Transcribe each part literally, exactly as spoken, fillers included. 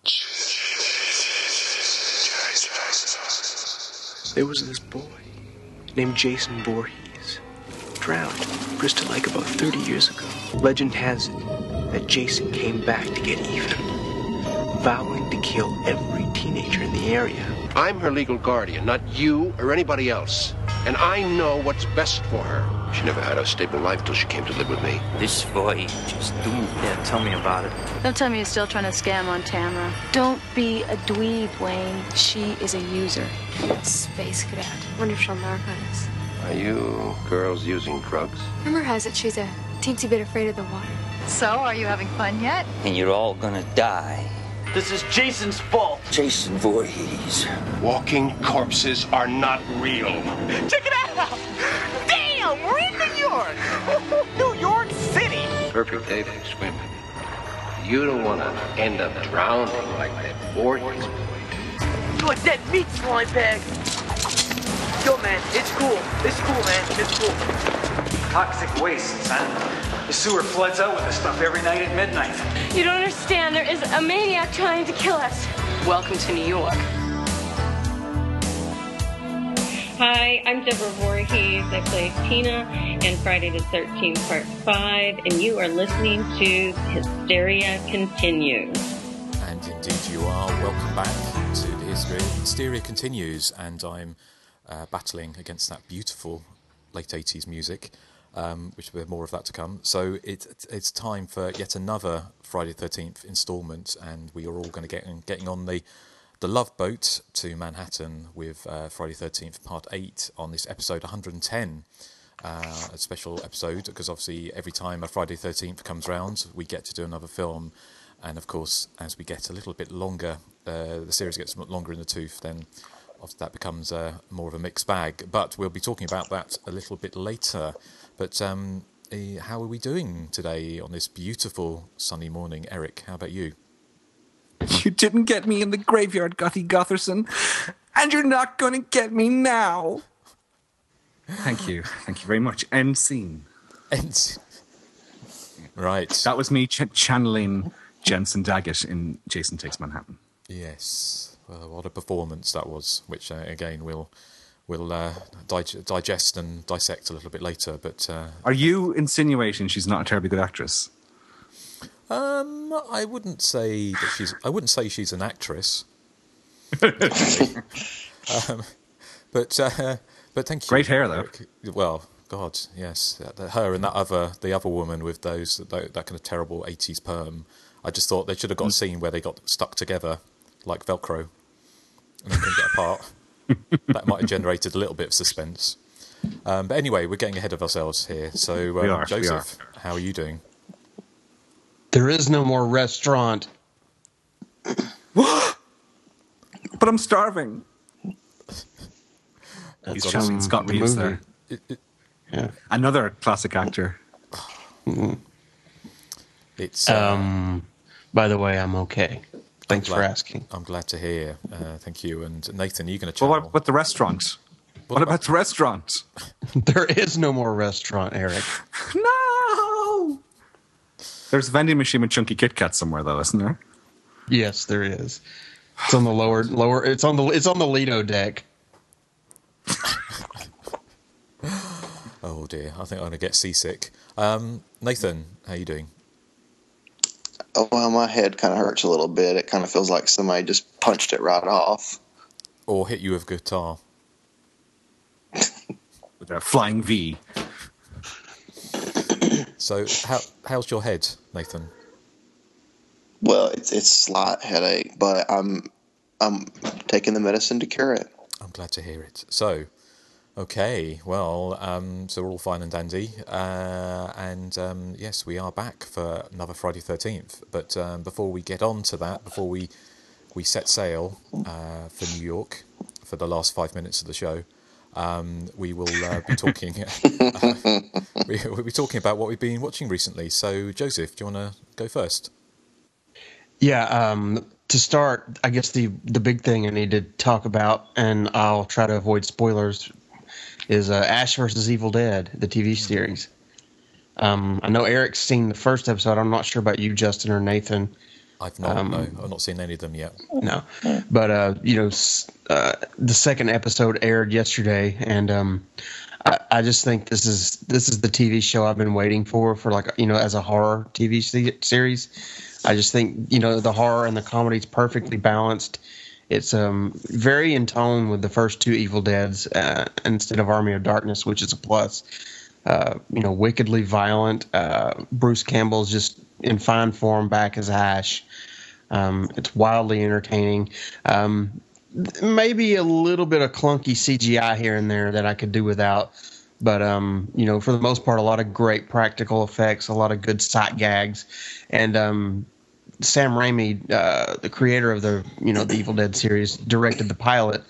There was this boy named Jason Voorhees, drowned in Bristol Lake about thirty years ago. Legend has it that Jason came back to get even, vowing to kill every teenager in the area. I'm her legal guardian, not you or anybody else. And I know what's best for her. She never had a stable life till she came to live with me. This boy just do. Yeah, tell me about it. Don't tell me you're still trying to scam on Tamara. Don't be a dweeb, Wayne. She is a user. Space cadet. Wonder if she'll narc on us. Are you girls using drugs? Rumor has it she's a teensy bit afraid of the water. So, are you having fun yet? And you're all gonna die. This is Jason's fault. Jason Voorhees. Walking corpses are not real. Check it out! Damn, we're in New York! New York City! Perfect day for swimming. You don't want to end up drowning like that Voorhees boy. You a dead meat slime bag! Yo, man, it's cool. It's cool, man. It's cool. Toxic waste, son. The sewer floods out with this stuff every night at midnight. You don't understand. There is a maniac trying to kill us. Welcome to New York. Hi, I'm Deborah Voorhees. I play Tina in Friday the thirteenth, Part five, and you are listening to Hysteria Continues. And indeed you are. Welcome back to the Hysteria, Hysteria Continues, and I'm uh, battling against that beautiful late eighties music. Um, which will be more of that to come. So it, it's time for yet another Friday the thirteenth instalment, and we are all going to get in, getting on the the Love Boat to Manhattan with uh, Friday the thirteenth Part eight on this episode one hundred ten. Uh, a special episode, because obviously every time a Friday the thirteenth comes round, we get to do another film. And of course, as we get a little bit longer, uh, the series gets longer in the tooth, then that becomes uh, more of a mixed bag. But we'll be talking about that a little bit later. But um, uh, how are we doing today on this beautiful sunny morning? Eric, how about you? You didn't get me in the graveyard, Gothy Gotherson, and you're not going to get me now. Thank you. Thank you very much. End scene. End scene. Right. That was me ch- channeling Jensen Daggett in Jason Takes Manhattan. Yes. Well, what a performance that was, which, uh, again, we'll... We'll uh, dig- digest and dissect a little bit later. But uh, are you insinuating she's not a terribly good actress? Um, I wouldn't say that she's. I wouldn't say she's an actress. um, but uh, but thank you. Great hair, though. Well, God, yes, her and that other the other woman with those that, that kind of terrible eighties perm. I just thought they should have got a scene where they got stuck together like Velcro and they couldn't get apart. That might have generated a little bit of suspense. Um, but anyway, we're getting ahead of ourselves here. So, um, we are, Joseph, we are. How are you doing? There is no more restaurant. But I'm starving. He's That's channeling Scott Reeves movie. there. It, it, Yeah. Another classic actor. Mm-hmm. It's. Uh, Um. By the way, I'm okay. Thanks glad, for asking. I'm glad to hear. Uh, thank you. And Nathan, are you going to channel? Well, what about the restaurant? What, what about, about the restaurant? There is no more restaurant, Eric. No! There's a vending machine with chunky Kit Kats somewhere, though, isn't there? Yes, there is. It's on the lower lower. It's on the it's on the Lido deck. Oh dear, I think I'm going to get seasick. Um, Nathan, how are you doing? Oh, well, my head kind of hurts a little bit. It kind of feels like somebody just punched it right off. Or hit you with a guitar. With a flying V. So, how how's your head, Nathan? Well, it's it's slight headache, but I'm I'm taking the medicine to cure it. I'm glad to hear it. So, okay, well, um, so we're all fine and dandy, uh, and um, yes, we are back for another Friday thirteenth. But um, before we get on to that, before we we set sail uh, for New York for the last five minutes of the show, um, we will uh, be talking. uh, we, we'll be talking about what we've been watching recently. So, Joseph, do you want to go first? Yeah. Um, to start, I guess the the big thing I need to talk about, and I'll try to avoid spoilers, is uh, Ash versus Evil Dead, the T V series. Um, I know Eric's seen the first episode. I'm not sure about you, Justin or Nathan. I've not. Um, no, I've not seen any of them yet. No, but uh, you know, s- uh, the second episode aired yesterday, and um, I, I just think this is this is the T V show I've been waiting for for like you know as a horror T V se- series. I just think you know the horror and the comedy is perfectly balanced. It's um very in tone with the first two Evil Deads uh, instead of Army of Darkness, which is a plus. Uh, you know, wickedly violent. Uh, Bruce Campbell's just in fine form back as Ash. Um, it's wildly entertaining. Um, maybe a little bit of clunky C G I here and there that I could do without. But, um, you know, for the most part, a lot of great practical effects, a lot of good sight gags. And um, Sam Raimi, uh, the creator of the, you know, the Evil Dead series, directed the pilot.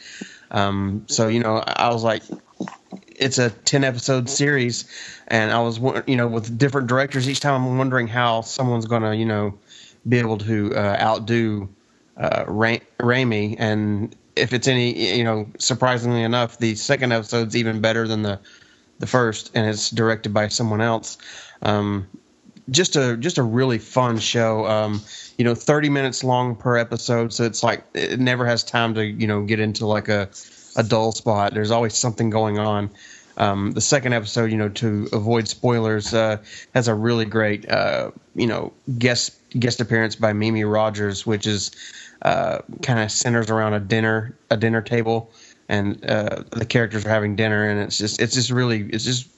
Um, so, you know, I was like, it's a ten episode series. And I was, you know, with different directors each time, I'm wondering how someone's going to, you know, be able to uh, outdo uh, Ra- Raimi, and if it's any, you know, surprisingly enough, the second episode's even better than the the first, and it's directed by someone else. Um, just a just a really fun show. Um, you know, thirty minutes long per episode, so it's like it never has time to you know get into like a a dull spot. There's always something going on. Um, the second episode, you know, to avoid spoilers, uh, has a really great, uh, you know, guest guest appearance by Mimi Rogers, which is uh, kind of centers around a dinner a dinner table, and uh, the characters are having dinner, and it's just it's just really it's just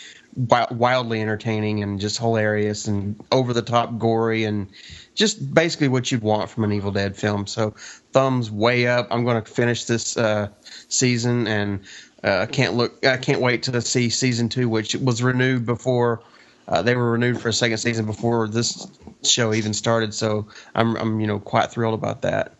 wi- wildly entertaining and just hilarious and over the top gory and just basically what you'd want from an Evil Dead film. So thumbs way up. I'm going to finish this uh, season and. I uh, can't look. I can't wait to see season two, which was renewed before uh, they were renewed for a second season before this show even started. So I'm, I'm, you know, quite thrilled about that.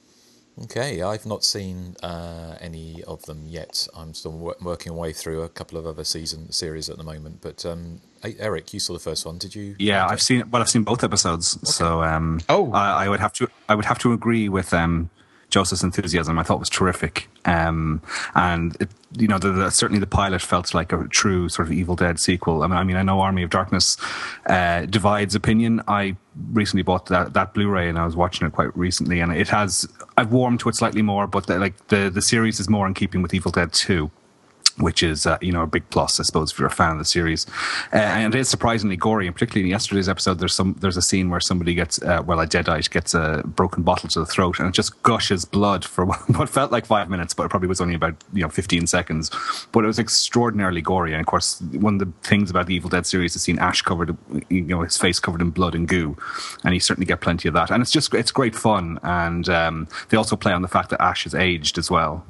Okay, I've not seen uh, any of them yet. I'm still w- working my way through a couple of other season series at the moment. But um, Eric, you saw the first one, did you? Yeah, I've seen. Well, I've seen both episodes. Okay. So um, oh, I, I would have to. I would have to agree with um, Joseph's enthusiasm. I thought it was terrific. Um, and it, you know, the, the, certainly the pilot felt like a true sort of Evil Dead sequel. I mean, I mean, I know Army of Darkness uh, divides opinion. I recently bought that, that Blu-ray and I was watching it quite recently, and it has. I've warmed to it slightly more, but the, like the the series is more in keeping with Evil Dead two. Which is, uh, you know, a big plus, I suppose, if you're a fan of the series. Uh, and it is surprisingly gory. And particularly in yesterday's episode, there's some there's a scene where somebody gets, uh, well, a deadite gets a broken bottle to the throat, and it just gushes blood for what felt like five minutes, but it probably was only about, you know, fifteen seconds. But it was extraordinarily gory. And of course, one of the things about the Evil Dead series is seeing Ash covered, you know, his face covered in blood and goo, and you certainly get plenty of that. And it's just it's great fun. And um, they also play on the fact that Ash has aged as well.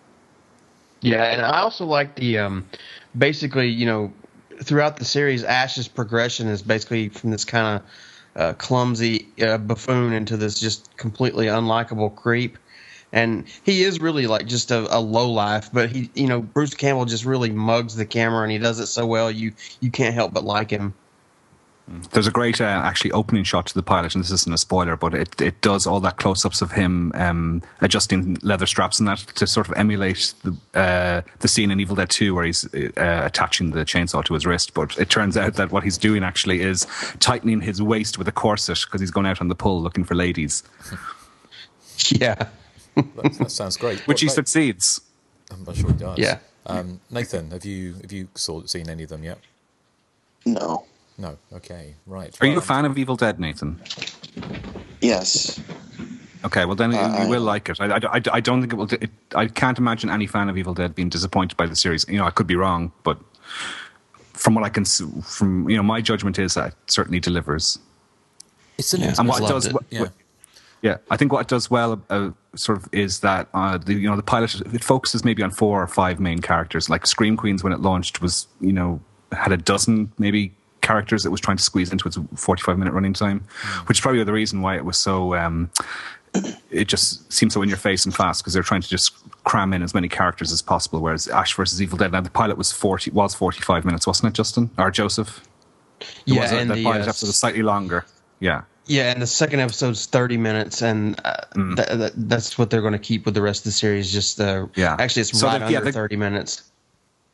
Yeah, and I also like the um, basically, you know, throughout the series, Ash's progression is basically from this kind of uh, clumsy uh, buffoon into this just completely unlikable creep. And he is really like just a, a low life, but he, you know, Bruce Campbell just really mugs the camera, and he does it so well you you can't help but like him. There's a great uh, actually opening shot to the pilot, and this isn't a spoiler, but it, it does all that close-ups of him um, adjusting leather straps and that to sort of emulate the uh, the scene in Evil Dead two where he's uh, attaching the chainsaw to his wrist. But it turns out that what he's doing actually is tightening his waist with a corset because he's going out on the pull looking for ladies. Yeah. that, that sounds great. Which what, he like, succeeds. I'm not sure he does. Yeah. Um, Nathan, have you have you saw, seen any of them yet? No. No. Okay. Right. Are well, you a fan of Evil Dead, Nathan? Yes. Okay. Well, then uh, you will like it. I, I, I don't think it will. It, I can't imagine any fan of Evil Dead being disappointed by the series. You know, I could be wrong, but from what I can, from you know, my judgment is that it certainly delivers. It's an yeah, and what it does. it. What, Yeah. Yeah, I think what it does well, uh, sort of, is that uh, the you know the pilot it focuses maybe on four or five main characters. Like Scream Queens, when it launched, was you know had a dozen maybe characters it was trying to squeeze into its forty-five minute running time, mm. which is probably the reason why it was so. Um, it just seemed so in your face and fast because they're trying to just cram in as many characters as possible. Whereas Ash versus Evil Dead, now the pilot was forty was forty-five minutes, wasn't it, Justin or Joseph? Yeah, was and the, the pilot uh, episode was slightly longer. Yeah. Yeah, and the second episode's thirty minutes, and uh, mm. th- th- that's what they're going to keep with the rest of the series. Just uh, yeah, actually, it's so right the, under yeah, the, thirty minutes.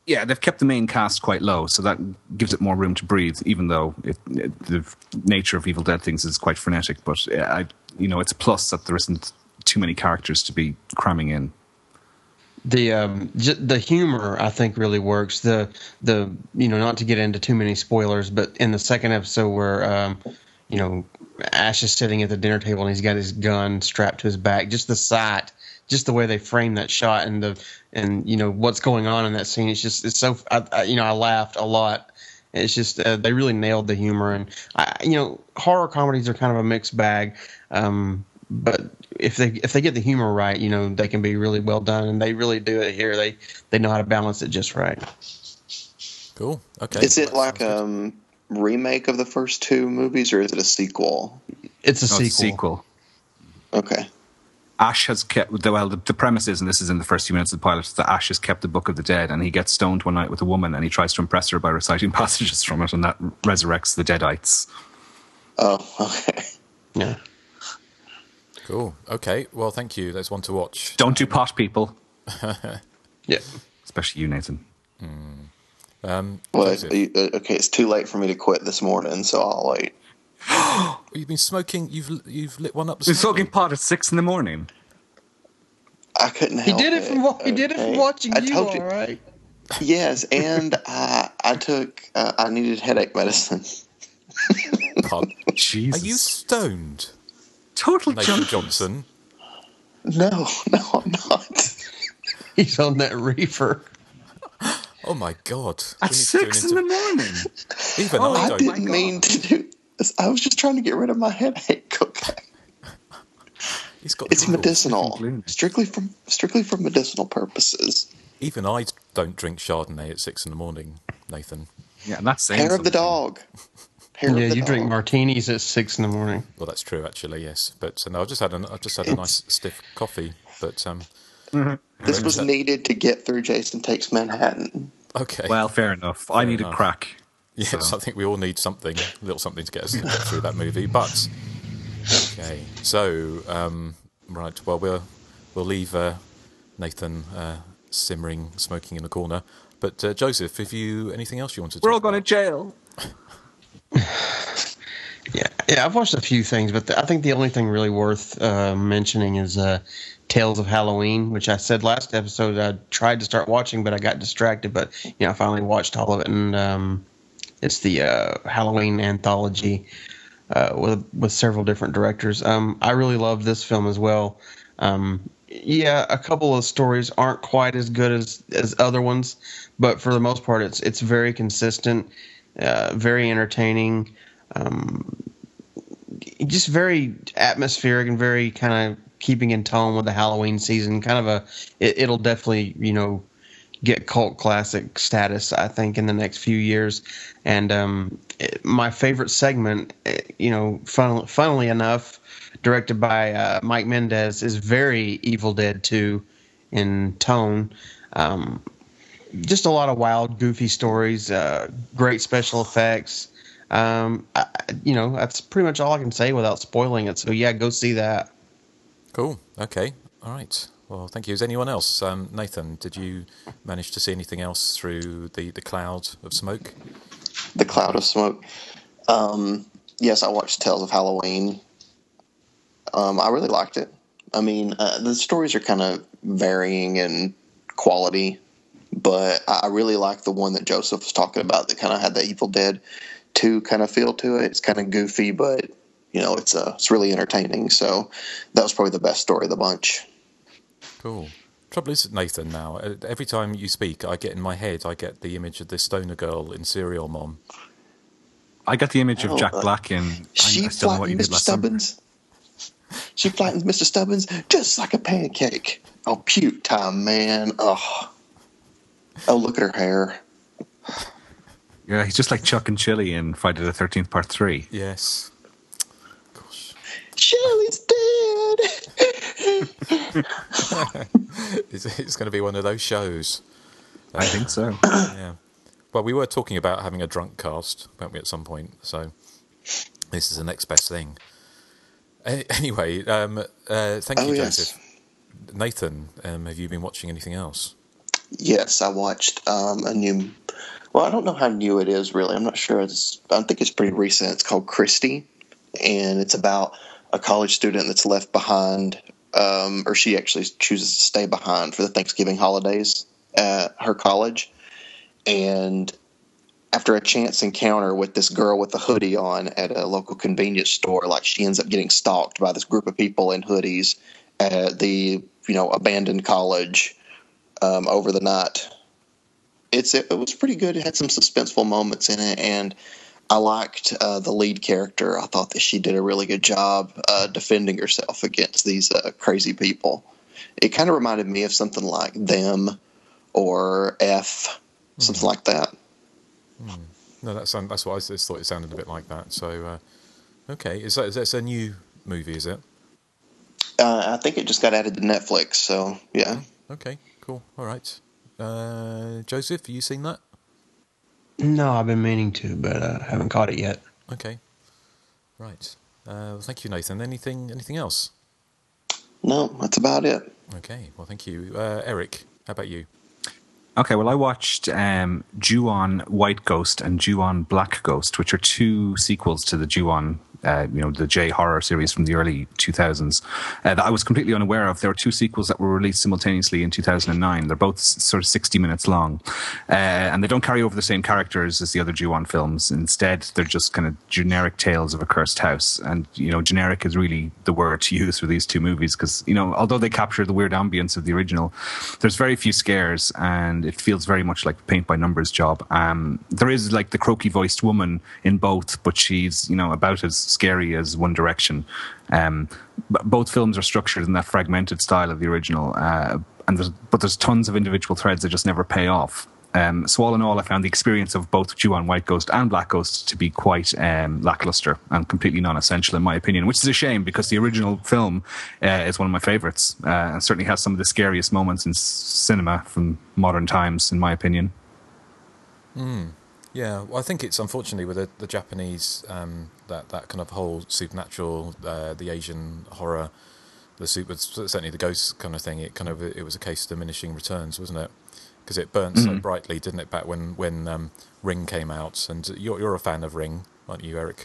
Yeah, they've kept the main cast quite low, so that gives it more room to breathe. Even though it, it, the nature of Evil Dead things is quite frenetic, but I, you know, it's a plus that there isn't too many characters to be cramming in. The um, j- the humor I think really works. The the you know, not to get into too many spoilers, but in the second episode where um, you know, Ash is sitting at the dinner table and he's got his gun strapped to his back, just the sight, just the way they frame that shot and the and you know what's going on in that scene, it's just it's so I, I, you know I laughed a lot. It's just uh, they really nailed the humor, and I, you know horror comedies are kind of a mixed bag, um, but if they if they get the humor right, you know they can be really well done, and they really do it here. They they know how to balance it just right. Cool. Okay. Is it like a um, remake of the first two movies, or is it a sequel? It's a No, sequel. it's a sequel. Okay. Ash has kept, well, the, the premise is, and this is in the first few minutes of the pilot, that Ash has kept the Book of the Dead, and he gets stoned one night with a woman, and he tries to impress her by reciting passages from it, and that resurrects the Deadites. Oh, okay. Yeah. Cool. Okay. Well, thank you. There's one to watch. Don't do pot, people. Yeah. Especially you, Nathan. Mm. Um, Well, you, okay, it's too late for me to quit this morning, so I'll wait. You've been smoking. You've you've lit one up. You're smoking pot at six in the morning. I couldn't He help did it from wa- he did it from watching I you. told All you. right. Yes, and I I took uh, I needed headache medicine. Pub. Jesus. Are you stoned? Total Nathan junkies. Johnson. No, no, I'm not. He's on that reefer. Oh my God! At We need to do an six in the inter- morning. Even Oh, I I don't. didn't mean to do this. I was just trying to get rid of my headache. Okay. He's got. It's the rules. medicinal, strictly from strictly for medicinal purposes. Even I don't drink Chardonnay at six in the morning, Nathan. Yeah, that's saying Hair of the something. dog. Hair Yeah, of the you dog. drink martinis at six in the morning. Well, that's true, actually. Yes, but uh, no, I've just had an, I've just had a nice stiff coffee. But um, This was needed to get through Jason Takes Manhattan. okay. Well, fair enough. I Fair needed enough. crack. Yes, So. I think we all need something, a little something to get us through that movie. But okay, so um, right, well we'll we'll leave uh, Nathan uh, simmering, smoking in the corner. But uh, Joseph, have you anything else you wanted to? We're talk all going to jail. Yeah, yeah. I've watched a few things, but the, I think the only thing really worth uh, mentioning is uh, Tales of Halloween, which I said last episode I tried to start watching, but I got distracted. But you know, I finally watched all of it, and um, it's the uh, Halloween anthology uh, with with several different directors. Um, I really loved this film as well. Um, yeah, a couple of stories aren't quite as good as, as other ones, but for the most part, it's it's very consistent, uh, very entertaining. Um, just very atmospheric and very kind of keeping in tone with the Halloween season. Kind of a, it, it'll definitely, you know, get cult classic status, I think, in the next few years. And um, it, my favorite segment, you know, fun, funnily enough, directed by uh, Mike Mendez, is very Evil Dead two in tone. Um, just a lot of wild, goofy stories, uh, great special effects. Um, I, you know, that's pretty much all I can say without spoiling it. So yeah, go see that. Cool. Okay. All right. Well, thank you. Is anyone else? Um, Nathan, did you manage to see anything else through the, the cloud of smoke? The Cloud of Smoke. Um, yes, I watched Tales of Halloween. Um, I really liked it. I mean, uh, the stories are kind of varying in quality, but I really like the one that Joseph was talking about that kind of had the Evil Dead two kind of feel to it. It's kind of goofy, but you know, it's uh, it's really entertaining. So that was probably the best story of the bunch. Cool. Trouble is, Nathan, now, uh, every time you speak, I get in my head, I get the image of this stoner girl in Serial Mom. I got the image Oh, of Jack uh, Black in She I Still Know What You flattened Did Mister Last Summer. Stubbins. She flattens Mister Stubbins just like a pancake. Oh, puke time, man. Oh, oh, look at her hair. Yeah, he's just like Chuck and Chili in Friday the thirteenth Part three. Yes. Gosh. Shelly's dead. it's, it's going to be one of those shows. I think so. Yeah. Well, we were talking about having a drunk cast, weren't we, at some point? So this is the next best thing. A- Anyway, um, uh, thank Oh, you, yes. Joseph. Nathan, um, have you been watching anything else? Yes, I watched um, a new. Well, I don't know how new it is really. I'm not sure. It's, I think it's pretty recent. It's called Christy, and it's about a college student that's left behind, um, or she actually chooses to stay behind for the Thanksgiving holidays at her college. And after a chance encounter with this girl with a hoodie on at a local convenience store, like she ends up getting stalked by this group of people in hoodies at the, you know, abandoned college um, over the night. It's it, it was pretty good. It had some suspenseful moments in it, and I liked uh, the lead character. I thought that she did a really good job uh, defending herself against these uh, crazy people. It kind of reminded me of something like Them or F, mm. something like that. Mm. No, that's that's what I just thought. It sounded a bit like that. So, uh, okay, is that is that a new movie? Is it? Uh, I think it just got added to Netflix. So yeah. Okay, cool. All right. Uh, Joseph, have you seen that? No, I've been meaning to, but uh, haven't caught it yet. Okay, right. Uh, well, thank you, Nathan. Anything, anything else? No, that's about it. Okay, well, thank you, uh, Eric. How about you? Okay, well, I watched um, Ju-on White Ghost and Ju-on Black Ghost, which are two sequels to the Ju-on, uh, you know, the J horror series from the early two thousands uh, that I was completely unaware of. There were two sequels that were released simultaneously in two thousand nine. They're both sort of sixty minutes long, uh, and they don't carry over the same characters as the other Ju-on films. Instead, they're just kind of generic tales of a cursed house. And, you know, generic is really the word to use for these two movies because, you know, although they capture the weird ambience of the original, there's very few scares, and it feels very much like a paint-by-numbers job. Um, there is, like, the croaky-voiced woman in both, but she's, you know, about as scary as One Direction. Um, but both films are structured in that fragmented style of the original, uh, and there's, but there's tons of individual threads that just never pay off. Um, so all in all, I found the experience of both Ju-on White Ghost and Black Ghost to be quite um, lackluster and completely non-essential in my opinion, which is a shame because the original film uh, is one of my favourites uh, and certainly has some of the scariest moments in s- cinema from modern times, in my opinion. Mm. Yeah, well, I think it's unfortunately with the, the Japanese, um, that, that kind of whole supernatural, uh, the Asian horror, the super, certainly the ghost kind of thing, it kind of it was a case of diminishing returns, wasn't it? Because it burnt mm. so brightly, didn't it, back when when um, Ring came out? And you're you're a fan of Ring, aren't you, Eric?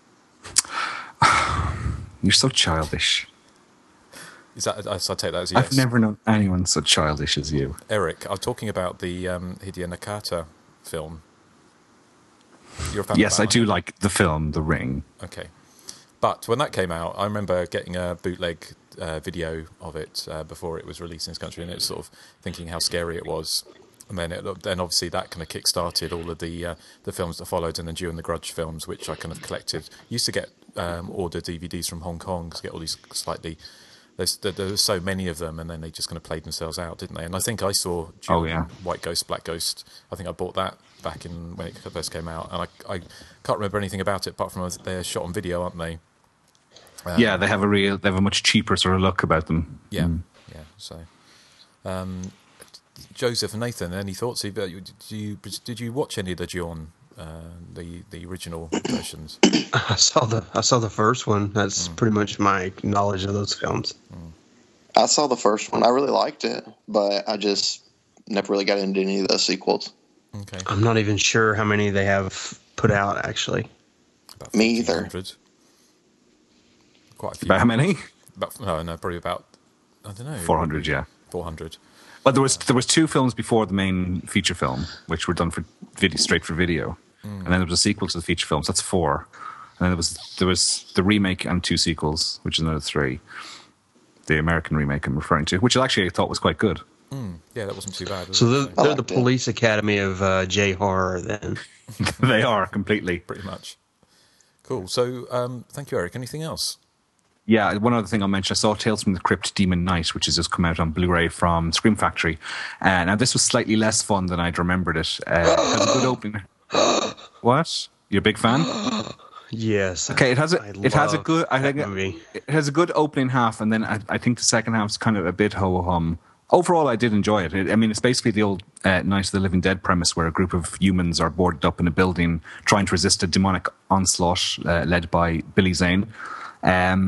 You're so childish. Is that? I, so I take that as a yes. I've never known anyone so childish as you, Eric. I'm talking about the um, Hideo Nakata film. You're a fan yes, of that, I do you? like the film The Ring. Okay, but when that came out, I remember getting a bootleg uh, video of it uh, before it was released in this country, and it was sort of thinking how scary it was. And then, it, then obviously that kind of kick-started all of the uh, the films that followed, and then Jew and the Grudge films, which I kind of collected. Used to get um, order D V Ds from Hong Kong to get all these slightly. There's there, there were so many of them, and then they just kind of played themselves out, didn't they? And I think I saw Jew oh, yeah. White Ghost, Black Ghost. I think I bought that back in when it first came out, and I I can't remember anything about it apart from they're shot on video, aren't they? Um, yeah, they have a real, they have a much cheaper sort of look about them. Yeah, mm. yeah. So. Um, Joseph and Nathan, any thoughts? Did you did you watch any of the Ju-on, uh, the the original versions? I saw the I saw the first one. That's mm. pretty much my knowledge of those films. Mm. I saw the first one. I really liked it, but I just never really got into any of the sequels. Okay. I'm not even sure how many they have put out. Actually, about me either. Quite a few. About how many? About no, no, probably about I don't know. Four hundred, yeah. Four hundred. But there was there was two films before the main feature film, which were done for video, straight for video, mm. and then there was a sequel to the feature films. That's four, and then there was there was the remake and two sequels, which is another three. The American remake I'm referring to, which actually I thought was quite good. Mm. Yeah, that wasn't too bad. So they're, they're the it. police academy of uh, J horror, then. They are completely, pretty much. Cool. So, um, thank you, Eric. Anything else? Yeah, one other thing I'll mention, I saw Tales from the Crypt Demon Knight, which has just come out on Blu-ray from Scream Factory. Uh, now, this was slightly less fun than I'd remembered it. Uh, it has a good opening. What? You're a big fan? Yes. Okay, it has a I it has a good I think movie. it has a good opening half, and then I, I think the second half is kind of a bit ho-hum. Overall, I did enjoy it. it I mean, it's basically the old uh, Night of the Living Dead premise, where a group of humans are boarded up in a building trying to resist a demonic onslaught uh, led by Billy Zane. Um,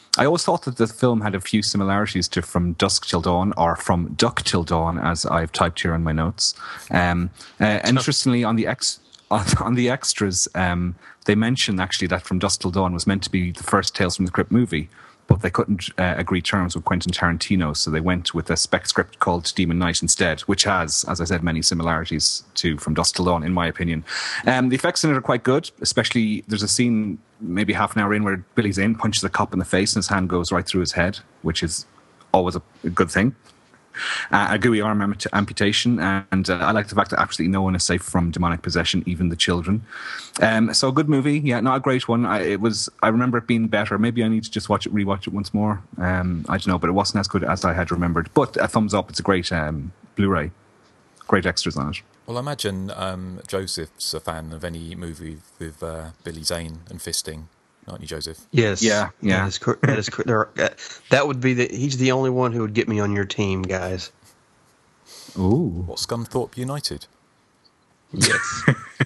I always thought that the film had a few similarities to From Dusk Till Dawn, or From Duck Till Dawn, as I've typed here in my notes. Um, uh, interestingly, on the ex on, on the extras, um, they mention actually that From Dusk Till Dawn was meant to be the first Tales from the Crypt movie, but they couldn't uh, agree terms with Quentin Tarantino, so they went with a spec script called Demon Knight instead, which has, as I said, many similarities to From Dusk Till Dawn, in my opinion. Um, the effects in it are quite good, especially there's a scene maybe half an hour in where Billy Zane punches a cop in the face and his hand goes right through his head, which is always a, a good thing. Uh, a gooey arm am- amputation, and uh, I like the fact that absolutely no one is safe from demonic possession, even the children. Um, so a good movie, yeah, not a great one. I, it was. I remember it being better. Maybe I need to just watch it, rewatch it once more. Um, I don't know, but it wasn't as good as I had remembered. But a thumbs up. It's a great um, Blu-ray. Great extras on it. Well, I imagine um, Joseph's a fan of any movie with uh, Billy Zane and fisting, aren't you, Joseph? Yes. Yeah. Yeah. That is cor- that is cor- there, uh, that would be the. He's the only one who would get me on your team, guys. Ooh. What, Scunthorpe United? Yes.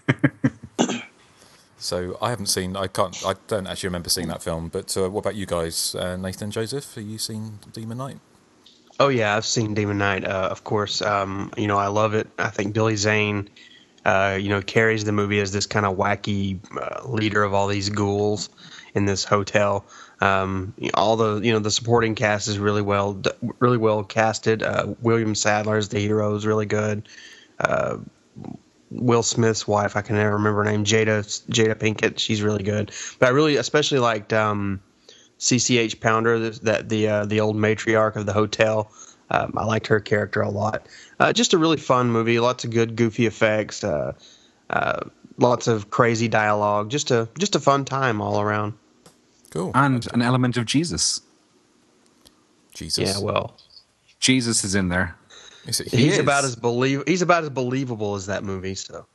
So I haven't seen. I can't. I don't actually remember seeing that film. But uh, what about you guys, uh, Nathan, Joseph? Have you seen Demon Knight? Oh yeah, I've seen Demon Knight. Uh, of course, um, you know I love it. I think Billy Zane, uh, you know, carries the movie as this kind of wacky uh, leader of all these ghouls in this hotel. Um, you know, all the you know the supporting cast is really well really well casted. Uh, William Sadler is the hero, is really good. Uh, Will Smith's wife, I can never remember her name, Jada Jada Pinkett. She's really good. But I really especially liked. Um, C C H Pounder, that the uh, the old matriarch of the hotel. Um, I liked her character a lot. Uh, just a really fun movie. Lots of good goofy effects. Uh, uh, lots of crazy dialogue. Just a just a fun time all around. Cool. And an element of Jesus. Jesus. Yeah, well, Jesus is in there. Is it, he's is. about as believe he's about as believable as that movie. So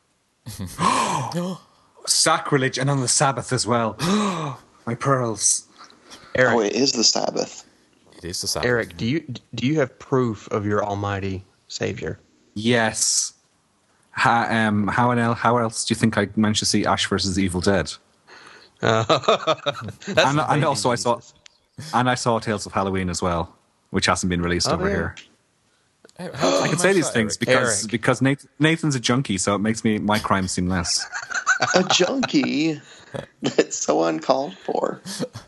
sacrilege, and on the Sabbath as well. My pearls. Eric, oh, it is the Sabbath. It is the Sabbath. Eric, do you do you have proof of your Almighty Savior? Yes. How, um, how, el- how else do you think I managed to see Ash versus Evil Dead? Uh, and, and also I saw, and I saw Tales of Halloween as well, which hasn't been released oh, over yeah. here. How, how I can say these things Eric? because Eric. because Nathan, Nathan's a junkie, so it makes me my crime seem less. A junkie? That's so uncalled for.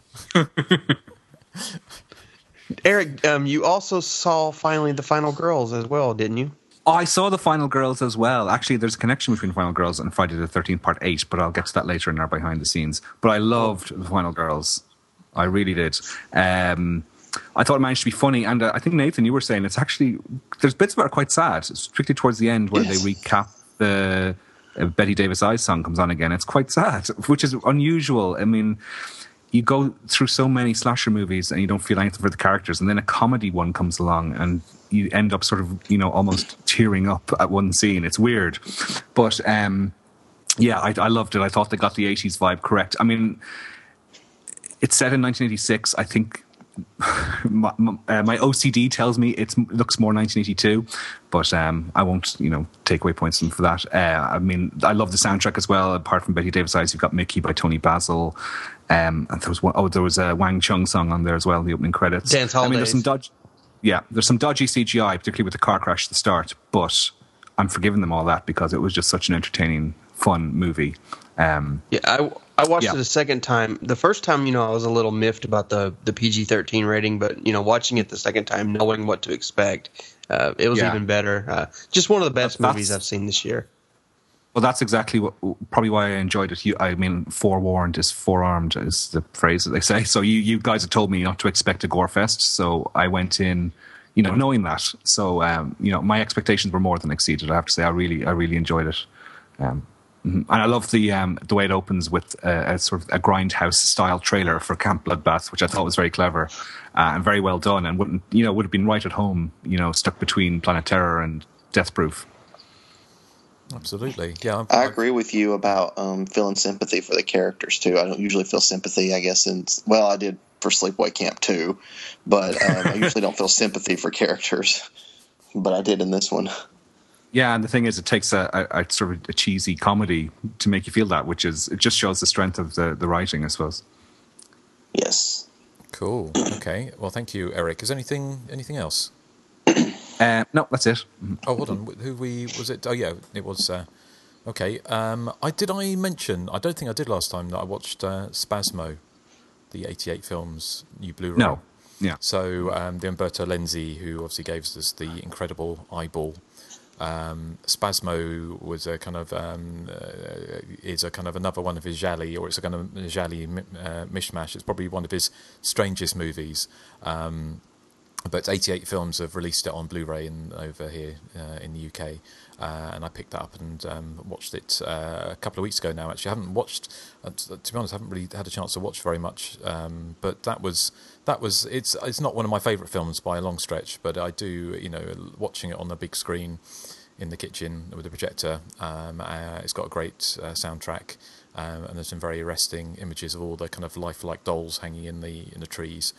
Eric, um, you also saw finally the Final Girls as well, didn't you? Oh, I saw the Final Girls as well. Actually, there's a connection between Final Girls and Friday the thirteenth Part eight, but I'll get to that later in our behind the scenes. But I loved the Final Girls. I really did. Um, I thought it managed to be funny, and uh, I think, Nathan, you were saying it's actually, there's bits of it are quite sad, strictly towards the end where Yes. they recap the uh, Betty Davis Eyes song comes on again. It's quite sad, which is unusual. I mean, you go through so many slasher movies and you don't feel anything for the characters, and then a comedy one comes along and you end up sort of, you know, almost tearing up at one scene. It's weird. But um, yeah, I, I loved it. I thought they got the eighties vibe correct. I mean, it's set in nineteen eighty-six. I think my, my, uh, my O C D tells me it looks more nineteen eighty-two, but um, I won't, you know, take away points from for that. Uh, I mean, I love the soundtrack as well. Apart from Betty Davis Eyes, you've got Mickey by Tony Basil. Um, and there was one, oh, there was a Wang Chung song on there as well. The opening credits. Dance I mean, Holidays. there's some dodgy, yeah, there's some dodgy C G I, particularly with the car crash at the start. But I'm forgiving them all that because it was just such an entertaining, fun movie. Um, Yeah, I, I watched Yeah. it a second time. The first time, you know, I was a little miffed about the, the P G thirteen rating, but, you know, watching it the second time, knowing what to expect, uh, it was Yeah. even better. Uh, just one of the best That's- movies I've seen this year. Well, that's exactly what, probably why I enjoyed it. You, I mean, forewarned is forearmed is the phrase that they say. So you, you guys have told me not to expect a gore fest. So I went in, you know, knowing that. So, um, you know, my expectations were more than exceeded. I have to say, I really, I really enjoyed it. Um, and I love the um, the way it opens with a, a sort of a grindhouse style trailer for Camp Bloodbath, which I thought was very clever uh, and very well done, and wouldn't, you know, would have been right at home, you know, stuck between Planet Terror and Death Proof. Absolutely, yeah. I'm, I agree with you about um, feeling sympathy for the characters too. I don't usually feel sympathy, I guess, in well, I did for Sleepaway Camp too, but um, I usually don't feel sympathy for characters, but I did in this one. Yeah, and the thing is, it takes a, a, a sort of a cheesy comedy to make you feel that, which is it just shows the strength of the, the writing, I suppose. Yes. Cool. Okay. Well, thank you, Eric. Is anything anything else? Uh, no, that's it. Oh, hold on. Who we was it? Oh, yeah, it was. Uh, okay. Um, I did I mention? I don't think I did last time that I watched uh, Spasmo, the eighty-eight films new Blu-ray. No. Yeah. So um, the Umberto Lenzi, who obviously gave us the incredible Eyeball. Um, Spasmo was a kind of um, uh, is a kind of another one of his Jali, or it's a kind of Jali uh, mishmash. It's probably one of his strangest movies. Um, but eighty-eight Films have released it on Blu-ray in, over here uh, in the U K, uh, and I picked that up and um, watched it uh, a couple of weeks ago now. Actually, I haven't watched. Uh, to be honest, I haven't really had a chance to watch very much. Um, but that was that was it's it's not one of my favourite films by a long stretch. But I do, you know, watching it on the big screen in the kitchen with the projector. Um, uh, it's got a great uh, soundtrack, um, and there's some very arresting images of all the kind of lifelike dolls hanging in the in the trees,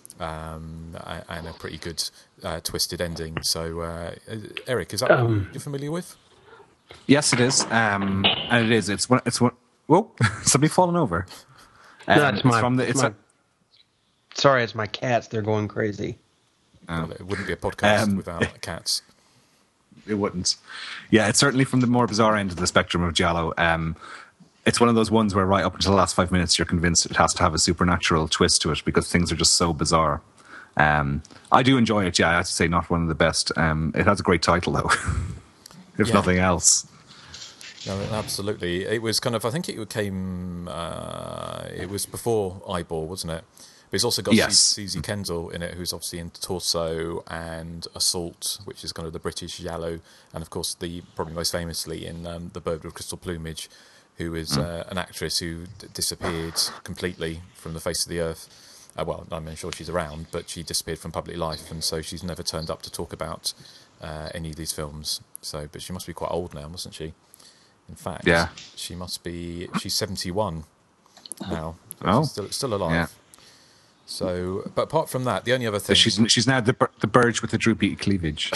um, and a pretty good uh, twisted ending. So, uh, Eric, is that um, what you're familiar with? Yes, it is, um, and it is. It's one. It's one. Whoa! Somebody falling over. Um, no, it's, my. It's from the, it's it's my a, sorry, it's my cats. They're going crazy. Um, well, it wouldn't be a podcast um, without cats. It wouldn't. Yeah, it's certainly from the more bizarre end of the spectrum of Giallo. Um, it's one of those ones where right up until the last five minutes you're convinced it has to have a supernatural twist to it because things are just so bizarre. Um, I do enjoy it, yeah, I have to say not one of the best. Um, it has a great title, though, if yeah. nothing else. No, absolutely. It was kind of, I think it came, uh, it was before Eyeball, wasn't it? But it's also got yes. Susie Kendall in it, who's obviously in Torso and Assault, which is kind of the British Giallo, and of course the probably most famously in um, The Bird with Crystal Plumage, who is mm. uh, an actress who d- disappeared completely from the face of the earth. Uh, well, I'm not sure she's around, but she disappeared from public life, and so she's never turned up to talk about uh, any of these films. So, but she must be quite old now, mustn't she? In fact, yeah. she must be. She's seventy-one now. Oh, she's still, still alive. Yeah. So, but apart from that, the only other thing... So she's she's now the the Burge with the droopy cleavage.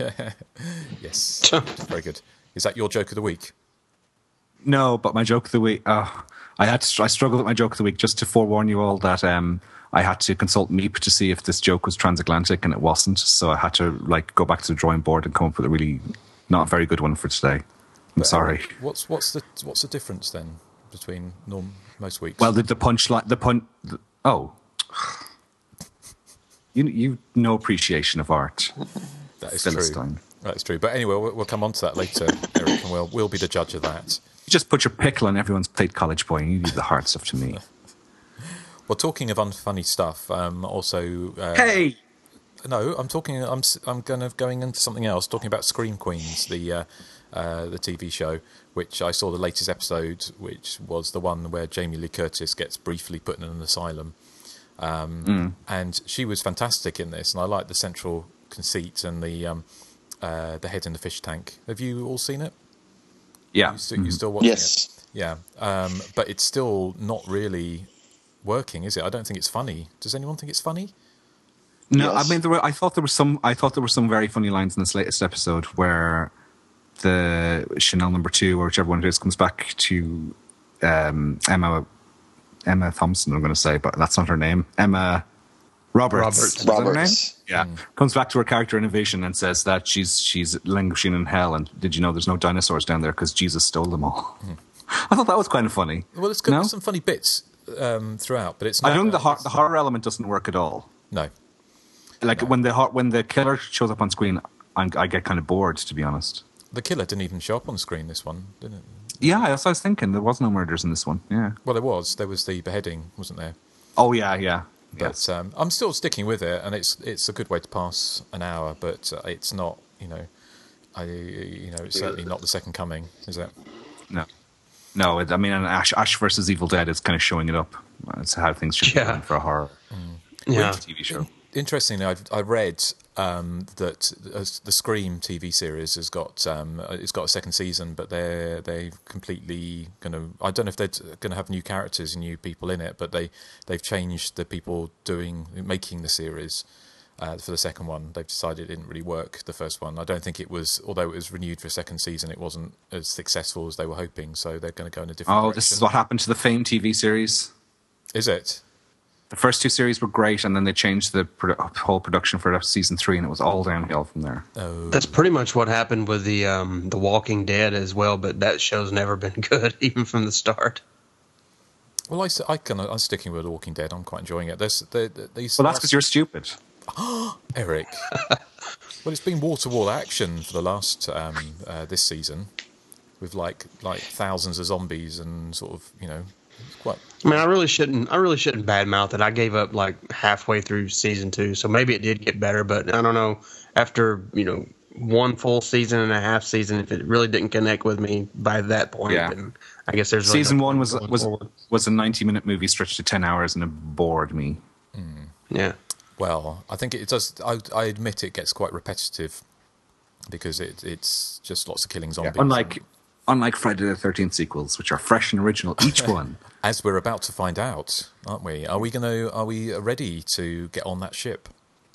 Yes, very good. Is that your joke of the week? No, but my joke of the week... Oh, I had to, I struggled with my joke of the week just to forewarn you all that um, I had to consult Meep to see if this joke was transatlantic, and it wasn't. So I had to like go back to the drawing board and come up with a really not very good one for today. I'm but, sorry. Uh, what's what's the what's the difference then between norm most weeks? Well, the the punchline, the pun. The, oh. You you no appreciation of art. That is Philistine. true. That's true. But anyway, we'll, we'll come on to that later, Eric, and we'll we'll be the judge of that. You just put your pickle on everyone's plate, college boy, and you do the hard stuff to me. Well, talking of unfunny stuff, um, also. Uh, hey. No, I'm talking. I'm I'm kind of going into something else. Talking about Scream Queens, the uh, uh, the T V show, which I saw the latest episode, which was the one where Jamie Lee Curtis gets briefly put in an asylum. Um, mm. And she was fantastic in this, and I like the central conceit and the um, uh, the head in the fish tank. Have you all seen it? Yeah, you st- you're still watching yes. it. Yeah, um, but it's still not really working, is it? I don't think it's funny. Does anyone think it's funny? No, yes. I mean, there were, I thought there were some. I thought there were some very funny lines in this latest episode where the Chanel number two, or whichever one it is, comes back to um, Emma. Emma Thompson, I'm going to say, but that's not her name. Emma Roberts. Roberts. Is that her name? Roberts. Yeah. Mm. Comes back to her character in a vision and says that she's she's languishing in hell, and did you know there's no dinosaurs down there because Jesus stole them all? Mm. I thought that was kind of funny. Well, it's got no? some funny bits um, throughout, but it's not... I don't think the, hor- the horror element doesn't work at all. No. Like, no. when the when the killer shows up on screen, I'm, I get kind of bored, to be honest. The killer didn't even show up on screen, this one, didn't it? Yeah, that's what I was thinking. There was no murders in this one. Yeah. Well, there was. There was the beheading, wasn't there? Oh yeah, yeah. But um, I'm still sticking with it, and it's it's a good way to pass an hour. But uh, it's not, you know, I you know, it's certainly not the second coming, is it? No, no. I mean, Ash Ash versus Evil Dead is kind of showing it up. That's how things should yeah. be done for a horror mm. yeah. T V show. Interestingly, I've, I read um, that the Scream T V series has got um, it's got a second season, but they're they completely going to. I don't know if they're going to have new characters and new people in it, but they they've changed the people doing making the series uh, for the second one. They've decided it didn't really work the first one. I don't think it was, although it was renewed for a second season, it wasn't as successful as they were hoping. So they're going to go in a different. Oh, direction. This is what happened to the famed T V series. Is it? The first two series were great, and then they changed the produ- whole production for season three, and it was all downhill from there. Oh. That's pretty much what happened with the um, the Walking Dead as well, but that show's never been good, even from the start. Well, I, I can, I'm sticking with The Walking Dead. I'm quite enjoying it. There's, there, these Well, that's because you're stupid. Eric. Well, it's been wall-to-wall action for the last um, uh, this season, with like like thousands of zombies and sort of, you know, it's quite. I mean, I really shouldn't. I really shouldn't badmouth it. I gave up like halfway through season two, so maybe it did get better. But I don't know. After you know one full season and a half season, if it really didn't connect with me by that point, Yeah. then I guess there's really Season no one point was going was forward. was a ninety minute movie stretched to ten hours, and it bored me. Mm. Yeah. Well, I think it does. I, I admit it gets quite repetitive because it it's just lots of killing zombies. Unlike unlike Friday the thirteenth sequels, which are fresh and original, each one. As we're about to find out, aren't we? Are we going to? Are we ready to get on that ship?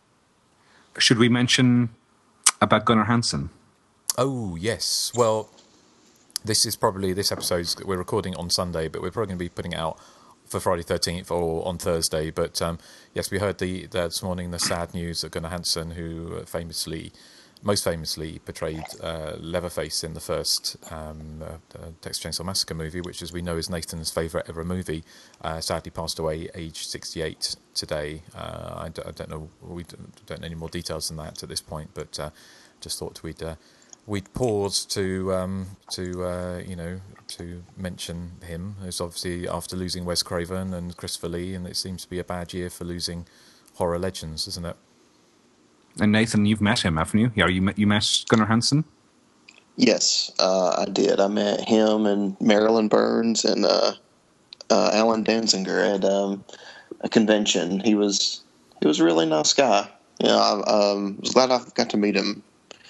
Should we mention about Gunnar Hansen? Oh yes. Well, this is probably this episode's. We're recording on Sunday, but we're probably going to be putting it out for Friday thirteenth or on Thursday. But um, yes, we heard the, the this morning the sad news that Gunnar Hansen, who famously, most famously portrayed uh, Leatherface in the first um, uh, uh, Texas Chainsaw Massacre movie, which, as we know, is Nathan's favourite ever movie, uh, sadly passed away aged sixty-eight today. Uh, I, d- I don't know, we don't know any more details than that at this point, but uh, just thought we'd uh, we'd pause to um, to uh, you know to mention him. It's obviously after losing Wes Craven and Christopher Lee, and it seems to be a bad year for losing horror legends, isn't it? And Nathan, you've met him, haven't you? Yeah, you met you met Gunnar Hansen? Yes, uh, I did. I met him and Marilyn Burns and uh, uh, Alan Danziger at um, a convention. He was he was a really nice guy. You know, I um, was glad I got to meet him.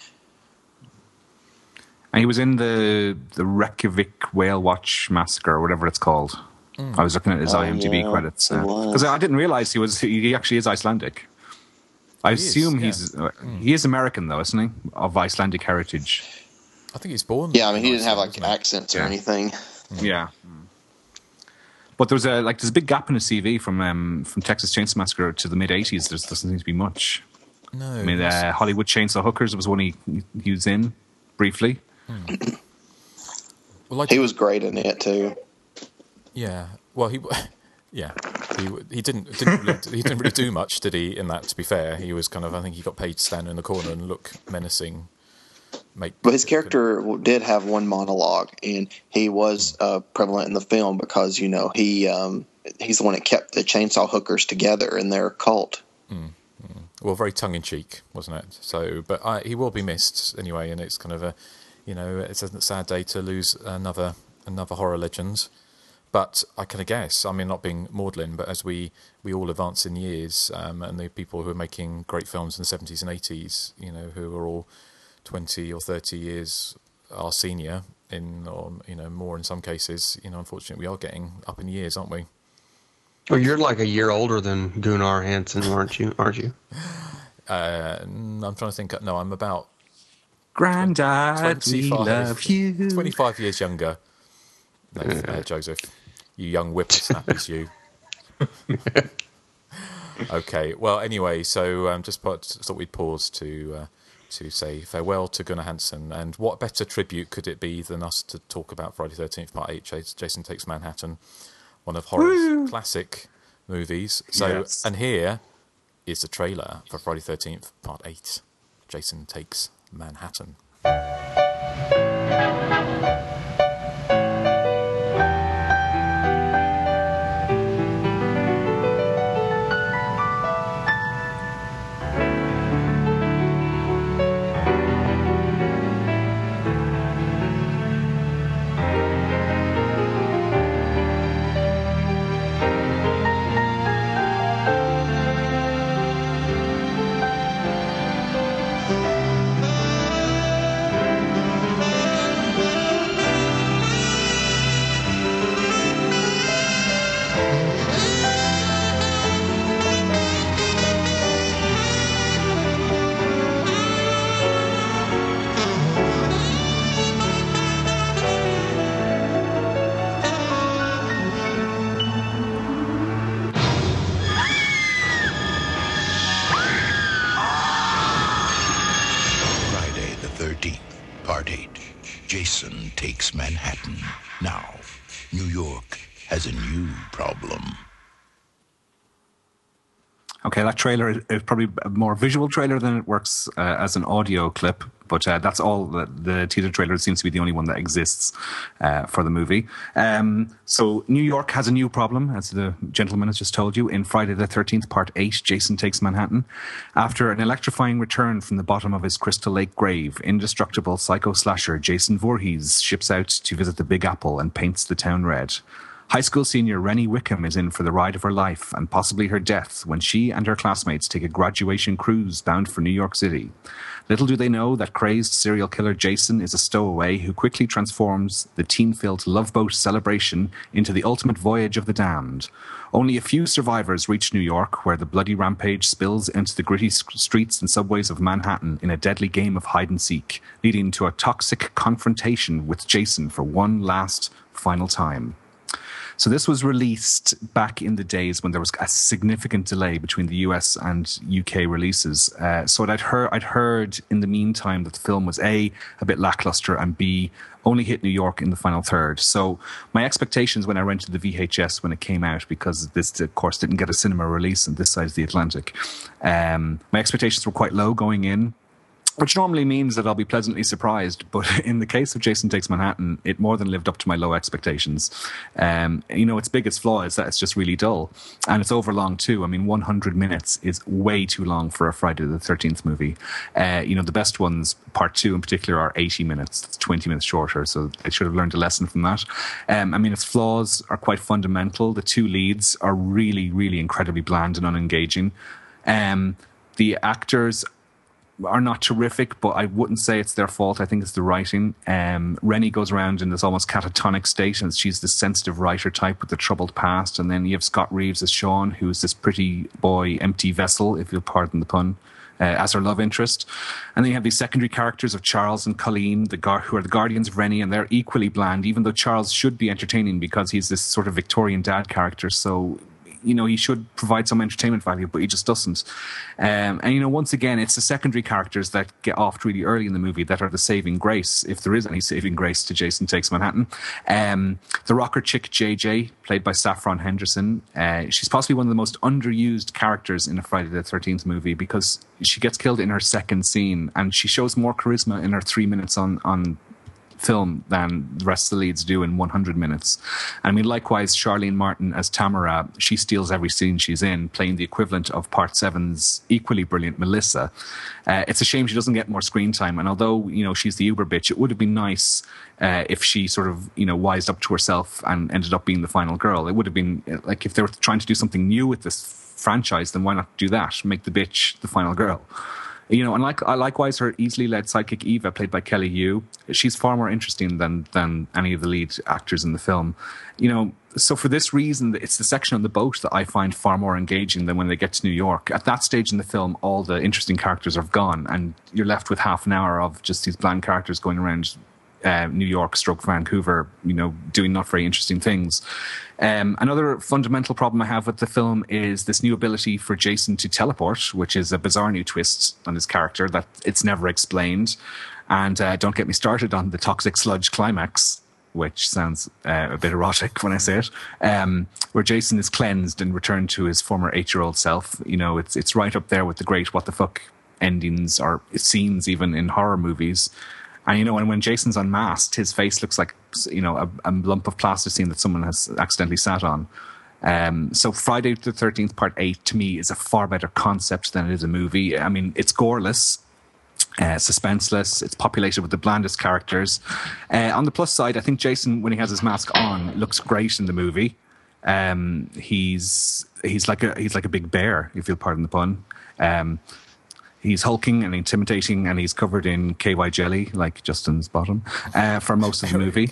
And he was in the the Reykjavik Whale Watch Massacre, or whatever it's called. Mm. I was looking at his Oh, IMDb yeah, credits he was. because I didn't realize he was. He actually is Icelandic. I He is, assume yeah. he's uh, he is American though, isn't he? Of Icelandic heritage. I think he's born. Yeah, I mean, he in didn't have Iceland, like isn't accents or Yeah. anything. Yeah. But there's a like there's a big gap in his C V from um, from Texas Chainsaw Massacre to the mid eighties. There doesn't seem to be much. he? No. I mean, uh, Hollywood Chainsaw Hookers was one he he was in briefly. well, I He was great in it too. Yeah. Well, he. Yeah. He he didn't didn't really, he didn't really do much, did he? In that, to be fair, he was kind of. I think he got paid to stand in the corner and look menacing. Make. But his character did have one monologue, and he was uh, prevalent in the film because you know he um, he's the one that kept the chainsaw hookers together in their cult. Mm, mm. Well, very tongue in cheek, wasn't it? So, but I, he will be missed anyway, and it's kind of a, you know, it's a sad day to lose another another horror legend. But I can guess, I mean, not being maudlin, but as we, we all advance in years, um, and the people who are making great films in the seventies and eighties, you know, who are all twenty or thirty years our senior in, or, you know, more in some cases, you know, unfortunately we are getting up in years, aren't we? Well, you're like a year older than Gunnar Hansen, aren't you? Aren't you? Uh, I'm trying to think, no, I'm about Granddad, we love you. twenty-five years younger. No, uh, Joseph, you young whippersnappers, you. Okay, well, anyway, so um, just put, thought we'd pause to uh, to say farewell to Gunnar Hansen, and what better tribute could it be than us to talk about Friday the thirteenth Part eight, Jason Takes Manhattan, one of horror's Woo! classic movies. So, Yes. and here is the trailer for Friday the thirteenth Part eight, Jason Takes Manhattan. Jason Takes Manhattan. Now, New York has a new problem. Okay, that trailer is probably a more visual trailer than it works uh, as an audio clip, but uh, that's all. The, the teaser trailer seems to be the only one that exists uh, for the movie. Um, so New York has a new problem, as the gentleman has just told you, in Friday the thirteenth, Part eight, Jason Takes Manhattan. After an electrifying return from the bottom of his Crystal Lake grave, indestructible psycho-slasher Jason Voorhees ships out to visit the Big Apple and paints the town red. High school senior Rennie Wickham is in for the ride of her life and possibly her death when she and her classmates take a graduation cruise bound for New York City. Little do they know that crazed serial killer Jason is a stowaway who quickly transforms the teen-filled Love Boat celebration into the ultimate voyage of the damned. Only a few survivors reach New York, where the bloody rampage spills into the gritty streets and subways of Manhattan in a deadly game of hide-and-seek, leading to a toxic confrontation with Jason for one last, final time. So this was released back in the days when there was a significant delay between the U S and U K releases. Uh, so I'd heard, I'd heard in the meantime that the film was A, a bit lackluster, and B, only hit New York in the final third. So my expectations when I rented the V H S when it came out, because this, of course, didn't get a cinema release on this side of the Atlantic, um, my expectations were quite low going in, which normally means that I'll be pleasantly surprised. But in the case of Jason Takes Manhattan, it more than lived up to my low expectations. Um, you know, its biggest flaw is that it's just really dull. And it's overlong too. I mean, one hundred minutes is way too long for a Friday the thirteenth movie. Uh, you know, the best ones, part two in particular, are eighty minutes. It's twenty minutes shorter. So they should have learned a lesson from that. Um, I mean, its flaws are quite fundamental. The two leads are really, really incredibly bland and unengaging. Um, the actors are not terrific, but I wouldn't say it's their fault. I think it's the writing. Um, Rennie goes around in this almost catatonic state, and she's this sensitive writer type with a troubled past. And then you have Scott Reeves as Sean, who's this pretty boy, empty vessel, if you'll pardon the pun, uh, as her love interest. And then you have these secondary characters of Charles and Colleen, the gar- who are the guardians of Rennie, and they're equally bland, even though Charles should be entertaining because he's this sort of Victorian dad character. So, you know, he should provide some entertainment value, but he just doesn't. Um, and, you know, once again, it's the secondary characters that get off really early in the movie that are the saving grace, if there is any saving grace to Jason Takes Manhattan. Um, the rocker chick J J, played by Saffron Henderson, uh, she's possibly one of the most underused characters in a Friday the thirteenth movie because she gets killed in her second scene, and she shows more charisma in her three minutes on on film than the rest of the leads do in one hundred minutes. I mean, likewise, Charlene Martin as Tamara, she steals every scene she's in, playing the equivalent of Part seven's equally brilliant Melissa. Uh, it's a shame she doesn't get more screen time, and although, you know, she's the uber bitch, it would have been nice uh, if she sort of, you know, wised up to herself and ended up being the final girl. It would have been, like, if they were trying to do something new with this franchise, then why not do that? Make the bitch the final girl. You know, and like, likewise, her easily led sidekick Eva, played by Kelly Yu, she's far more interesting than than any of the lead actors in the film. You know, so for this reason, it's the section on the boat that I find far more engaging than when they get to New York. At that stage in the film, all the interesting characters are gone, and you're left with half an hour of just these bland characters going around uh, New York, stroke Vancouver, you know, doing not very interesting things. Um, another fundamental problem I have with the film is this new ability for Jason to teleport, which is a bizarre new twist on his character that it's never explained. And uh, don't get me started on the toxic sludge climax, which sounds uh, a bit erotic when I say it, um, where Jason is cleansed and returned to his former eight-year-old self. You know, it's it's right up there with the great what the fuck endings or scenes even in horror movies. And, you know, and when Jason's unmasked, his face looks like, you know, a, a lump of plasticine that someone has accidentally sat on. Um, so Friday the thirteenth, Part eight, to me, is a far better concept than it is a movie. I mean, it's goreless, uh, suspenseless, it's populated with the blandest characters. Uh, on the plus side, I think Jason, when he has his mask on, looks great in the movie. Um, he's he's like a he's like a big bear, if you'll pardon the pun. Um, He's hulking and intimidating, and he's covered in K Y jelly, like Justin's bottom, uh, for most of the movie.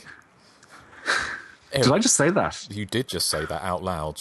Eric, did I just say that? You did just say that out loud.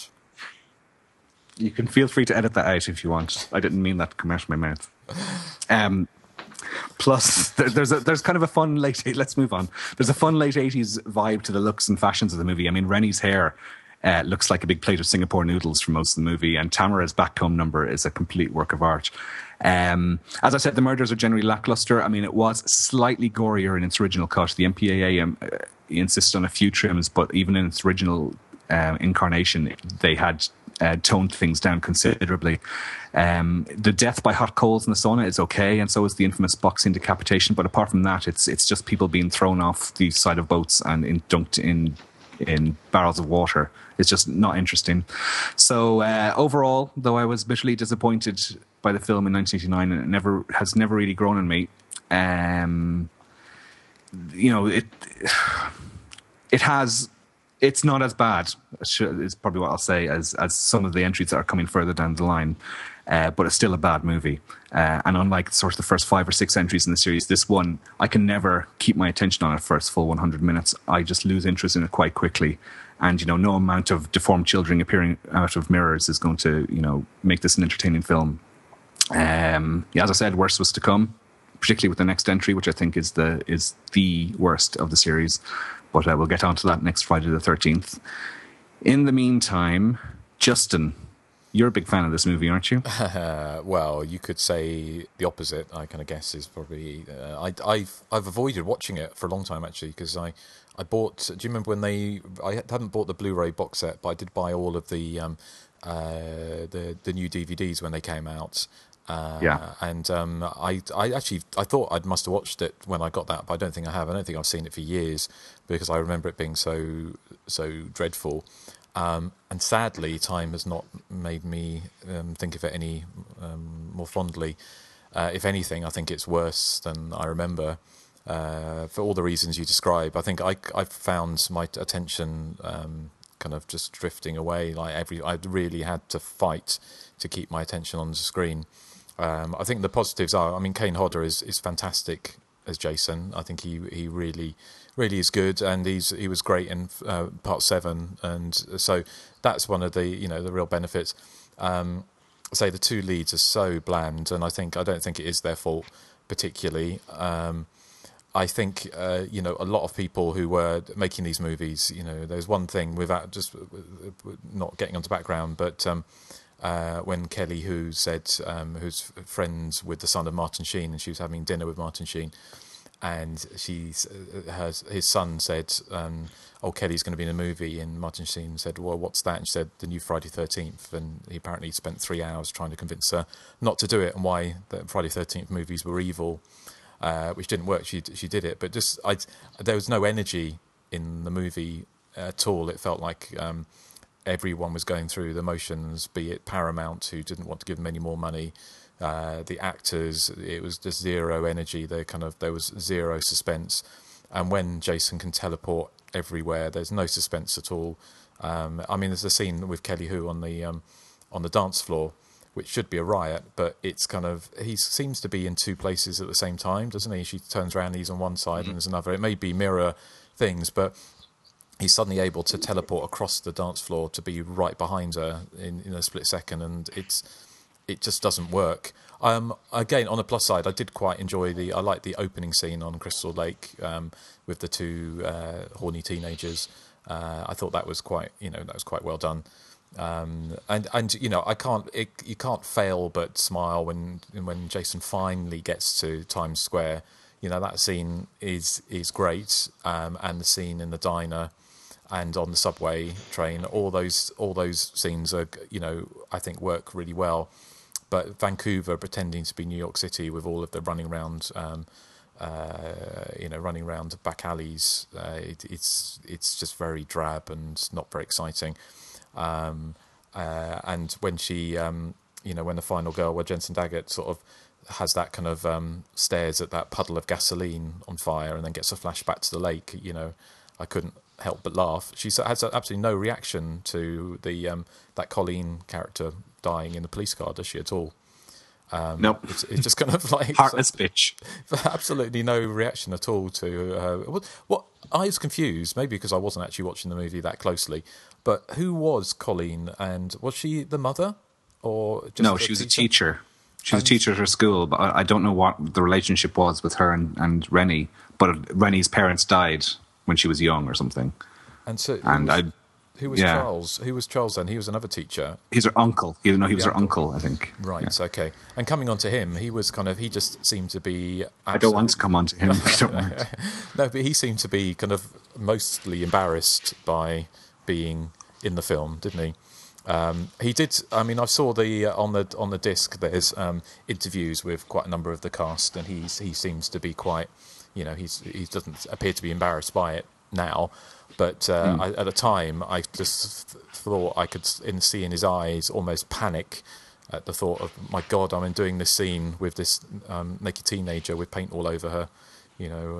You can feel free to edit that out if you want. I didn't mean that to come out of my mouth. Um, plus, there, there's a, there's kind of a fun late... Let's move on. There's a fun late eighties vibe to the looks and fashions of the movie. I mean, Rennie's hair uh, looks like a big plate of Singapore noodles for most of the movie, and Tamara's back home number is a complete work of art. Um, as I said, the murders are generally lackluster. I mean, it was slightly gorier in its original cut. The M P A A um, uh, insisted on a few trims, but even in its original uh, incarnation, they had uh, toned things down considerably. Um, the death by hot coals in the sauna is okay, and so is the infamous boxing decapitation. But apart from that, it's it's just people being thrown off the side of boats and in, dunked in in barrels of water. It's just not interesting. So uh, overall, though I was bitterly disappointed by the film in nineteen eighty-nine, and it never has never really grown on me. Um, you know, it it has. It's not as bad, is probably what I'll say, as as some of the entries that are coming further down the line. Uh, but it's still a bad movie. Uh, and unlike sort of the first five or six entries in the series, this one, I can never keep my attention on it for its full one hundred minutes. I just lose interest in it quite quickly. And, you know, no amount of deformed children appearing out of mirrors is going to, you know, make this an entertaining film. Um, yeah, as I said, worse was to come, particularly with the next entry, which I think is the is the worst of the series. But uh, we'll get on to that next Friday the thirteenth. In the meantime, Justin, you're a big fan of this movie, aren't you? Uh, well, you could say the opposite. I kind of guess is probably. Uh, I, I've I've avoided watching it for a long time actually, because I, I bought. Do you remember when they? I hadn't bought the Blu-ray box set, but I did buy all of the um, uh, the the new D V Ds when they came out. Uh, yeah. And um, I I actually I thought I must have watched it when I got that, but I don't think I have. I don't think I've seen it for years because I remember it being so so dreadful. Um, and sadly, time has not made me um, think of it any um, more fondly. Uh, if anything, I think it's worse than I remember, uh, for all the reasons you describe. I think I, I've found my attention um, kind of just drifting away. Like every, I really had to fight to keep my attention on the screen. Um, I think the positives are, I mean, Kane Hodder is, is fantastic as Jason. I think he he really... really is good, and he's he was great in uh, part seven, and so that's one of the you know the real benefits. Um, say the two leads are so bland, and I think I don't think it is their fault particularly. Um, I think uh, you know a lot of people who were making these movies, you know, there's one thing without just not getting onto background, but um, uh, when Kelly Hu said um, who's friends with the son of Martin Sheen, and she was having dinner with Martin Sheen. And she's, her, his son said, um, oh, Kelly's going to be in a movie. And Martin Sheen said, well, what's that? And she said, the new Friday thirteenth. And he apparently spent three hours trying to convince her not to do it and why the Friday thirteenth movies were evil, uh, which didn't work. She she did it. But just I, there was no energy in the movie at all. It felt like um, everyone was going through the motions, be it Paramount, who didn't want to give them any more money, Uh, the actors, it was just zero energy. They kind of there was zero suspense, and when Jason can teleport everywhere, there's no suspense at all. Um, I mean, there's a scene with Kelly Hu on the um, on the dance floor, which should be a riot, but it's kind of he seems to be in two places at the same time, doesn't he? She turns around, he's on one side, mm-hmm. and there's another. It may be mirror things, but he's suddenly able to teleport across the dance floor to be right behind her in, in a split second, and it's. It just doesn't work. Um, again, on the plus side, I did quite enjoy the. I like the opening scene on Crystal Lake um, with the two uh, horny teenagers. Uh, I thought that was quite, you know, that was quite well done. Um, and and you know, I can't, it, you can't fail but smile when when Jason finally gets to Times Square. You know, that scene is is great, um, and the scene in the diner and on the subway train. All those all those scenes are, you know, I think work really well. But Vancouver pretending to be New York City with all of the running around, um, uh, you know, running around back alleys, uh, it, it's it's just very drab and not very exciting. Um, uh, and when she, um, you know, when the final girl, where Jensen Daggett sort of has that kind of um, stares at that puddle of gasoline on fire and then gets a flashback to the lake, you know, I couldn't help but laugh. She has absolutely no reaction to the um, that Colleen character dying in the police car, does she at all? Um, nope. It's, it's just kind of like heartless bitch. Absolutely no reaction at all to uh, what, what. I was confused, maybe because I wasn't actually watching the movie that closely. But who was Colleen, and was she the mother, or just no? She was teacher? a teacher. She was and, a teacher at her school, but I, I don't know what the relationship was with her and, and Rennie. But Rennie's parents died when she was young or something. And so, and was, I, Who was Yeah. Charles? Who was Charles then? He was another teacher. He's her uncle. You know, he was The her uncle, I think. Right. Yeah. Okay. And coming on to him, he was kind of. He just seemed to be. I don't want to come on to him. If you don't mind. No, but he seemed to be kind of mostly embarrassed by being in the film, didn't he? Um, he did. I mean, I saw the uh, on the on the disc. There's um, interviews with quite a number of the cast, and he's he seems to be quite. You know, he's he doesn't appear to be embarrassed by it now. But uh, Mm. I, at the time, I just th- thought I could in, see in his eyes almost panic at the thought of, my God, I'm doing this scene with this um, naked teenager with paint all over her. You know,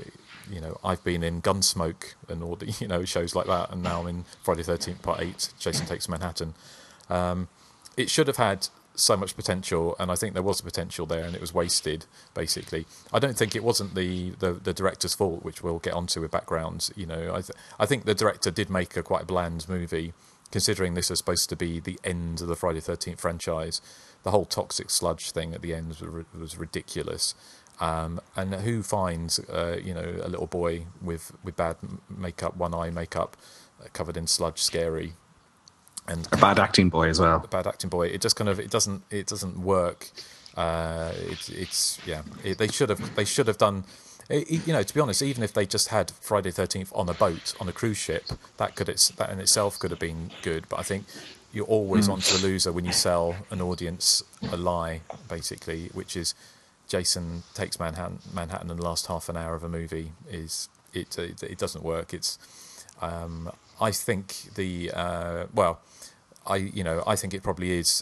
I, you know, I've been in Gunsmoke and all the you know shows like that, and now I'm in Friday the thirteenth Part Eight, Jason Takes Manhattan. Um, it should have had so much potential, and I think there was a potential there, and it was wasted. Basically, I don't think it wasn't the, the, the director's fault, which we'll get onto with backgrounds. You know, I th- I think the director did make a quite bland movie, considering this was supposed to be the end of the Friday the thirteenth franchise. The whole toxic sludge thing at the end was, was ridiculous. Um, and who finds, uh, you know, a little boy with, with bad makeup, one eye makeup, uh, covered in sludge, scary, and A bad acting boy as well. a bad acting boy. It just kind of it doesn't it doesn't work. Uh, it's it's yeah. It, they should have they should have done. It, you know, to be honest, even if they just had Friday the thirteenth on a boat on a cruise ship, that could it's, that in itself could have been good. But I think you're always Mm. onto the loser when you sell an audience a lie, basically, which is Jason Takes Manhattan. Manhattan in the last half an hour of a movie is it. It, it doesn't work. It's um, I think the uh, well. I, you know, I think it probably is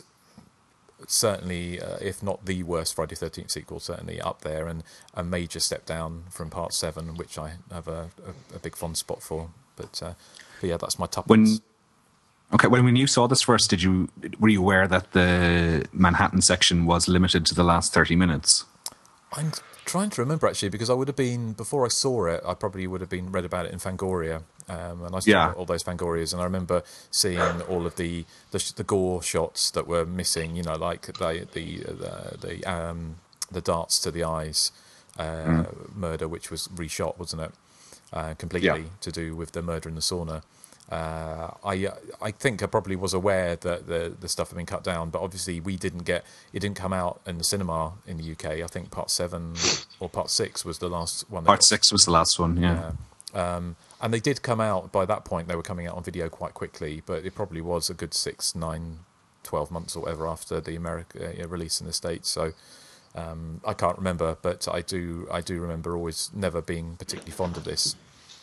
certainly, uh, if not the worst Friday the thirteenth sequel, certainly up there, and a major step down from Part Seven, which I have a, a, a big fond spot for. But, uh, but yeah, that's my tuppence. When okay, when when you saw this first, did you were you aware that the Manhattan section was limited to the last thirty minutes? I'm trying to remember actually, because I would have been before I saw it. I probably would have been read about it in Fangoria, um, and I saw Yeah. all those Fangorias, and I remember seeing all of the the, sh- the gore shots that were missing. You know, like the the the the, um, the darts to the eyes uh, Mm. murder, which was reshot, wasn't it? Uh, completely Yeah. to do with the murder in the sauna. Uh, I I think I probably was aware that the the stuff had been cut down, but obviously we didn't get it didn't come out in the cinema in the U K. I think Part Seven or Part Six was the last one. that Part got- six was the last one. Yeah. yeah. Um, and they did come out by that point. They were coming out on video quite quickly, but it probably was a good six, nine, twelve months or whatever after the America uh, release in the States. So um, I can't remember, but I do I do remember always never being particularly fond of this.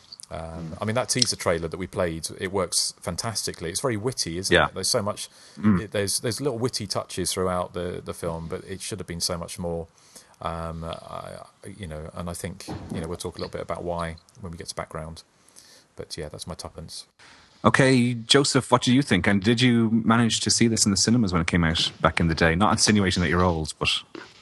Um, I mean, that teaser trailer that we played, it works fantastically. It's very witty, isn't Yeah. it? There's so much. Mm. It, there's there's little witty touches throughout the, the film, but it should have been so much more. Um, I, you know, and I think you know we'll talk a little bit about why when we get to background. But yeah, that's my tuppence. Okay, Joseph, what do you think? And did you manage to see this in the cinemas when it came out back in the day? Not insinuating that you're old, but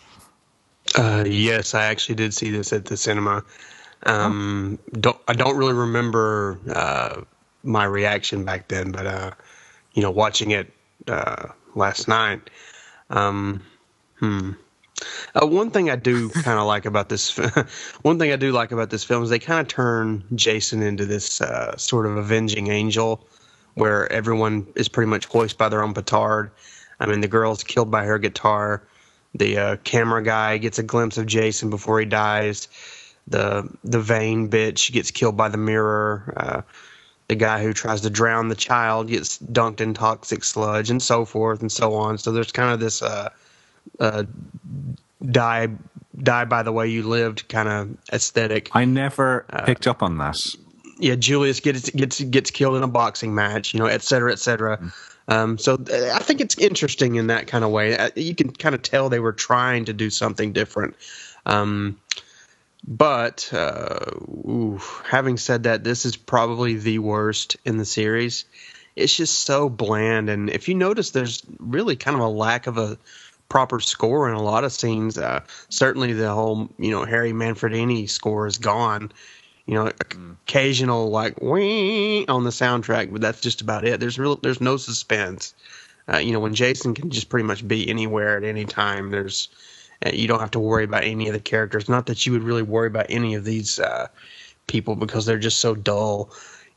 Uh, yes, I actually did see this at the cinema. Um, don't I don't really remember uh, my reaction back then, but uh, you know, watching it uh, last night. Um, hmm. Uh, one thing I do kind of like about this, one thing I do like about this film is they kind of turn Jason into this uh, sort of avenging angel, where everyone is pretty much hoisted by their own petard. I mean, the girl's killed by her guitar. The uh, camera guy gets a glimpse of Jason before he dies. The the vain bitch gets killed by the mirror. Uh, the guy who tries to drown the child gets dunked in toxic sludge, and so forth and so on. So there's kind of this uh, uh, die die by the way you lived kind of aesthetic. I never picked up on that. Yeah, Julius gets gets gets killed in a boxing match, you know, et cetera, et cetera. Mm. Um, so uh, I think it's interesting in that kind of way. Uh, you can kind of tell they were trying to do something different. Um, but uh, ooh, having said that, this is probably the worst in the series. It's just so bland, and if you notice, there's really kind of a lack of a proper score in a lot of scenes. Uh, certainly, the whole you know Harry Manfredini score is gone. You know, mm. occasional like wee on the soundtrack, but that's just about it. There's real, there's no suspense. Uh, you know, when Jason can just pretty much be anywhere at any time. There's uh, you don't have to worry about any of the characters. Not that you would really worry about any of these uh, people because they're just so dull.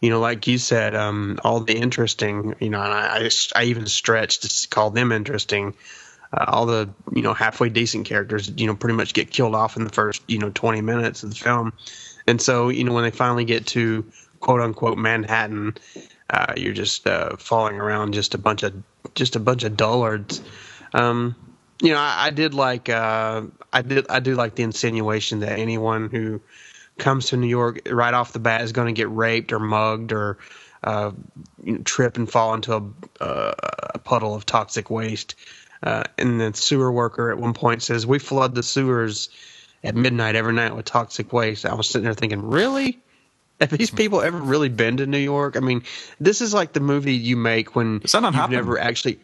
you know, like you said, um, all the interesting, you know, and I, I, I even stretched to call them interesting. Uh, all the, you know, halfway decent characters, you know, pretty much get killed off in the first, you know, twenty minutes of the film. And so, you know, when they finally get to quote unquote Manhattan, uh, you're just uh, falling around just a bunch of just a bunch of dullards. Um, you know, I, I did like uh, I did I do like the insinuation that anyone who comes to New York right off the bat is going to get raped or mugged or uh, you know, trip and fall into a, uh, a puddle of toxic waste. Uh, and the sewer worker at one point says, "We flood the sewers at midnight every night with toxic waste." I was sitting there thinking, really? Have these people ever really been to New York? I mean, this is like the movie you make when Does that not you've happen? never actually...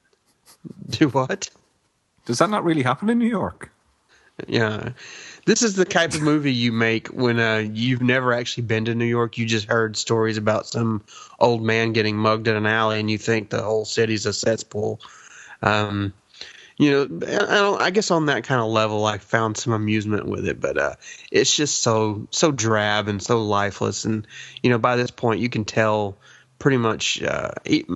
Do what? Does that not really happen in New York? Yeah. This is the type of movie you make when uh, you've never actually been to New York. You just heard stories about some old man getting mugged in an alley and you think the whole city's a cesspool. Um, you know, I, don't, I guess on that kind of level, I found some amusement with it, but uh, it's just so so drab and so lifeless. And you know, by this point, you can tell pretty much. Uh, he,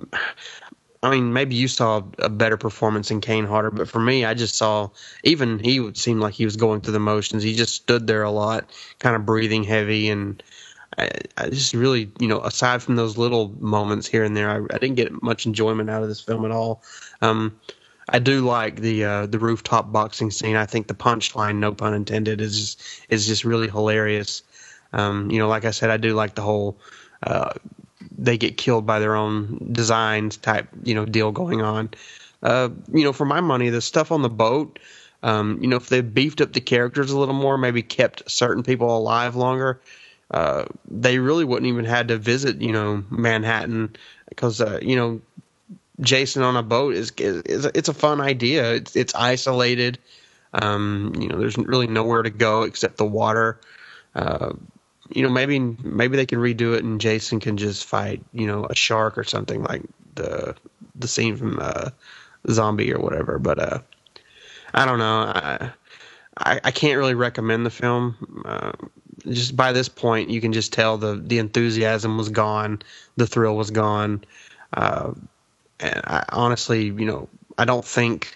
I mean, maybe you saw a better performance in Kane Hodder, but for me, I just saw even he would seem like he was going through the motions. He just stood there a lot, kind of breathing heavy, and I, I just really, you know, aside from those little moments here and there, I, I didn't get much enjoyment out of this film at all. Um, I do like the uh, the rooftop boxing scene. I think the punchline, no pun intended, is just, is just really hilarious. Um, you know, like I said, I do like the whole uh, they get killed by their own designs type, you know, deal going on. Uh, you know, for my money, the stuff on the boat, um, you know, if they beefed up the characters a little more, maybe kept certain people alive longer, uh, they really wouldn't even had to visit, you know, Manhattan because, uh, you know, Jason on a boat is, is, is it's a fun idea. It's it's isolated. Um, you know, there's really nowhere to go except the water. Uh, you know, maybe maybe they can redo it and Jason can just fight, you know, a shark or something like the the scene from uh, Zombie or whatever. But uh, I don't know. I, I I can't really recommend the film. Uh, just by this point, you can just tell the the enthusiasm was gone, the thrill was gone. Uh, And I, honestly, you know, I don't think,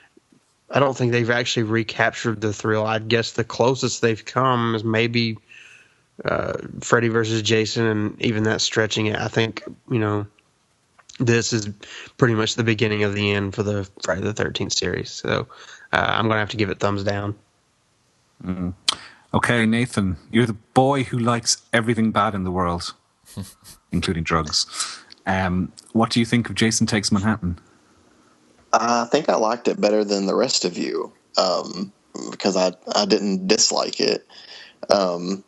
I don't think they've actually recaptured the thrill. I guess the closest they've come is maybe uh, Freddy versus Jason, and even that stretching it. I think, you know, this is pretty much the beginning of the end for the Friday the thirteenth series. So uh, I'm going to have to give it thumbs down. Mm. Okay, Nathan, you're the boy who likes everything bad in the world, including drugs. Um, what do you think of Jason Takes Manhattan? I think I liked it better than the rest of you um, because I, I didn't dislike it. Um,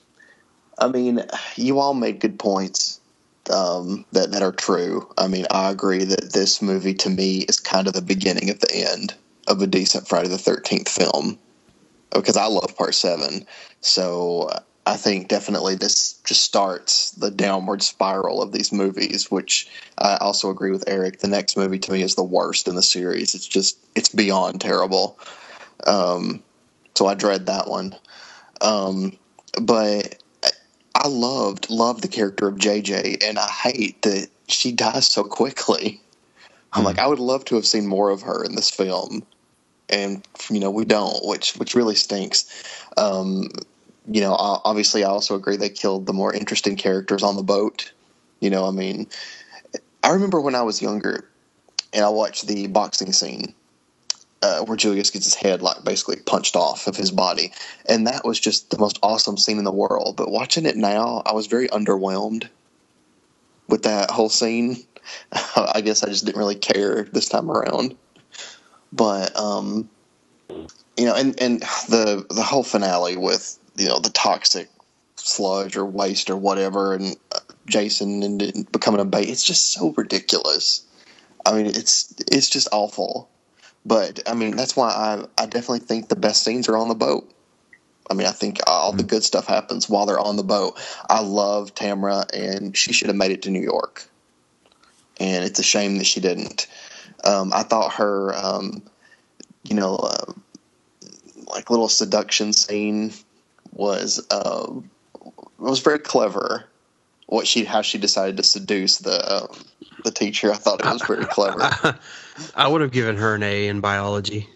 I mean, you all made good points um, that, that are true. I mean, I agree that this movie to me is kind of the beginning of the end of a decent Friday the thirteenth film because I love part seven. So I think definitely this just starts the downward spiral of these movies, which I also agree with Eric. The next movie to me is the worst in the series. It's just, it's beyond terrible. Um, so I dread that one. Um, but I loved, loved the character of J J, and I hate that she dies so quickly. I'm like, I would love to have seen more of her in this film. And, you know, we don't, which, which really stinks. Um, You know, obviously, I also agree they killed the more interesting characters on the boat. You know, I mean, I remember when I was younger and I watched the boxing scene uh, where Julius gets his head like basically punched off of his body. And that was just the most awesome scene in the world. But watching it now, I was very underwhelmed with that whole scene. I guess I just didn't really care this time around. But, um, you know, and, and the the whole finale with, you know, the toxic sludge or waste or whatever, and uh, Jason and, and becoming a bait. It's just so ridiculous. I mean, it's it's just awful. But, I mean, that's why I, I definitely think the best scenes are on the boat. I mean, I think all the good stuff happens while they're on the boat. I love Tamara, and she should have made it to New York. And it's a shame that she didn't. Um, I thought her, um, you know, uh, like little seduction scene was uh, was very clever. what she how she decided to seduce the um, the teacher. I thought it was very clever. I, I would have given her an A in biology.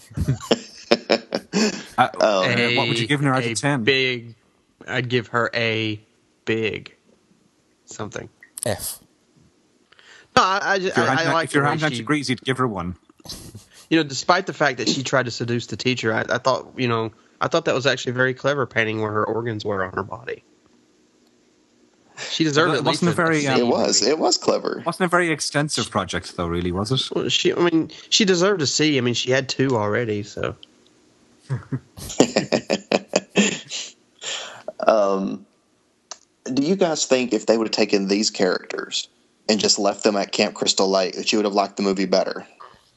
Uh, A, what would you give her out of ten? Big. I'd give her a big something. F. No, I, I, if your I, hand, I like if your the way hand had she- degrees, you'd give her one. You know, despite the fact that she tried to seduce the teacher, I, I thought, you know, I thought that was actually very clever, painting where her organs were on her body. She deserved It at wasn't least a very. C. um, It was. It was clever. Wasn't a very extensive project, though. Really, was it? Well, she, I mean, she deserved a C. I mean, she had two already, so. Um, do you guys think if they would have taken these characters and just left them at Camp Crystal Lake, that you would have liked the movie better?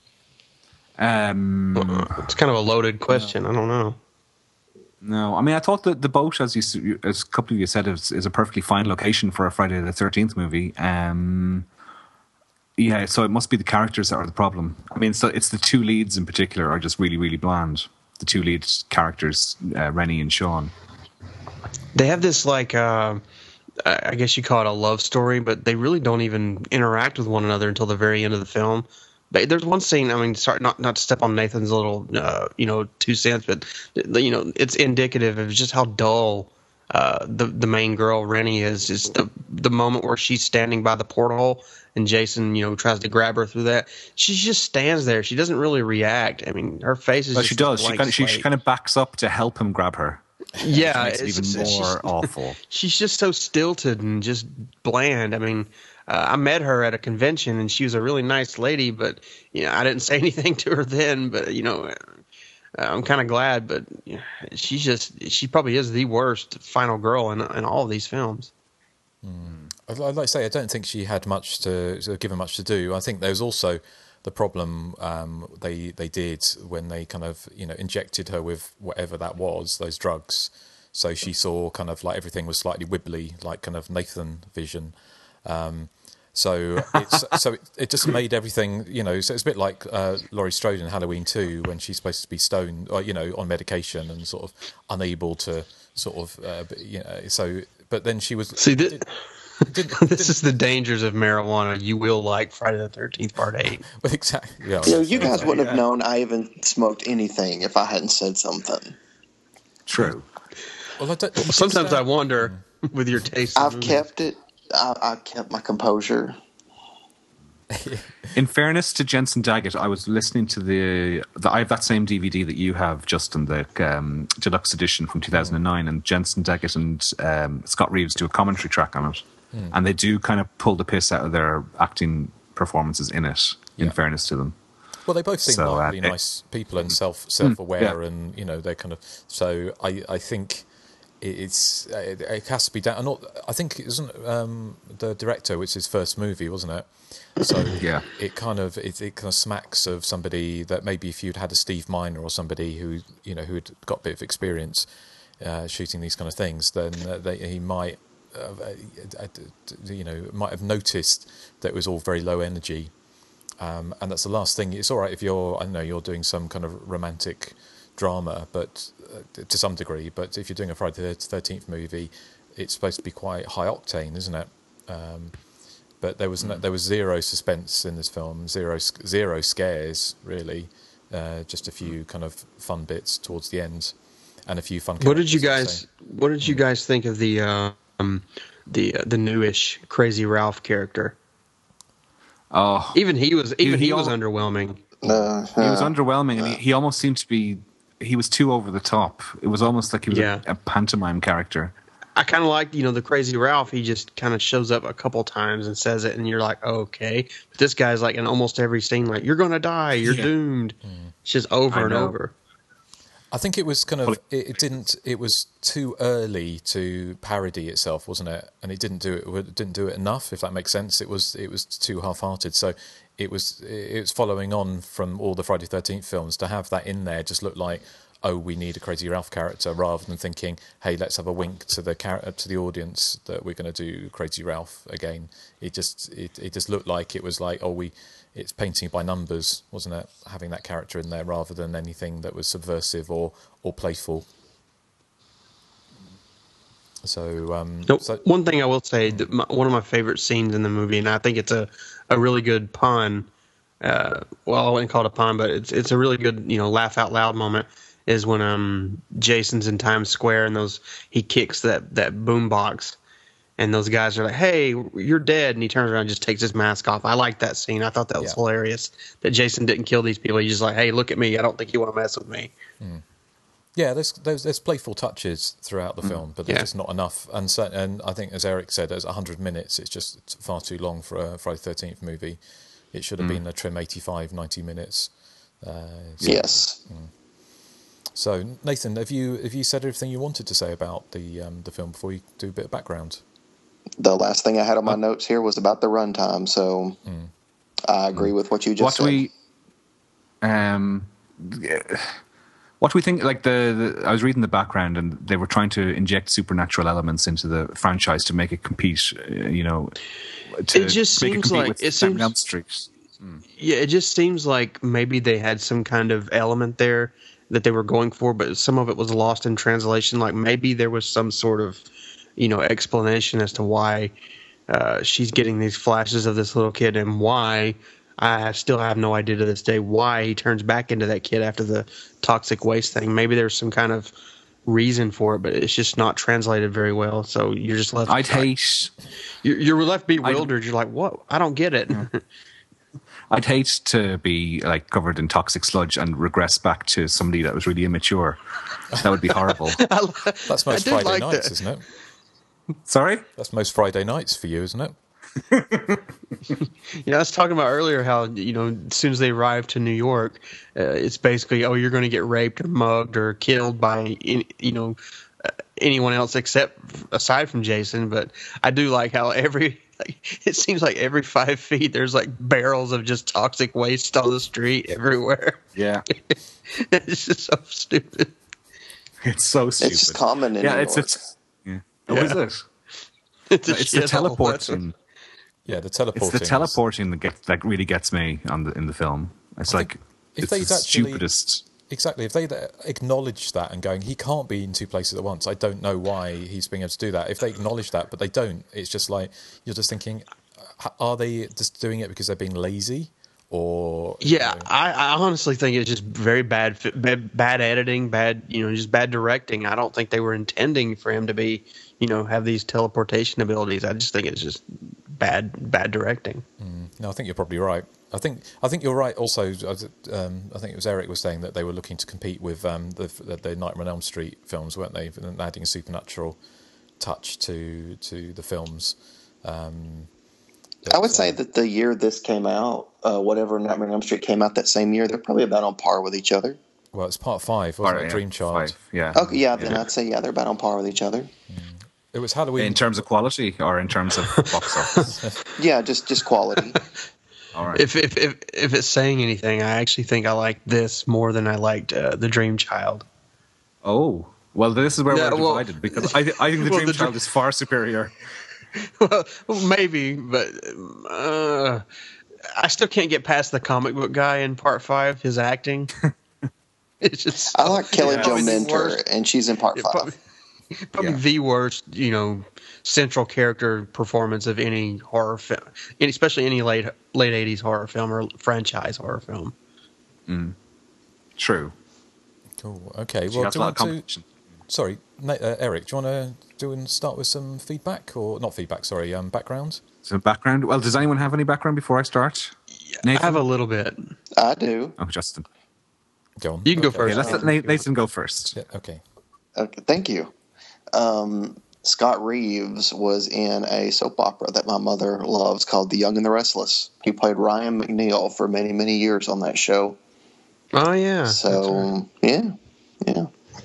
Um, it's kind of a loaded question. I don't know. No, I mean, I thought that the boat, as you, as a couple of you said, is, is a perfectly fine location for a Friday the thirteenth movie. Um, yeah, so it must be the characters that are the problem. I mean, so it's the two leads in particular are just really, really bland. The two lead characters, uh, Rennie and Sean. They have this, like, uh, I guess you call it a love story, but they really don't even interact with one another until the very end of the film. But there's one scene, I mean, sorry, not, not to step on Nathan's little, uh, you know, two cents, but, you know, it's indicative of just how dull uh, the the main girl, Rennie, is. Is the, the moment where she's standing by the porthole and Jason, you know, tries to grab her through that. She just stands there. She doesn't really react. I mean, her face is Well, just she does. a She blank kind of she, she slate. kind of backs up to help him grab her. Yeah, Which makes it it's- even it's- more she's- awful. She's just so stilted and just bland. I mean, uh, I met her at a convention and she was a really nice lady, but you know, I didn't say anything to her then. But you know, uh, I'm kind of glad. But you know, she's just she probably is the worst final girl in in all of these films. I'd, I'd like to say I don't think she had much to, to given much to do. I think there was also the problem um, they they did when they kind of you know injected her with whatever that was, those drugs. So she saw kind of like everything was slightly wibbly, like kind of Nathan vision. Um, so it's so it, it just made everything you know. So it's a bit like uh, Laurie Strode in Halloween two when she's supposed to be stoned, or you know, on medication and sort of unable to sort of uh, you know. So but then she was See, this, this is the dangers of marijuana. You will like Friday the thirteenth Part Eight. Well, exactly. Yeah, You know, you guys wouldn't have known I even smoked anything if I hadn't said something. True. Well, I don't, Sometimes I wonder with your taste. in I've movies. kept it. I, I kept my composure. In fairness to Jensen Daggett, I was listening to the, the I have that same D V D that you have, Justin, the um, deluxe edition from two thousand nine, and Jensen Daggett and um, Scott Reeves do a commentary track on it, Hmm. and they do kind of pull the piss out of their acting performances in it. In Yeah. fairness to them, Well, they both seem So, like uh, really it- nice people and self self aware, yeah. and you know they're kind of. So I I think it- it's it, it has to be done. Not I think it isn't um, the director, which is his first movie, wasn't it? So Yeah. it kind of it, it kind of smacks of somebody that maybe if you'd had a Steve Miner or somebody who you know who'd got a bit of experience uh, shooting these kind of things, then uh, they, he might. Uh, uh, you know, might have noticed that it was all very low energy, um, and that's the last thing. It's all right if you're, I don't know, you're doing some kind of romantic drama, but uh, to some degree. But if you're doing a Friday the thirteenth movie, it's supposed to be quite high octane, isn't it? Um, but there was no, there was zero suspense in this film, zero zero scares really, uh, just a few kind of fun bits towards the end, and a few fun. What did you characters, I'd guys? What did you guys think of the uh, um, the uh, the newish Crazy Ralph character? oh, Even he was even he he, was al- underwhelming. Uh, he was underwhelming, and he, he almost seemed to be. He was too over the top. It was almost like he was Yeah. a, a pantomime character. I kind of like, you know, the Crazy Ralph. He just kind of shows up a couple times and says it, and you're like, oh, okay. But this guy's like in almost every scene, like, you're going to die, you're Yeah. doomed. It's just over I and know. over. I think it was kind of it, it didn't it was too early to parody itself, wasn't it? And it didn't do it, it didn't do it enough, if that makes sense. It was it was too half-hearted. So it was it was following on from all the Friday the thirteenth films to have that in there just looked like, oh, we need a Crazy Ralph character, rather than thinking, hey, let's have a wink to the char- to the audience that we're going to do Crazy Ralph again. It just it, it just looked like it was like, oh, we it's painting by numbers, wasn't it? Having that character in there rather than anything that was subversive or or playful. So, um, Nope. so One thing I will say, that my, one of my favorite scenes in the movie, and I think it's a, a really good pun. Uh, well, I wouldn't call it a pun, but it's it's a really good, you know, laugh out loud moment. Is when um Jason's in Times Square and those he kicks that that boom box, and those guys are like, "Hey, you're dead," and he turns around and just takes his mask off. I like that scene. I thought that was Yeah. hilarious. That Jason didn't kill these people. He's just like, "Hey, look at me. I don't think you want to mess with me." Mm. Yeah, there's, there's there's playful touches throughout the Mm. film, but there's Yeah. just not enough. And so, and I think, as Eric said, it's one hundred minutes. It's just far too long for a Friday the thirteenth movie. It should have Mm. been a trim eighty-five, ninety minutes. Uh, so, Yes. mm. So, Nathan, have you have you said everything you wanted to say about the um, the film before you do a bit of background? The last thing I had on my notes here was about the runtime, so Mm. I agree with what you just What said. do we, um, what do we think? Like the, the, I was reading the background, and they were trying to inject supernatural elements into the franchise to make it compete. uh, You know, to It just make seems compete like- with it Nightmare on seems- Elm Street. Yeah, it just seems like maybe they had some kind of element there that they were going for, but some of it was lost in translation. Like maybe there was some sort of, you know, explanation as to why uh, she's getting these flashes of this little kid, and why I still have no idea to this day why he turns back into that kid after the toxic waste thing. Maybe there's some kind of reason for it, but it's just not translated very well. So you're just left. I'd hate. You're, you're left bewildered. You're like, what? I don't get it. I'd hate to be like covered in toxic sludge and regress back to somebody that was really immature. That would be horrible. That's most did Friday like nights, that. isn't it? Sorry? That's most Friday nights for you, isn't it? You know, I was talking about earlier how, you know, as soon as they arrive to New York, uh, it's basically, oh, you're going to get raped or mugged or killed by, any, you know, uh, anyone else except aside from Jason. But I do like how every, like, it seems like every five feet there's like barrels of just toxic waste on the street everywhere. Yeah. It's just so stupid. It's so stupid. It's just common in yeah, New it's York. it's. Yeah. Oh, Yeah. is it? It's, a It's the shithole. teleporting. Yeah, the teleporting. It's the teleporting that gets that really gets me on the in the film. It's like if it's they'd the actually- stupidest. Exactly. If they'd acknowledged that and going, he can't be in two places at once. I don't know why he's being able to do that. If they acknowledge that, but they don't, it's just like you're just thinking, h- are they just doing it because they're being lazy, or Yeah, I, I honestly think it's just very bad, fi- bad, bad editing, bad, you know, just bad directing. I don't think they were intending for him to be, you know, have these teleportation abilities. I just think it's just bad, bad directing. Mm, no, I think you're probably right. I think I think you're right. Also, um, I think it was Eric was saying that they were looking to compete with um, the, the Nightmare on Elm Street films, weren't they? And adding a supernatural touch to to the films. Um, but, I would uh, say that the year this came out, uh, whatever Nightmare on Elm Street came out that same year, they're probably about on par with each other. Well, it's part five, wasn't Part- it? yeah, Dream Child. five, yeah. Okay, yeah, then I'd say yeah, they're about on par with each other. It was Halloween. In terms of quality or in terms of box office? Yeah, just just quality. All right. If, if if if it's saying anything, I actually think I like this more than I liked uh, the Dream Child. Oh, well, this is where Yeah, we're well- divided because I, th- I think the Well, Dream the Child Dream- is far superior. Well, maybe, but uh, I still can't get past the comic book guy in part five. His acting, it's just. I like Kelly it's Jo probably the Minter, worst- and she's in part yeah, five. Probably, probably Yeah. the worst, you know, central character performance of any horror film, especially any late late eighties horror film or franchise horror film. Mm. True. Cool. Okay. She Well, has do a you lot want of to? competition. Sorry, Na- uh, Eric. Do you want to do and start with some feedback or not feedback? Sorry, um, background. So background. Well, does anyone have any background before I start? I have a little bit. I do. Oh, Justin. Go on. You can go Okay. first. Yeah, let's let Na- Nathan go first. Yeah, okay. Okay, thank you. Um, Scott Reeves was in a soap opera that my mother loves called The Young and the Restless. He played Ryan McNeil for many, many years on that show. Oh yeah. So, yeah, yeah,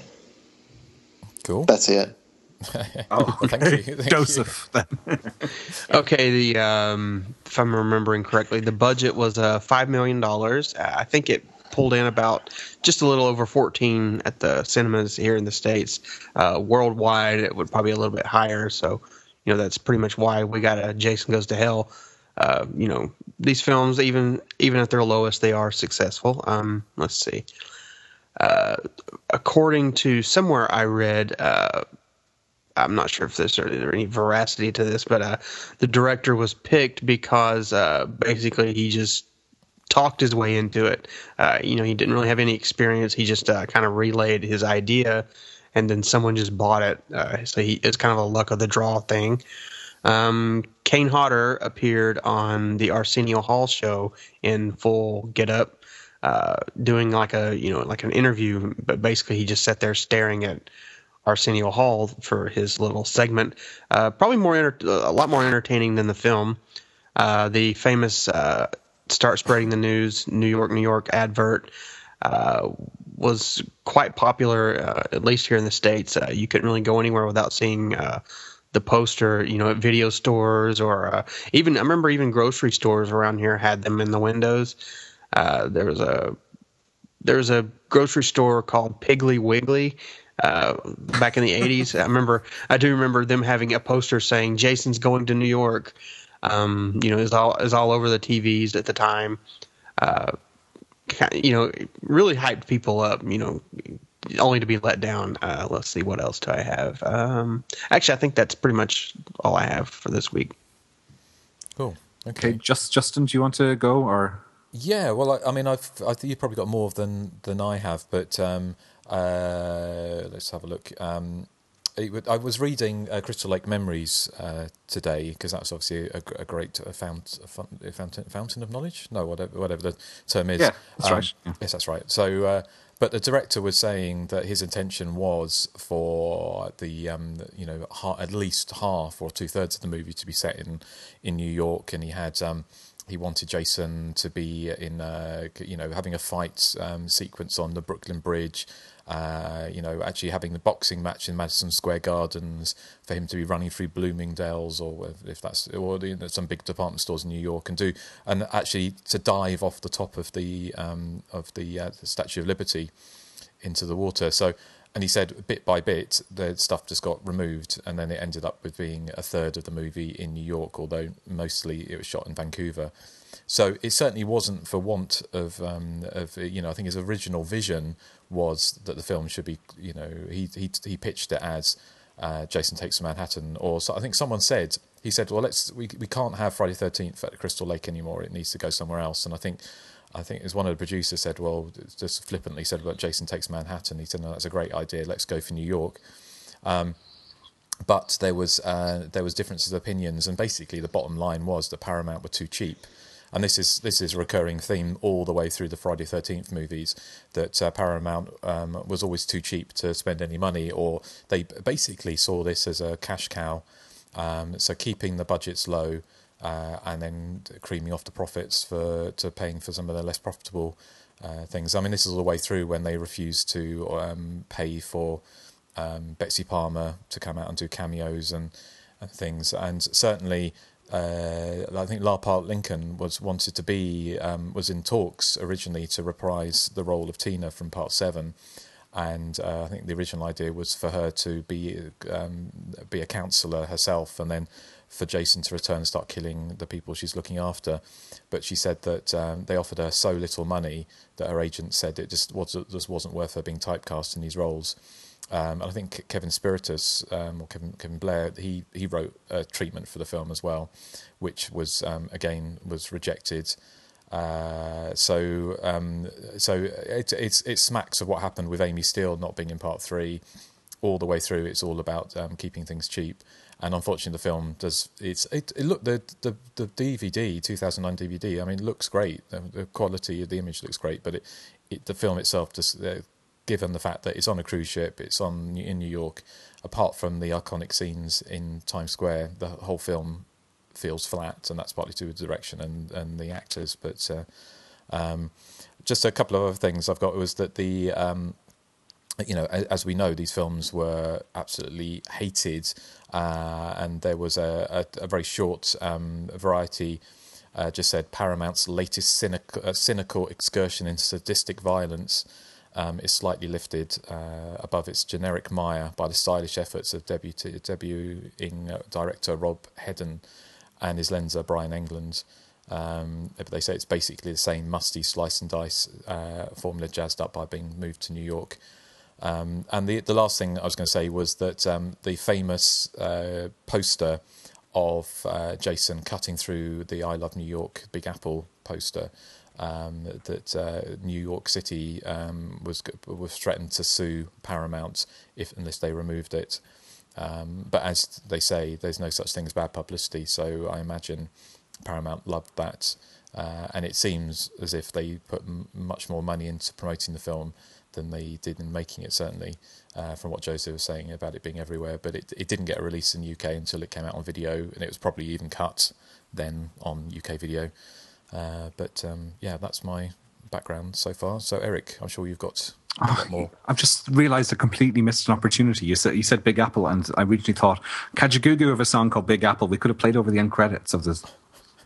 Cool. that's it. Oh, thank you. Thank Joseph. Then. Okay, the um, if I'm remembering correctly, the budget was uh, five million dollars. I think it pulled in about just a little over fourteen at the cinemas here in the States. Uh, worldwide, it would probably be a little bit higher. So, you know, that's pretty much why we got a Jason Goes to Hell. Uh, you know, these films, even even at their lowest, they are successful. Um, let's see. Uh, according to somewhere I read. Uh, I'm not sure if there's any veracity to this, but uh, the director was picked because uh, basically he just talked his way into it. Uh, you know, he didn't really have any experience. He just uh, kind of relayed his idea, and then someone just bought it. Uh, so he, it's kind of a luck of the draw thing. Um, Kane Hodder appeared on the Arsenio Hall show in full getup, uh, doing like a you know like an interview, but basically he just sat there staring at Arsenio Hall for his little segment. Uh, probably more enter- a lot more entertaining than the film. Uh, the famous uh, "Start Spreading the News" New York, New York advert uh, was quite popular, uh, at least here in the States. Uh, you couldn't really go anywhere without seeing uh, the poster, you know, at video stores or uh, even I remember even grocery stores around here had them in the windows. Uh, there was a there was a grocery store called Piggly Wiggly. Uh, back in the eighties, I remember, I do remember them having a poster saying "Jason's going to New York." Um, you know, is all is all over the T Vs at the time. Uh, you know, really hyped people up. You know, only to be let down. Uh, let's see, what else do I have? Um, actually, I think that's pretty much all I have for this week. Cool. Okay, okay just Justin, do you want to go or? Yeah, well, I, I mean, I've I think you've probably got more than than I have, but. Um, Uh, let's have a look. Um, it, I was reading uh, Crystal Lake Memories uh, today because that's obviously a, a great uh, fount, a fountain, fountain of knowledge. No, whatever, whatever the term is. Yeah, that's um, right. Yeah. Yes, that's right. So, uh, but the director was saying that his intention was for the um, you know ha- at least half or two thirds of the movie to be set in in New York, and he had. Um, He wanted Jason to be in, uh, you know, having a fight um, sequence on the Brooklyn Bridge, uh, you know, actually having the boxing match in Madison Square Gardens, for him to be running through Bloomingdale's or if that's or you know, some big department stores in New York, and do and actually to dive off the top of the um, of the, uh, the Statue of Liberty into the water. So. And he said, bit by bit, the stuff just got removed, and then it ended up with being a third of the movie in New York, although mostly it was shot in Vancouver. So it certainly wasn't for want of, um, of you know, I think his original vision was that the film should be, you know, he he he pitched it as uh, Jason Takes Manhattan, or so I think someone said, he said, well, let's we we can't have Friday the thirteenth at Crystal Lake anymore. It needs to go somewhere else, and I think. I think as one of the producers said, well, just flippantly said about Jason Takes Manhattan. He said, no, that's a great idea. Let's go for New York. Um, but there was uh, there was differences of opinions, and basically the bottom line was that Paramount were too cheap. And this is this is a recurring theme all the way through the Friday the thirteenth movies, that uh, Paramount um, was always too cheap to spend any money, or they basically saw this as a cash cow. Um, so keeping the budgets low. Uh, and then creaming off the profits for to paying for some of the less profitable uh, things. I mean, this is all the way through when they refused to um, pay for um, Betsy Palmer to come out and do cameos and, and things. And certainly, uh, I think La Part Lincoln was wanted to be um, was in talks originally to reprise the role of Tina from Part Seven. And uh, I think the original idea was for her to be um, be a counsellor herself, and then for Jason to return and start killing the people she's looking after. But she said that um, they offered her so little money that her agent said it just, was, just wasn't worth her being typecast in these roles. Um, and I think Kevin Spiritus, um, or Kevin, Kevin Blair, he, he wrote a treatment for the film as well, which was, um, again, was rejected. Uh, so um, so it, it's, it smacks of what happened with Amy Steele not being in part three. All the way through, it's all about um, keeping things cheap. And unfortunately, the film does. It's it. it look the, the the D V D two thousand nine D V D. I mean, it looks great. The, the quality of the image looks great, but it, it the film itself, just uh, given the fact that it's on a cruise ship, it's on in New York. Apart from the iconic scenes in Times Square, the whole film feels flat, and that's partly to do with the direction and and the actors. But uh, um, just a couple of other things I've got was that the. Um, You know, as we know, these films were absolutely hated, uh, and there was a, a, a very short um, variety. Uh, just said Paramount's latest cynic, uh, cynical excursion into sadistic violence um, is slightly lifted uh, above its generic mire by the stylish efforts of debut debuting uh, director Rob Hedden and his lenser Brian England. Um, but they say it's basically the same musty slice and dice uh, formula jazzed up by being moved to New York. Um, and the the last thing I was going to say was that um, the famous uh, poster of uh, Jason cutting through the I Love New York Big Apple poster, um, that uh, New York City um, was was threatened to sue Paramount if unless they removed it. Um, but as they say, there's no such thing as bad publicity, so I imagine Paramount loved that. Uh, and it seems as if they put m- much more money into promoting the film than they did in making it, certainly, uh, from what Joseph was saying about it being everywhere. But it, it didn't get a release in the U K until it came out on video, and it was probably even cut then on U K video. Uh, but um, yeah, that's my background so far. So Eric, I'm sure you've got a lot more. I've just realised I completely missed an opportunity. You said you said Big Apple, and I originally thought Kajagoogoo have a song called Big Apple. We could have played over the end credits of this.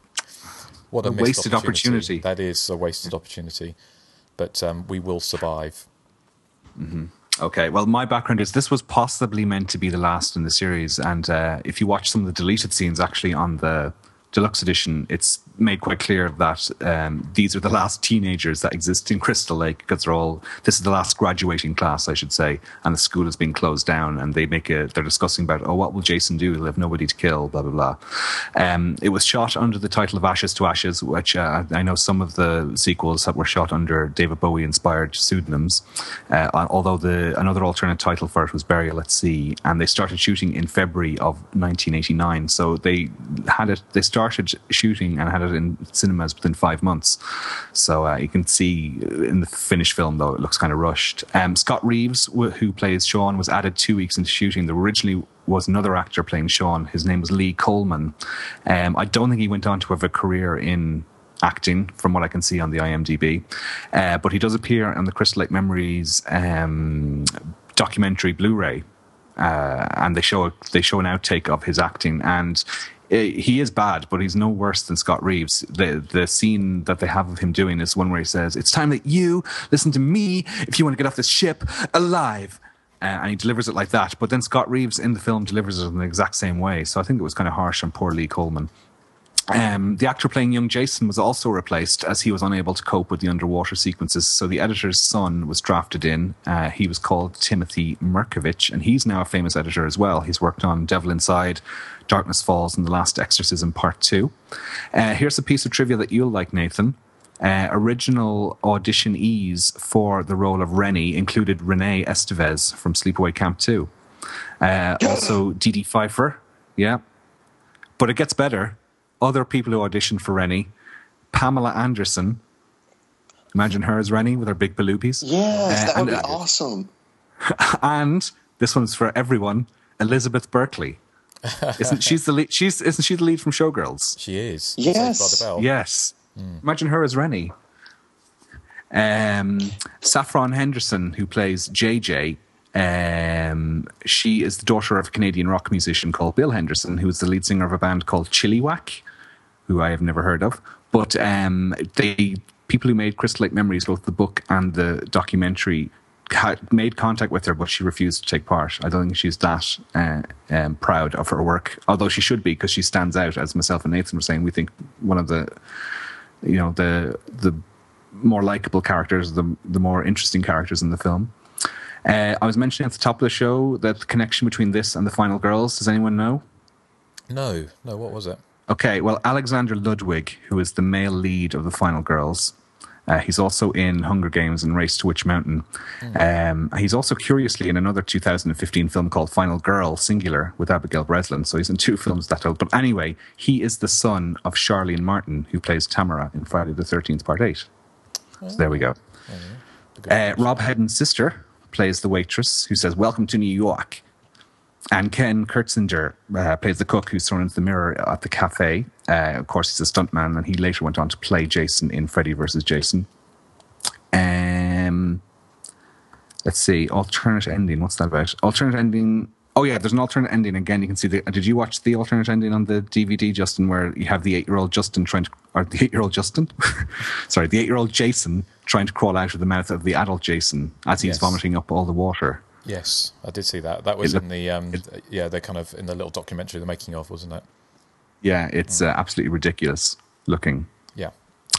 What a, a wasted opportunity. opportunity. That is a wasted opportunity. But um, we will survive. Mm-hmm. Okay, well, my background is this was possibly meant to be the last in the series, and uh, if you watch some of the deleted scenes actually on the deluxe edition, it's made quite clear that um, these are the last teenagers that exist in Crystal Lake, because they're all, this is the last graduating class, I should say, and the school has been closed down, and they make a, they're discussing about, oh, what will Jason do? He'll have nobody to kill, blah, blah, blah. Um, it was shot under the title of Ashes to Ashes, which uh, I know some of the sequels that were shot under David Bowie inspired pseudonyms, uh, although the another alternate title for it was Burial at Sea, and they started shooting in February of nineteen eighty-nine, so they had it, they started shooting and had it in cinemas within five months. So uh, you can see in the finished film, though, it looks kind of rushed. Um, Scott Reeves, who plays Sean, was added two weeks into shooting. There originally was another actor playing Sean. His name was Lee Coleman. Um, I don't think he went on to have a career in acting, from what I can see on the I M D B. Uh, but he does appear on the Crystal Lake Memories um, documentary Blu-ray. Uh, and they show they show an outtake of his acting, and he is bad, but he's no worse than Scott Reeves. The the scene that they have of him doing is one where he says, "It's time that you listen to me if you want to get off this ship alive." Uh, and he delivers it like that. But then Scott Reeves in the film delivers it in the exact same way. So I think it was kind of harsh on poor Lee Coleman. Um, the actor playing young Jason was also replaced, as he was unable to cope with the underwater sequences. So the editor's son was drafted in. Uh, he was called Timothy Merkovich, and he's now a famous editor as well. He's worked on Devil Inside, Darkness Falls, and The Last Exorcism Part two. Uh, here's a piece of trivia that you'll like, Nathan. Uh, original auditionees for the role of Rennie included Renee Estevez from Sleepaway Camp two. Uh, also Dee Dee Pfeiffer, yeah. But it gets better. Other people who auditioned for Rennie: Pamela Anderson. Imagine her as Rennie with her big baloopies. Yes, uh, that would and, be awesome. And this one's for everyone: Elizabeth Berkley. Isn't she's the lead? She's isn't she the lead from Showgirls? She is. Yes. Yes. Mm. Imagine her as Rennie. Um, Saffron Henderson, who plays J J. Um, she is the daughter of a Canadian rock musician called Bill Henderson, who is the lead singer of a band called Chilliwack, who I have never heard of. But um, they people who made Crystal Lake Memories, both the book and the documentary, had made contact with her, but she refused to take part. I don't think she's that uh, um, proud of her work, although she should be, because she stands out. As myself and Nathan were saying, we think one of the, you know, the the more likable characters, the the more interesting characters in the film. Uh, I was mentioning at the top of the show that the connection between this and The Final Girls, does anyone know? No, no, what was it? Okay, well, Alexander Ludwig, who is the male lead of The Final Girls, uh, he's also in Hunger Games and Race to Witch Mountain. Mm. Um, he's also, curiously, in another two thousand fifteen film called Final Girl, singular, with Abigail Breslin, so he's in two films that old. But anyway, he is the son of Charlene Martin, who plays Tamara in Friday the thirteenth, Part eight. Oh. So there we go. Oh, yeah. uh, Rob Hedden's sister plays the waitress who says, "Welcome to New York." And Ken Kurtzinger uh, plays the cook who's thrown into the mirror at the cafe. Uh, of course, he's a stuntman, and he later went on to play Jason in Freddy versus Jason. Um, let's see, alternate ending. What's that about? Alternate ending. Oh yeah, there's an alternate ending again. You can see the. Did you watch the alternate ending on the D V D, Justin, where you have the eight-year-old Justin trying to, or the eight-year-old Justin, sorry, the eight-year-old Jason trying to crawl out of the mouth of the adult Jason as he's yes. vomiting up all the water. Yes, I did see that. That was it, in the um, it, yeah, they're kind of in the little documentary, the making of, wasn't it? Yeah, it's uh, absolutely ridiculous looking. Yeah.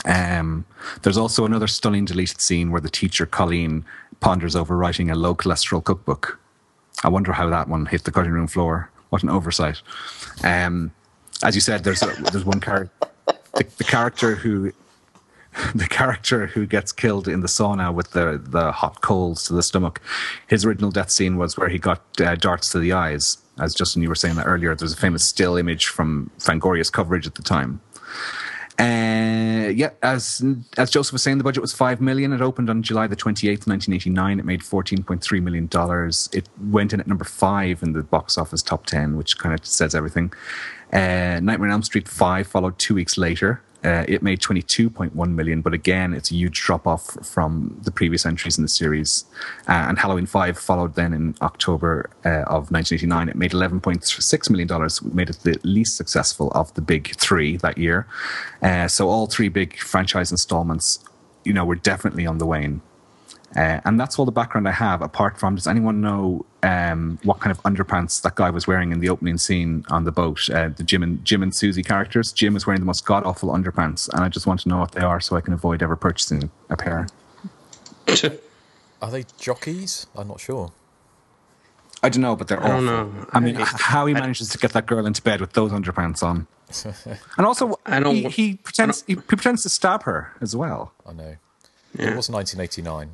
Um, there's also another stunning deleted scene where the teacher, Colleen, ponders over writing a low-cholesterol cookbook. I wonder how that one hit the cutting room floor. What an oversight. Um, as you said, there's a, there's one character, the, the character who... The character who gets killed in the sauna with the, the hot coals to the stomach, his original death scene was where he got uh, darts to the eyes. As Justin, you were saying that earlier, there's a famous still image from Fangoria's coverage at the time. Uh, yeah, as as Joseph was saying, the budget was five million dollars. It opened on July the twenty-eighth, nineteen eighty-nine. It made fourteen point three million dollars. It went in at number five in the box office top ten, which kind of says everything. Uh, Nightmare on Elm Street five followed two weeks later. Uh, it made twenty-two point one million dollars, but again, it's a huge drop-off from the previous entries in the series. Uh, and Halloween five followed then in October uh, of nineteen eighty-nine. It made eleven point six million dollars, made it the least successful of the big three that year. Uh, so all three big franchise installments, you know, were definitely on the wane. Uh, and that's all the background I have, apart from, does anyone know um, what kind of underpants that guy was wearing in the opening scene on the boat? Uh, the Jim and Jim and Susie characters. Jim is wearing the most god-awful underpants, and I just want to know what they are so I can avoid ever purchasing a pair. Are they jockeys? I'm not sure. I don't know, but they're I don't awful. know. I mean, how he manages to get that girl into bed with those underpants on. And also, I don't, he, he, pretends, he, he pretends to stab her as well. I know. Yeah. It was nineteen eighty-nine.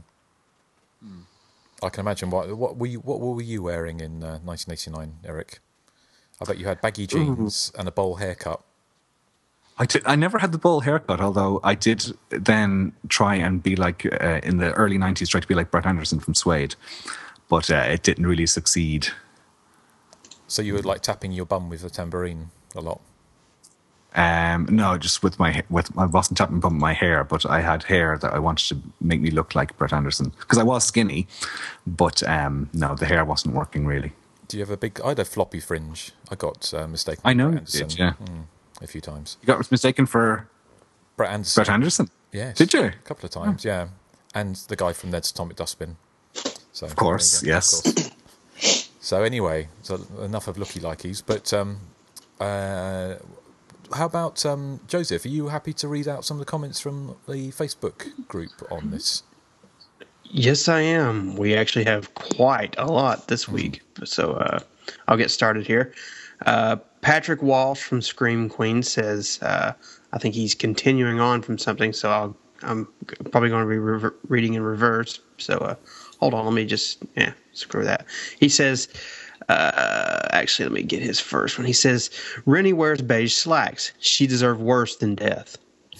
I can imagine. What what were you, what were you wearing in uh, nineteen eighty-nine, Eric? I bet you had baggy jeans Ooh. and a bowl haircut. I, did, I never had the bowl haircut, although I did then try and be like, uh, in the early nineties, try to be like Brett Anderson from Suede. But uh, it didn't really succeed. So you were like tapping your bum with a tambourine a lot? Um, no, just with my with I wasn't tapping bum my hair, but I had hair that I wanted to make me look like Brett Anderson because I was skinny, but um, no, the hair wasn't working really. Do you have a big? I had a floppy fringe. I got uh, mistaken. I know, Brett you Anderson, did, yeah, mm, a few times. You got mistaken for Brett Anderson. Brett Anderson, yes. Did you? A couple of times, oh. yeah, and the guy from Ned's Atomic Dustbin. So of course, go, yes. Of course. So anyway, so enough of looky likeys, but. Um, uh, How about um, Joseph? Are you happy to read out some of the comments from the Facebook group on this? Yes, I am. We actually have quite a lot this week, so uh, I'll get started here. Uh, Patrick Walsh from Scream Queen says, uh, I think he's continuing on from something, so I'll, I'm probably going to be re- reading in reverse. So uh, hold on, let me just, yeah, screw that. He says... Uh, actually, let me get his first one. He says, Rennie wears beige slacks. She deserved worse than death.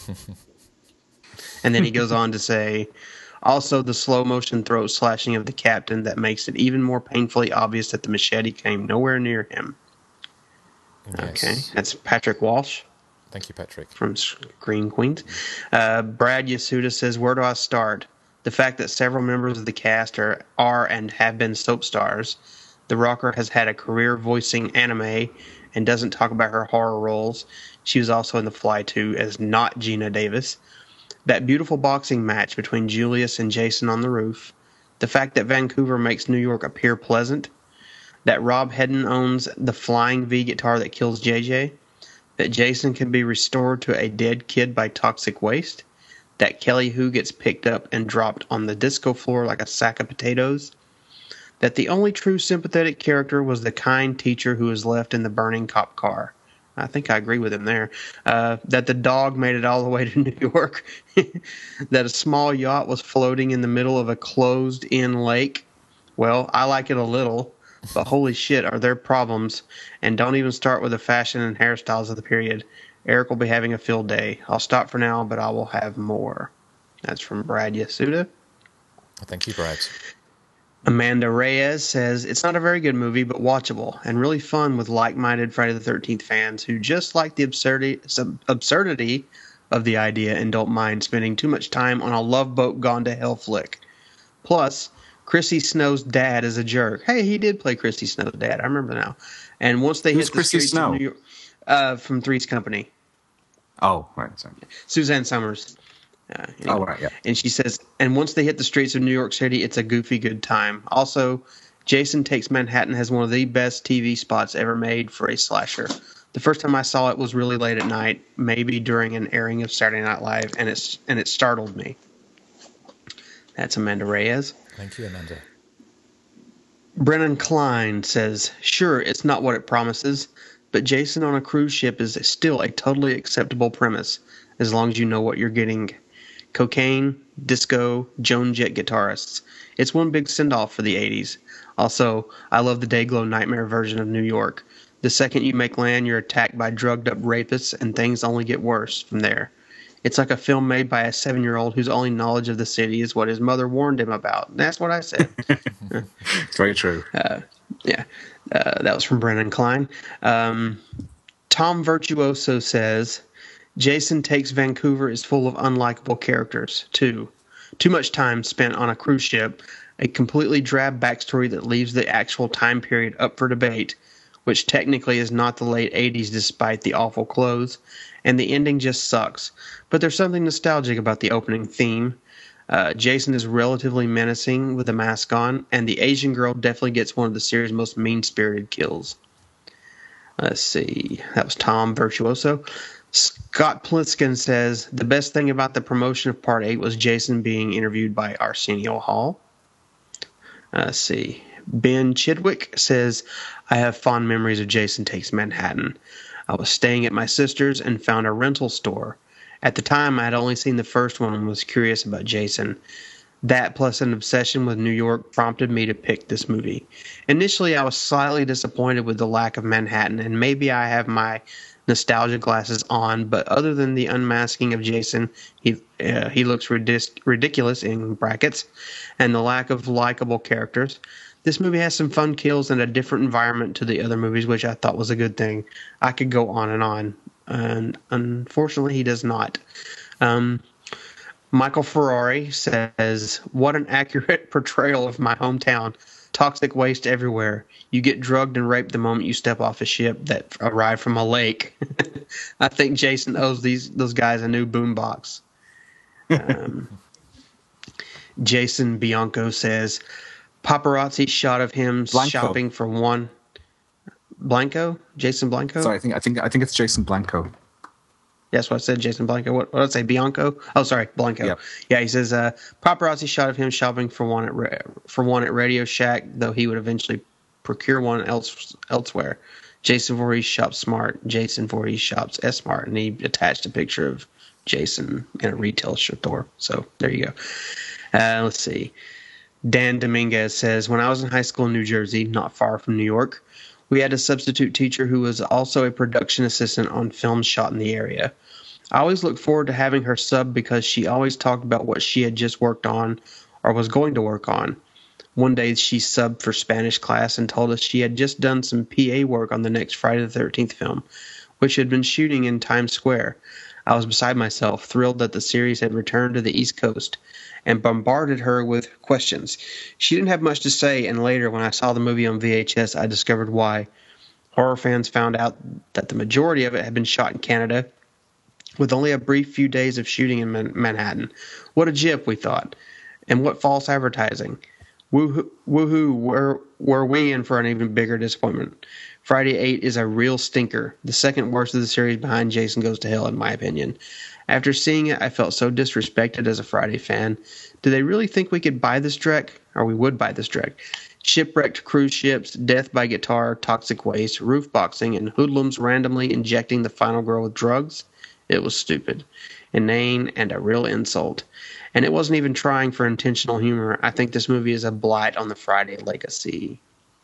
And then he goes on to say, also the slow motion throat slashing of the captain that makes it even more painfully obvious that the machete came nowhere near him. Yes. Okay, that's Patrick Walsh. Thank you, Patrick. From Scream Queens. Uh, Brad Yasuda says, where do I start? The fact that several members of the cast are, are and have been soap stars. The rocker has had a career voicing anime and doesn't talk about her horror roles. She was also in The Fly two as not Gina Davis. That beautiful boxing match between Julius and Jason on the roof. The fact that Vancouver makes New York appear pleasant. That Rob Hedden owns the flying V guitar that kills J J. That Jason can be restored to a dead kid by toxic waste. That Kelly Hu gets picked up and dropped on the disco floor like a sack of potatoes. That the only true sympathetic character was the kind teacher who was left in the burning cop car. I think I agree with him there. Uh, that the dog made it all the way to New York. That a small yacht was floating in the middle of a closed-in lake. Well, I like it a little, but holy shit, are there problems. And don't even start with the fashion and hairstyles of the period. Eric will be having a field day. I'll stop for now, but I will have more. That's from Brad Yasuda. Thank you, Brad. Amanda Reyes says, it's not a very good movie, but watchable and really fun with like-minded Friday the thirteenth fans who just like the absurdity, absurdity of the idea and don't mind spending too much time on a Love Boat Gone to Hell flick. Plus, Chrissy Snow's dad is a jerk. Hey, he did play Chrissy Snow's dad. I remember now. And once they Who's hit the Chrissy streets Snow? of New York, uh, from Three's Company. Oh, right. Sorry. Suzanne Summers. Uh, you know. Oh, right, yeah. And she says, and once they hit the streets of New York City, it's a goofy good time. Also, Jason Takes Manhattan has one of the best T V spots ever made for a slasher. The first time I saw it was really late at night, maybe during an airing of Saturday Night Live, and it's and it startled me. That's Amanda Reyes. Thank you, Amanda. Brennan Klein says, sure, it's not what it promises, but Jason on a cruise ship is still a totally acceptable premise, as long as you know what you're getting. Cocaine, disco, Joan Jett guitarists. It's one big send-off for the eighties. Also, I love the Dayglow Nightmare version of New York. The second you make land, you're attacked by drugged-up rapists, and things only get worse from there. It's like a film made by a seven-year-old whose only knowledge of the city is what his mother warned him about. That's what I said. It's very true. Uh, yeah, uh, that was from Brennan Klein. Um, Tom Virtuoso says, Jason Takes Vancouver is full of unlikable characters, too. Too much time spent on a cruise ship, a completely drab backstory that leaves the actual time period up for debate, which technically is not the late eighties despite the awful clothes, and the ending just sucks. But there's something nostalgic about the opening theme. Uh, Jason is relatively menacing with a mask on, and the Asian girl definitely gets one of the series' most mean-spirited kills. Let's see. That was Tom Virtuoso. Scott Pliskin says, the best thing about the promotion of Part eight was Jason being interviewed by Arsenio Hall. Uh, let's see. Ben Chidwick says, I have fond memories of Jason Takes Manhattan. I was staying at my sister's and found a rental store. At the time, I had only seen the first one and was curious about Jason. That plus an obsession with New York prompted me to pick this movie. Initially, I was slightly disappointed with the lack of Manhattan, and maybe I have my nostalgia glasses on, but other than the unmasking of Jason, he uh, he looks ridic- ridiculous in brackets, and the lack of likable characters. This movie has some fun kills and a different environment to the other movies, which I thought was a good thing. I could go on and on, and unfortunately, he does not. Um, Michael Ferrari says, what an accurate portrayal of my hometown. Toxic waste everywhere. You get drugged and raped the moment you step off a ship that arrived from a lake. I think Jason owes these those guys a new boombox. Um, Jason Bianco says, paparazzi shot of him Blanco. shopping for one. Blanco? Jason Blanco? Sorry, I think I think I think it's Jason Blanco. That's what I said, Jason Blanco. What, what did I say, Bianco? Oh, sorry, Blanco. Yep. Yeah, he says, uh, paparazzi shot of him shopping for one at Ra- for one at Radio Shack, though he would eventually procure one else elsewhere. Jason Voorhees shops smart. Jason Voorhees shops S-Smart. And he attached a picture of Jason in a retail store. So there you go. Uh, let's see. Dan Dominguez says, when I was in high school in New Jersey, not far from New York, we had a substitute teacher who was also a production assistant on films shot in the area. I always looked forward to having her sub because she always talked about what she had just worked on or was going to work on. One day she subbed for Spanish class and told us she had just done some P A work on the next Friday the thirteenth film, which had been shooting in Times Square. I was beside myself, thrilled that the series had returned to the East Coast, and bombarded her with questions. She didn't have much to say, and later, when I saw the movie on V H S, I discovered why. Horror fans found out that the majority of it had been shot in Canada, with only a brief few days of shooting in Man- Manhattan. What a jip, we thought. And what false advertising. Woohoo, woohoo, were, were we in for an even bigger disappointment. Friday eight is a real stinker, the second worst of the series behind Jason Goes to Hell, in my opinion. After seeing it, I felt so disrespected as a Friday fan. Do they really think we could buy this dreck? Or we would buy this dreck? Shipwrecked cruise ships, death by guitar, toxic waste, roof boxing, and hoodlums randomly injecting the final girl with drugs? It was stupid, inane, and a real insult. And it wasn't even trying for intentional humor. I think this movie is a blight on the Friday legacy.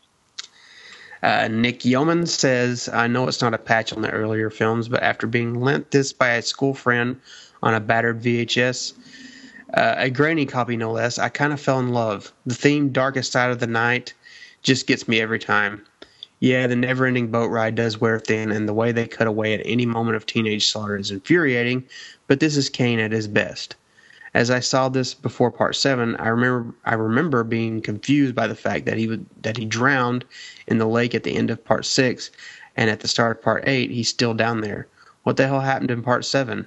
Uh, Nick Yeoman says, I know it's not a patch on the earlier films, but after being lent this by a school friend on a battered V H S, uh, a grainy copy no less, I kind of fell in love. The theme, Darkest Side of the Night, just gets me every time. Yeah, the never-ending boat ride does wear thin, and the way they cut away at any moment of teenage slaughter is infuriating, but this is Kane at his best. As I saw this before Part Seven, I remember I remember being confused by the fact that he would that he drowned in the lake at the end of Part Six, and at the start of Part Eight, he's still down there. What the hell happened in Part Seven?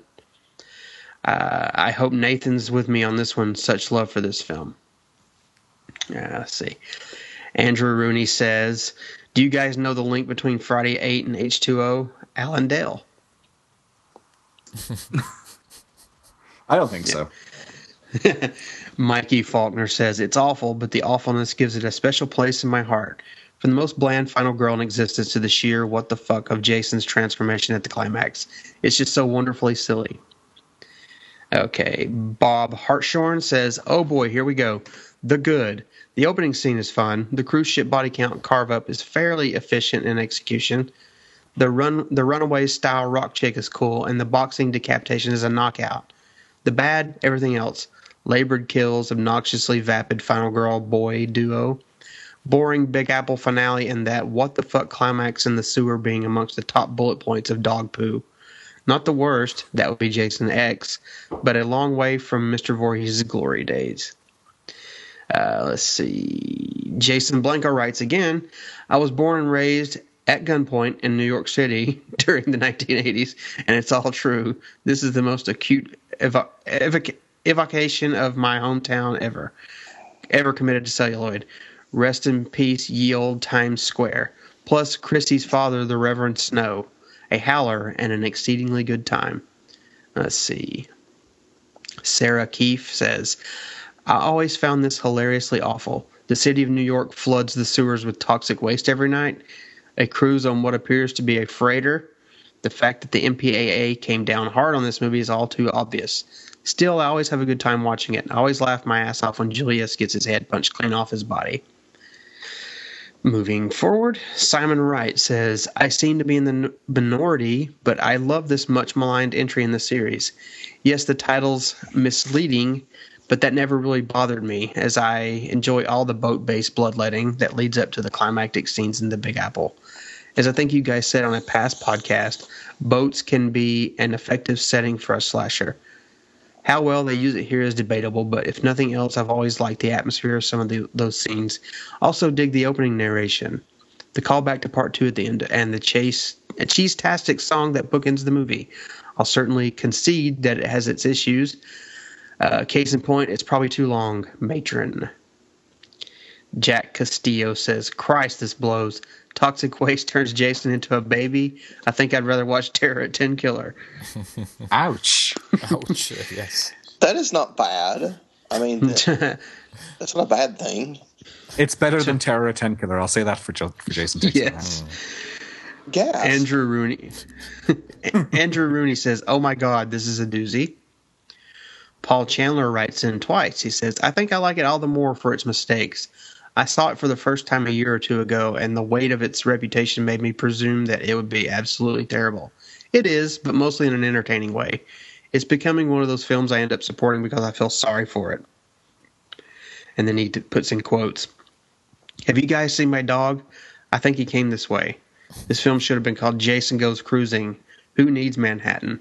Uh, I hope Nathan's with me on this one. Such love for this film. Yeah, let's see. Andrew Rooney says, do you guys know the link between Friday eight and H two O? Alan Dale. I don't think so. Mikey Faulkner says, it's awful, but the awfulness gives it a special place in my heart. From the most bland final girl in existence to the sheer what the fuck of Jason's transformation at the climax. It's just so wonderfully silly. Okay, Bob Hartshorn says, oh boy, here we go. The good. The opening scene is fun. The cruise ship body count carve-up is fairly efficient in execution. The run, the Runaway-style rock chick is cool, and the boxing decapitation is a knockout. The bad, everything else. Labored kills, obnoxiously vapid final girl boy duo. Boring Big Apple finale, and that what-the-fuck climax in the sewer being amongst the top bullet points of dog poo. Not the worst, that would be Jason X, but a long way from Mister Voorhees' glory days. Uh, let's see. Jason Blanco writes again, I was born and raised at gunpoint in New York City during the nineteen eighties, and it's all true. This is the most acute evo- evoc- evocation of my hometown ever, ever committed to celluloid. Rest in peace, ye old Times Square. Plus Christie's father, the Reverend Snow. A howler and an exceedingly good time. Let's see. Sarah Keefe says, I always found this hilariously awful. The city of New York floods the sewers with toxic waste every night. A cruise on what appears to be a freighter. The fact that the M P A A came down hard on this movie is all too obvious. Still, I always have a good time watching it. I always laugh my ass off when Julius gets his head punched clean off his body. Moving forward, Simon Wright says, I seem to be in the minority, but I love this much maligned entry in the series. Yes, the title's misleading, but that never really bothered me, as I enjoy all the boat-based bloodletting that leads up to the climactic scenes in the Big Apple. As I think you guys said on a past podcast, boats can be an effective setting for a slasher. How well they use it here is debatable, but if nothing else, I've always liked the atmosphere of some of the, those scenes. Also dig the opening narration, the callback to part two at the end, and the chase, a cheese-tastic song that bookends the movie. I'll certainly concede that it has its issues. Uh, case in point, it's probably too long. Matron. Jack Castillo says, Christ, this blows. Toxic waste turns Jason into a baby. I think I'd rather watch Terror at ten Killer. Ouch. Ouch, yes. That is not bad. I mean, that, that's not a bad thing. It's better than Terror at ten Killer. I'll say that for, jo- for Jason Takes Yes. Mm. Gas. Andrew Rooney. Andrew Rooney says, oh my God, this is a doozy. Paul Chandler writes in twice. He says, I think I like it all the more for its mistakes. I saw it for the first time a year or two ago, and the weight of its reputation made me presume that it would be absolutely terrible. It is, but mostly in an entertaining way. It's becoming one of those films I end up supporting because I feel sorry for it. And then he puts in quotes, have you guys seen my dog? I think he came this way. This film should have been called Jason Goes Cruising. Who needs Manhattan?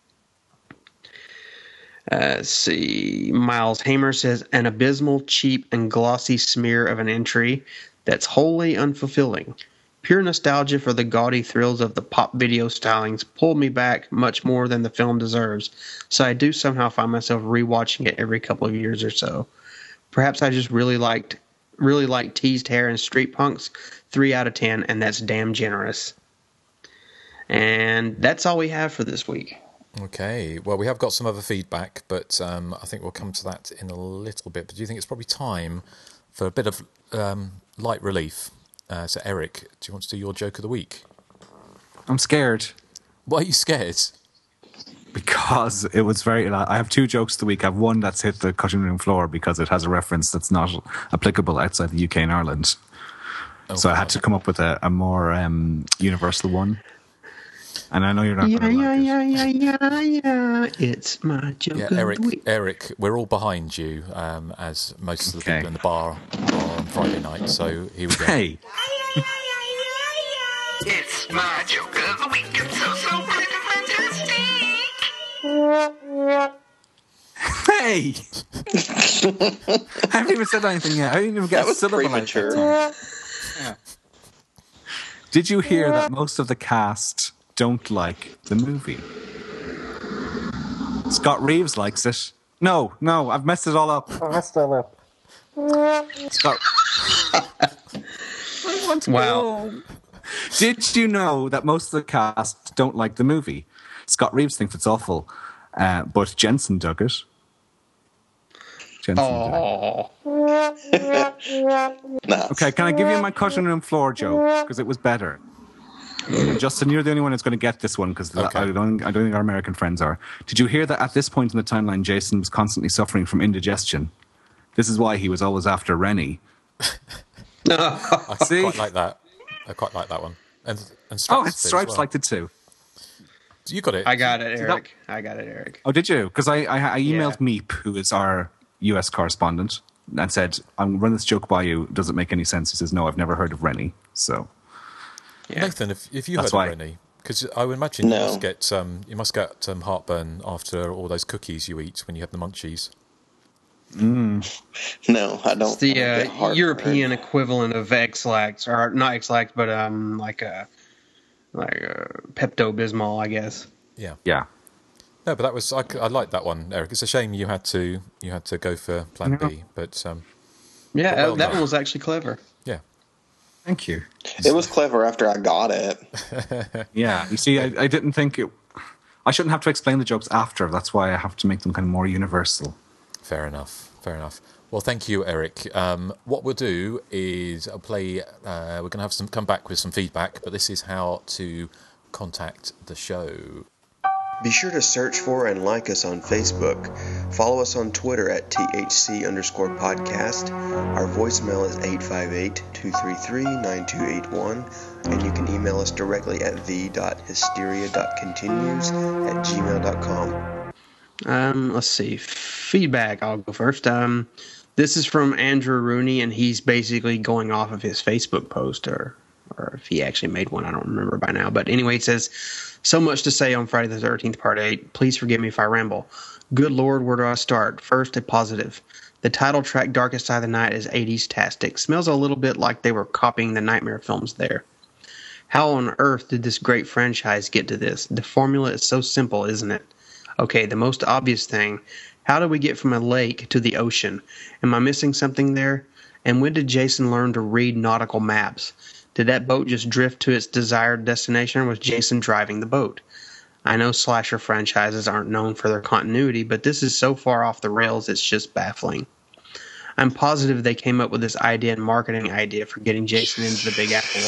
Uh, let's see. Miles Hamer says, an abysmal, cheap, and glossy smear of an entry that's wholly unfulfilling. Pure nostalgia for the gaudy thrills of the pop video stylings pulled me back much more than the film deserves, so I do somehow find myself rewatching it every couple of years or so. Perhaps I just really liked really liked teased hair and street punks. Three out of ten, and that's damn generous. And that's all we have for this week. Okay, well, we have got some other feedback, but um, I think we'll come to that in a little bit. But do you think it's probably time for a bit of um, light relief? Uh, so, Eric, do you want to do your joke of the week? I'm scared. Why are you scared? Because it was very... I have two jokes of the week. I have one that's hit the cutting room floor because it has a reference that's not applicable outside the U K and Ireland. Oh, so I had to come up with a, a more um, universal one. And I know you're not yeah, going to yeah, like yeah, yeah, yeah, yeah. It's my joke yeah, of Eric, the week. Eric, we're all behind you, um, as most of the Okay. people in the bar are on Friday night. So here we go. Hey. It's my joke of the week. It's so, so freaking fantastic. Hey! I haven't even said anything yet. I didn't even get That a was syllable out premature. that time. Yeah. Did you hear that most of the cast don't like the movie? Scott Reeves likes it. No, no, I've messed it all up. I messed it all up. Scott. want to Wow. go home. Did you know that most of the cast don't like the movie? Scott Reeves thinks it's awful, uh, but Jensen dug it. Jensen Oh. Okay, can I give you my cutting room floor joke? Because it was better. And Justin, you're the only one who's going to get this one because Okay. I don't, I don't think our American friends are. Did you hear that at this point in the timeline, Jason was constantly suffering from indigestion? This is why he was always after Rennie. I See? quite like that. I quite like that one. And and Stripes, Oh, did as Stripes well. liked it too. You got it. I got it, See that- Eric. I got it, Eric. Oh, did you? Because I, I, I emailed Meep, who is our U S correspondent, and said, I'm running this joke by you. Does it make any sense? He says, no, I've never heard of Rennie. So, Nathan, if, if you That's heard why. of Rennie, because I would imagine No. you must get um, you must get um, heartburn after all those cookies you eat when you have the munchies. No, I don't. It's the I don't get uh, heartburn. European equivalent of X-Lax, or not X-Lax, but um, like a like a Pepto-Bismol, I guess. Yeah. Yeah. No, but that was I, I liked that one, Eric. It's a shame you had to you had to go for Plan Yeah. B, but um, Yeah, But well uh, that done. one was actually clever. yeah. Thank you. It was clever after I got it. Yeah. You see, I, I didn't think it... I shouldn't have to explain the jokes after. That's why I have to make them kind of more universal. Fair enough. Fair enough. Well, thank you, Eric. Um, what we'll do is I'll play. Uh, we're going to have some come back with some feedback, but this is how to contact the show. Be sure to search for and like us on Facebook. Follow us on Twitter at T H C underscore podcast. Our voicemail is eight five eight, two three three, nine two eight one. And you can email us directly at the.hysteria.continues at gmail dot com. Um, let's see. Feedback. I'll go first. Um, this is from Andrew Rooney, and he's basically going off of his Facebook post, or or if he actually made one, I don't remember by now. But anyway, it says, so much to say on Friday the thirteenth, Part eight. Please forgive me if I ramble. Good Lord, where do I start? First, a positive. The title track, Darkest Side of the Night, is eighties-tastic. Smells a little bit like they were copying the Nightmare films there. How on earth did this great franchise get to this? The formula is so simple, isn't it? Okay, the most obvious thing. How do we get from a lake to the ocean? Am I missing something there? And when did Jason learn to read nautical maps? Did that boat just drift to its desired destination, or was Jason driving the boat? I know slasher franchises aren't known for their continuity, but this is so far off the rails it's just baffling. I'm positive they came up with this idea and marketing idea for getting Jason into the Big Apple.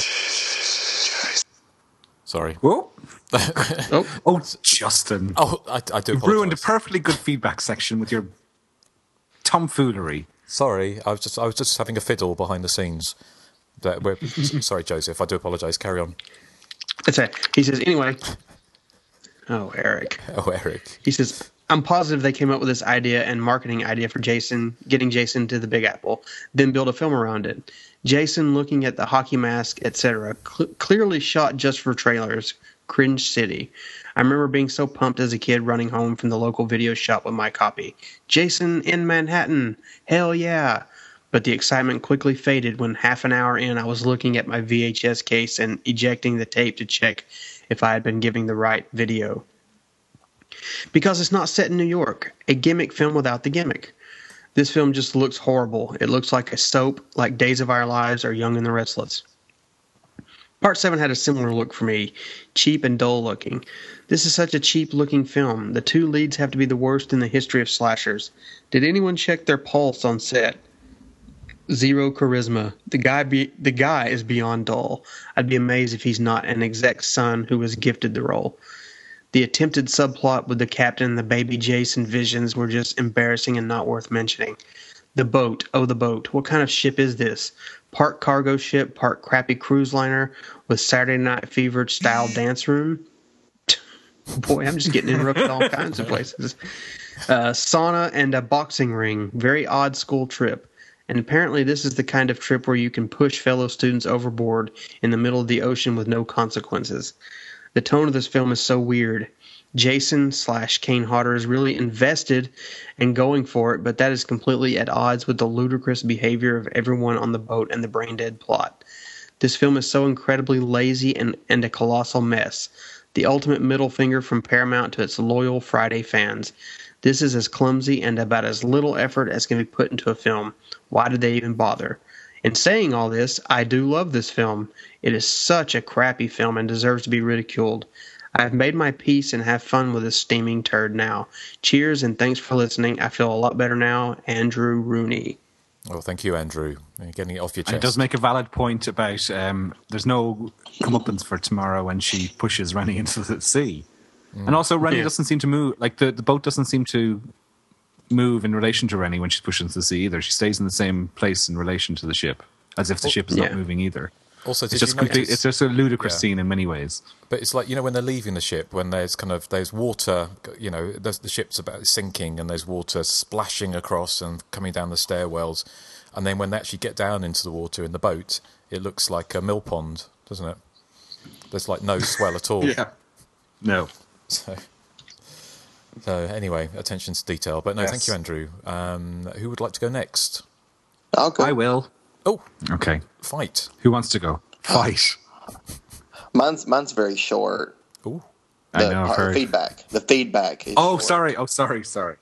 Sorry. Whoa. oh. oh, Justin. Oh, I, I do You've apologise. ruined a perfectly good feedback section with your tomfoolery. Sorry, I was just I was just having a fiddle behind the scenes. That we're, sorry, Joseph. I do apologise. Carry on. That's it. He says, anyway. Oh, Eric. Oh, Eric. He says, I'm positive they came up with this idea and marketing idea for Jason, getting Jason to the Big Apple, then build a film around it. Jason looking at the hockey mask, et cetera. Cl- clearly shot just for trailers. Cringe City. I remember being so pumped as a kid running home from the local video shop with my copy. Jason in Manhattan. Hell yeah. But the excitement quickly faded when half an hour in I was looking at my V H S case and ejecting the tape to check if I had been giving the right video. Because it's not set in New York. A gimmick film without the gimmick. This film just looks horrible. It looks like a soap, like Days of Our Lives or Young and the Restless. Part seven had a similar look for me. Cheap and dull looking. This is such a cheap looking film. The two leads have to be the worst in the history of slashers. Did anyone check their pulse on set? Zero charisma. The guy be, the guy is beyond dull. I'd be amazed if he's not an exec's son who was gifted the role. The attempted subplot with the captain and the baby Jason visions were just embarrassing and not worth mentioning. The boat. Oh, the boat. What kind of ship is this? Part cargo ship, part crappy cruise liner with Saturday Night Fever style dance room? Boy, I'm just getting interrupted all kinds of places. Uh, sauna and a boxing ring. Very odd school trip. And apparently this is the kind of trip where you can push fellow students overboard in the middle of the ocean with no consequences. The tone of this film is so weird. Jason slash Kane Hodder is really invested and going for it, but that is completely at odds with the ludicrous behavior of everyone on the boat and the brain-dead plot. This film is so incredibly lazy and, and a colossal mess. The ultimate middle finger from Paramount to its loyal Friday fans. This is as clumsy and about as little effort as can be put into a film. Why did they even bother? In saying all this, I do love this film. It is such a crappy film and deserves to be ridiculed. I have made my peace and have fun with this steaming turd now. Cheers and thanks for listening. I feel a lot better now. Andrew Rooney. Well, thank you, Andrew. You're getting it off your chest. And it does make a valid point about um, there's no comeuppance for Tamara when she pushes Rennie into the sea. Mm. And also, Rennie yeah. doesn't seem to move. Like, the, the boat doesn't seem to move in relation to Rennie when she's pushed into the sea either. She stays in the same place in relation to the ship, as if the ship is yeah. not moving either. Also, it's just complete, it's just a ludicrous yeah. scene in many ways. But it's like, you know, when they're leaving the ship, when there's kind of there's water, you know, there's, the ship's about sinking and there's water splashing across and coming down the stairwells, and then when they actually get down into the water in the boat, it looks like a mill pond, doesn't it? There's like no swell at all. Yeah. No. So, so anyway, attention to detail. But no, yes. thank you, Andrew. Um, who would like to go next? I'll go. I will. Oh, okay. Fight. Who wants to go? Fight. Mine's mine's very short. Ooh, the, I know. Uh, heard. Feedback. The feedback. Is oh, short. sorry. Oh, sorry. Sorry.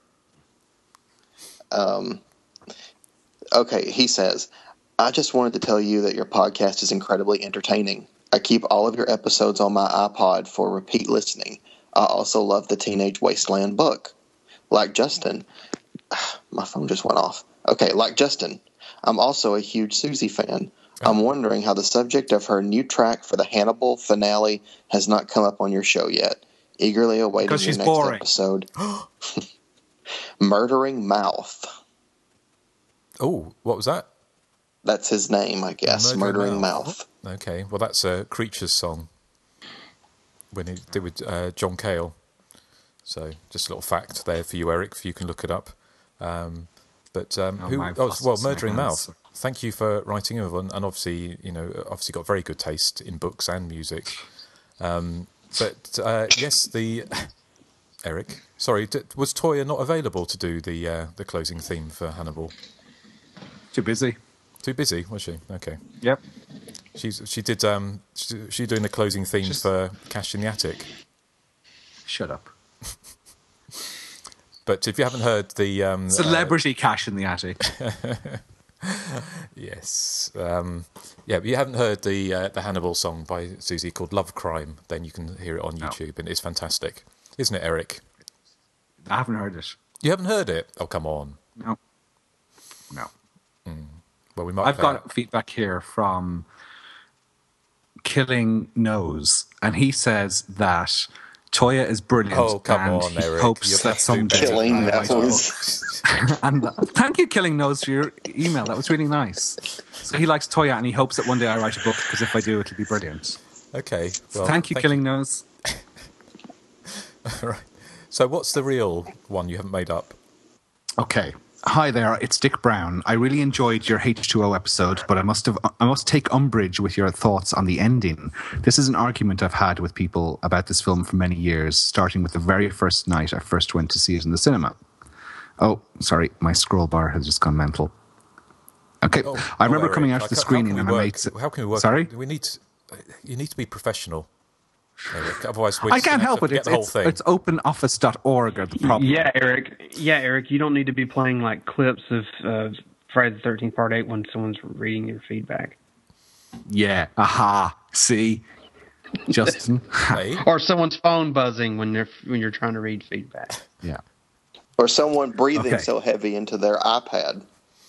Um. Okay, he says, I just wanted to tell you that your podcast is incredibly entertaining. I keep all of your episodes on my iPod for repeat listening. I also love the Teenage Wasteland book. Like Justin, my phone just went off. Okay, like Justin, I'm also a huge Susie fan. I'm wondering how the subject of her new track for the Hannibal finale has not come up on your show yet. Eagerly awaiting your next boring. episode. Murdering Mouth. Oh, what was that? That's his name, I guess. Murdering, Murdering Mouth. Mouth. Okay, well, that's a Creatures song when he did with uh, John Cale. So, just a little fact there for you, Eric, if you can look it up. Um, but um, oh, who? Oh, well, Murdering Mouth. Thank you for writing in, and obviously, you know, obviously got very good taste in books and music. Um, but uh, yes, the Eric. Sorry, d- was Toya not available to do the uh, the closing theme for Hannibal? Too busy. Too busy, was she? Okay. Yep. She's she did um she, she doing the closing theme Just... for Cash in the Attic. Shut up. But if you haven't heard the um, celebrity uh, Cash in the Attic. Yes. Um, yeah, but you haven't heard the uh, the Hannibal song by Susie called Love Crime, then you can hear it on YouTube, no. and it's fantastic. Isn't it, Eric? I haven't heard it. You haven't heard it? Oh, come on. No. No. Mm. Well, we might. I've got it. feedback here from Killing Nose, and he says that Toya is brilliant. Oh, come and on, he Eric. hopes You're that someday. Killing Nose. And uh, thank you, Killing Nose, for your email. That was really nice. So he likes Toya, and he hopes that one day I write a book, because if I do, it'll be brilliant. Okay. Well, thank you, thank Killing you. Nose. All right. So what's the real one you haven't made up? Okay. Hi there, it's Dick Brown. I really enjoyed your H two O episode, but I must have I must take umbrage with your thoughts on the ending. This is an argument I've had with people about this film for many years, starting with the very first night I first went to see it in the cinema. Oh, sorry, my scroll bar has just gone mental. Okay, oh, I remember oh, coming Eric, out of the like, screening and work? my mates... How can we work? Sorry? We need to, you need to be professional. Eric. Otherwise, we're I can't help it. It's, it's, it's open office dot org are the problem. Yeah, Eric. Yeah, Eric. You don't need to be playing like clips of uh, Friday the thirteenth Part Eight when someone's reading your feedback. Yeah. Aha. See, Justin. Hey. Or someone's phone buzzing when they're when you're trying to read feedback. Yeah. Or someone breathing okay. so heavy into their iPad.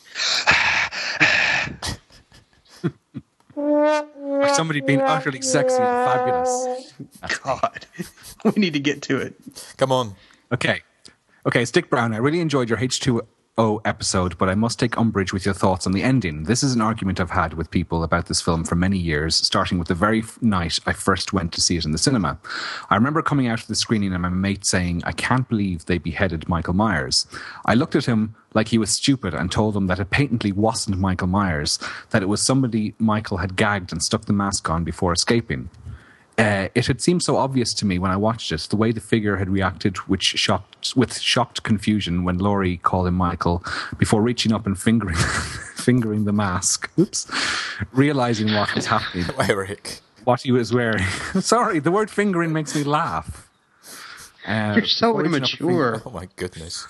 Or somebody being utterly sexy and fabulous. God. We need to get to it. Come on. Okay. Okay, it's Dick Brown. I really enjoyed your H two O episode, but I must take umbrage with your thoughts on the ending. This is an argument I've had with people about this film for many years, starting with the very night I first went to see it in the cinema. I remember coming out of the screening and my mate saying, I can't believe they beheaded Michael Myers. I looked at him like he was stupid and told him that it patently wasn't Michael Myers, that it was somebody Michael had gagged and stuck the mask on before escaping. Uh, it had seemed so obvious to me when I watched it, the way the figure had reacted which shocked, with shocked confusion when Laurie called him Michael before reaching up and fingering fingering the mask. Oops. Realizing what was happening. Eric. What he was wearing. Sorry, the word fingering makes me laugh. Uh, You're so immature. Oh, my goodness.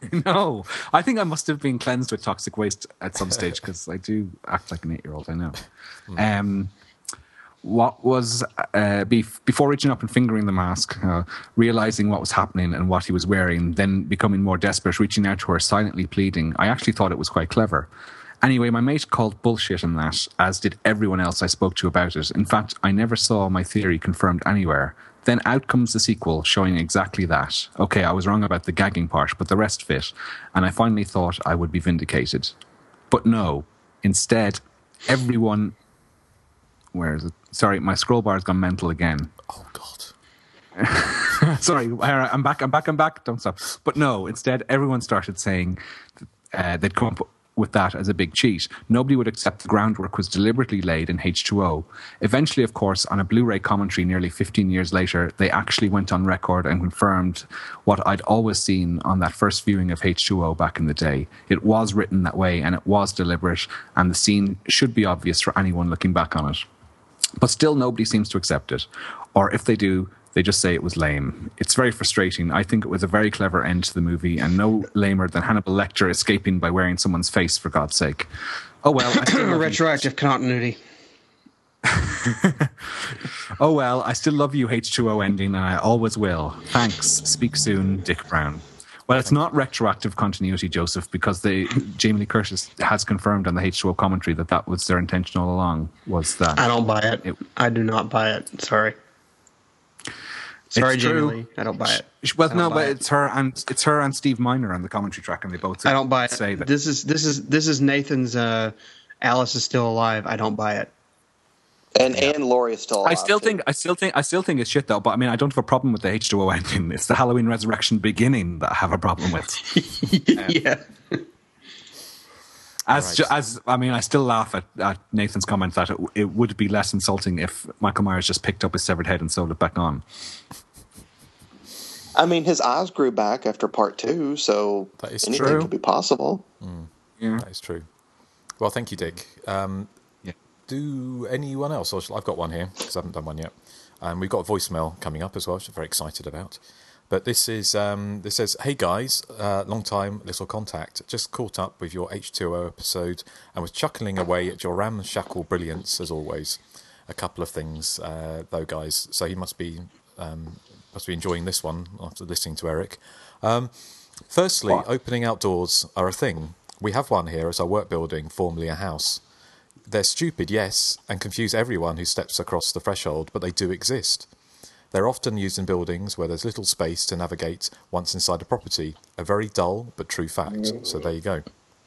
No, I think I must have been cleansed with toxic waste at some stage because I do act like an eight-year-old. I know. Mm. Um, what was uh, bef- before reaching up and fingering the mask, uh, realizing what was happening and what he was wearing, then becoming more desperate, reaching out to her, silently pleading. I actually thought it was quite clever. Anyway, my mate called bullshit on that, as did everyone else I spoke to about it. In fact, I never saw my theory confirmed anywhere. Then out comes the sequel, showing exactly that. Okay, I was wrong about the gagging part, but the rest fit, and I finally thought I would be vindicated. But no, instead, everyone... Where is it? Sorry, my scroll bar has gone mental again. Oh, God. Sorry, I'm back, I'm back, I'm back. Don't stop. But no, instead, everyone started saying uh, they'd come up with that as a big cheat. Nobody would accept the groundwork was deliberately laid in H two O. Eventually, of course, on a Blu-ray commentary nearly fifteen years later, they actually went on record and confirmed what I'd always seen on that first viewing of H two O back in the day. It was written that way and it was deliberate, and the scene should be obvious for anyone looking back on it. But still nobody seems to accept it. Or if they do, they just say it was lame. It's very frustrating. I think it was a very clever end to the movie, and no lamer than Hannibal Lecter escaping by wearing someone's face, for God's sake. Oh well. I still love Retroactive you. Continuity. Oh well, I still love you, H two O ending, and I always will. Thanks. Speak soon, Dick Brown. Well, it's not retroactive continuity, Joseph, because they, Jamie Lee Curtis has confirmed on the H two O commentary that that was their intention all along. Was that? I don't buy it. it I do not buy it. Sorry. Sorry, Jamie Lee. I don't buy it. Well, no, but it. it's her and it's her and Steve Miner on the commentary track, and they both. Say, I don't buy it. Say that. This is this is this is Nathan's. Uh, Alice is still alive. I don't buy it. And yeah. and Laurie is still alive. I still too. think I still think I still think it's shit though. But I mean, I don't have a problem with the H two O ending. It's the Halloween Resurrection beginning that I have a problem with. um, yeah. As right. ju- as I mean, I still laugh at, at Nathan's comment that it, it would be less insulting if Michael Myers just picked up his severed head and sewed it back on. I mean, his eyes grew back after part two, so that is anything true. could be possible. Mm. Yeah, that is true. Well, thank you, Dick. Um, yeah. Do anyone else? Or shall, I've got one here because I haven't done one yet. Um, we've got a voicemail coming up as well, which I'm very excited about. But this is um, this says, "Hey guys, uh, long time, little contact. Just caught up with your H two O episode and was chuckling away at your ramshackle brilliance as always. A couple of things uh, though, guys. So he must be um, must be enjoying this one after listening to Eric. Um, firstly, what? Opening outdoors are a thing. We have one here as our work building, formerly a house. They're stupid, yes, and confuse everyone who steps across the threshold, but they do exist. They're often used in buildings where there's little space to navigate once inside a property. A very dull but true fact. So there you go."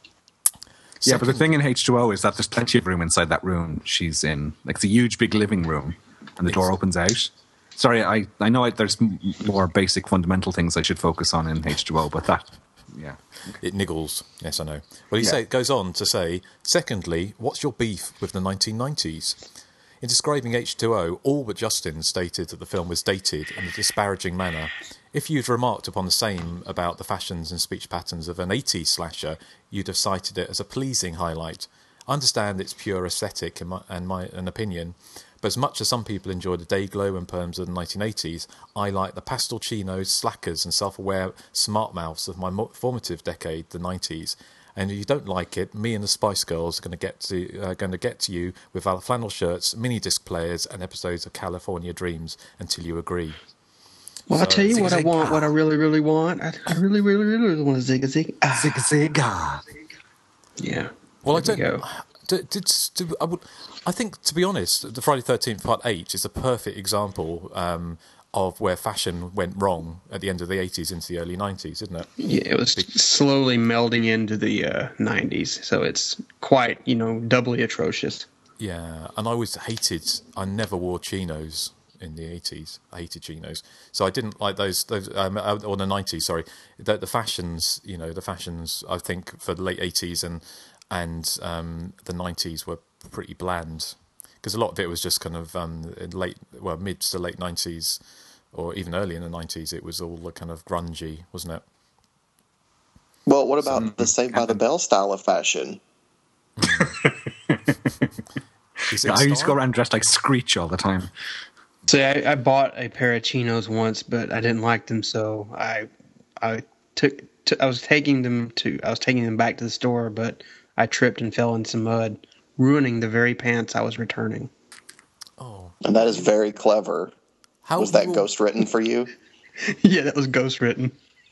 Second, yeah, but the thing in H two O is that there's plenty of room inside that room she's in. Like, it's a huge, big living room, and the door opens out. Sorry, I, I know I, there's more basic, fundamental things I should focus on in H two O, but that, yeah. It niggles. Yes, I know. Well, he yeah. say, goes on to say, secondly, what's your beef with the nineteen nineties? In describing H two O, all but Justin stated that the film was dated in a disparaging manner. If you'd remarked upon the same about the fashions and speech patterns of an eighties slasher, you'd have cited it as a pleasing highlight. I understand it's pure aesthetic in my, and my an opinion, but as much as some people enjoy the Dayglow and perms of the nineteen eighties, I like the pastel chinos, slackers and self-aware smart mouths of my formative decade, the nineties. And if you don't like it, me and the Spice Girls are going to get to uh, going to get to you with our flannel shirts, mini disc players, and episodes of California Dreams until you agree. Well, So, I'll tell you what I zig, want, ah. what I really, really want. I, I really, really, really want a zig a zig. Ah. Zig zig ah. Yeah. Well, There I we don't. go. Did, did, did, I, would, I think, to be honest, the Friday the thirteenth Part eight is a perfect example um, of where fashion went wrong at the end of the eighties into the early nineties, isn't it? Yeah, it was slowly melding into the uh, nineties, so it's quite, you know, doubly atrocious. Yeah, and I always hated, I never wore chinos in the eighties. I hated chinos. So I didn't like those, those um, or the nineties, sorry. The, the fashions, you know, the fashions, I think, for the late eighties and, and um, the nineties were pretty bland. Because a lot of it was just kind of um, in late, well, mid to late nineties, or even early in the nineties, it was all kind of grungy, wasn't it? Well, what about so, the Saved by the Bell style of fashion? Yeah, I used to go around dressed like Screech all the time. See, I, I bought a pair of chinos once, but I didn't like them, so I I took t- I was taking them to I was taking them back to the store, but I tripped and fell in some mud, ruining the very pants I was returning. Oh, and that is very clever. How was that will... ghost written for you? Yeah, that was ghost written.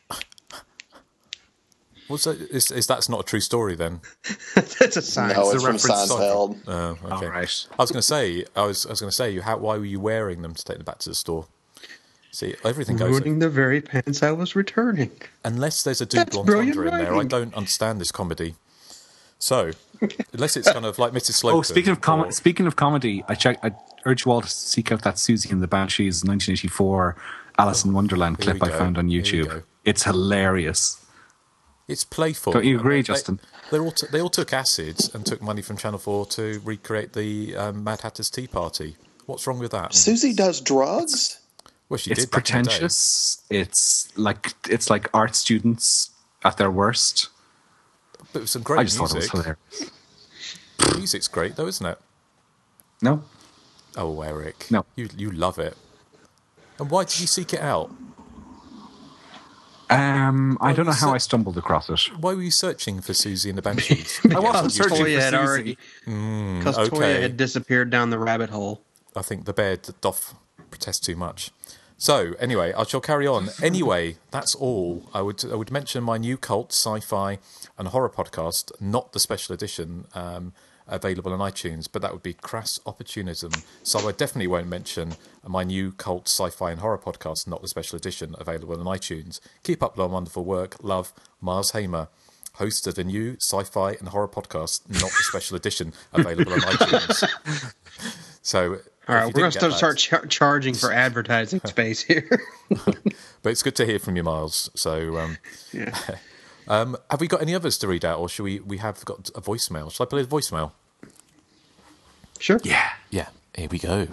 Was that, is, is that's not a true story then? That's a sign. No, it's, it's from Seinfeld. Oh, okay. All right. I was going to say, I was, I was going to say, how, why were you wearing them to take them back to the store? See, everything goes. Ruining the very pants I was returning. Unless there's a double entendre in there, I don't understand this comedy. So, unless it's kind of like Missus Slocum. Oh, speaking of com- or... speaking of comedy, I check. I urge you all to seek out that Susie and the Banshees nineteen eighty-four Alice in Wonderland clip I found on YouTube. It's hilarious. It's playful. Don't you agree, they, Justin? They all t- they all took acids and took money from Channel Four to recreate the um, Mad Hatter's Tea Party. What's wrong with that? Susie does drugs. Well, she it's did. Pretentious. It's like it's like art students at their worst. But it was some great I just music. thought it was hilarious. The music's great, though, isn't it? No. Oh, Eric. No. You you love it. And why did you seek it out? Um, I Why don't know how ser- I stumbled across it. Why were you searching for Susie and the Banshees? I wasn't searching for had Susie. already, Mm, because okay. Toya had disappeared down the rabbit hole. I think the bear d- doth protest too much. So, anyway, I shall carry on. Anyway, that's all. I would I would mention my new cult, sci-fi, and horror podcast, not the special edition, um, available on iTunes, but that would be crass opportunism. So I definitely won't mention my new cult, sci-fi, and horror podcast, not the special edition, available on iTunes. Keep up the wonderful work. Love, Miles Hamer, host of the new sci-fi and horror podcast, not the special edition, available on iTunes. So... All right, we're going to start char- charging for advertising space here. But it's good to hear from you, Miles. So, um, yeah. um, have we got any others to read out, or should we? We have got a voicemail. Shall I play the voicemail? Sure. Yeah. Yeah. Here we go.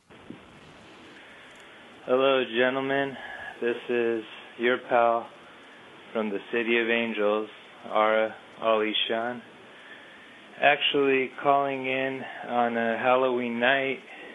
Hello, gentlemen. This is your pal from the City of Angels, Ara Alishan. Actually calling in on a Halloween night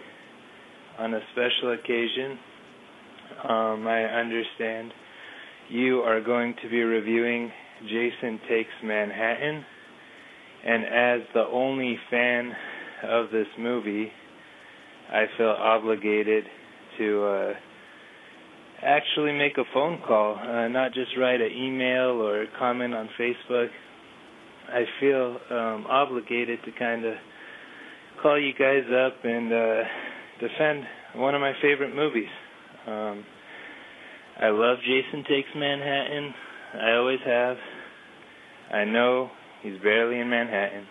on a special occasion. Um, I understand you are going to be reviewing Jason Takes Manhattan, and as the only fan of this movie, I feel obligated to uh, actually make a phone call, uh, not just write an email or comment on Facebook. I feel um, obligated to kind of call you guys up and uh, defend one of my favorite movies. Um, I love Jason Takes Manhattan. I always have. I know he's barely in Manhattan.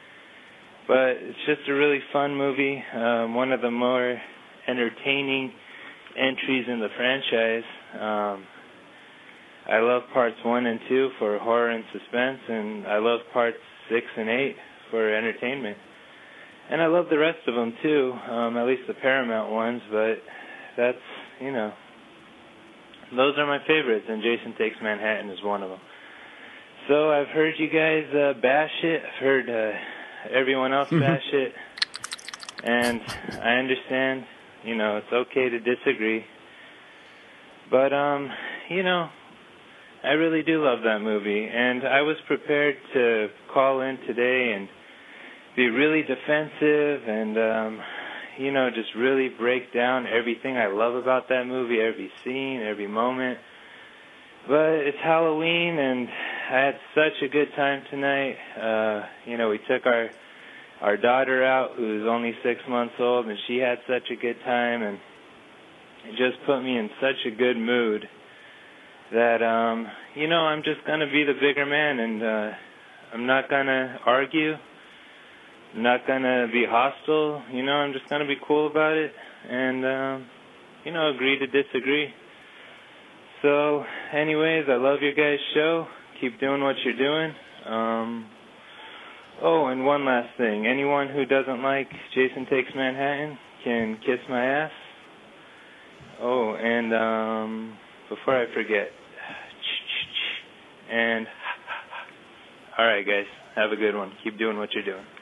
But it's just a really fun movie, um, one of the more entertaining entries in the franchise. Um, I love parts one and two for horror and suspense, and I love parts six and eight for entertainment. And I love the rest of them too, um, at least the Paramount ones, but that's, you know, those are my favorites, and Jason Takes Manhattan is one of them. So I've heard you guys uh, bash it. I've heard uh, everyone else bash it, and I understand, you know, it's okay to disagree. But, um, you know, I really do love that movie, and I was prepared to call in today and be really defensive and, um, you know, just really break down everything I love about that movie, every scene, every moment. But it's Halloween, and I had such a good time tonight. Uh, you know, we took our our daughter out, who's only six months old, and she had such a good time, and it just put me in such a good mood that, um, you know, I'm just going to be the bigger man, and uh, I'm not going to argue. I'm not going to be hostile. You know, I'm just going to be cool about it and, um, you know, agree to disagree. So, anyways, I love your guys' show. Keep doing what you're doing. Um, oh, and one last thing. Anyone who doesn't like Jason Takes Manhattan can kiss my ass. Oh, and um, before I forget, and all right, guys, have a good one. Keep doing what you're doing.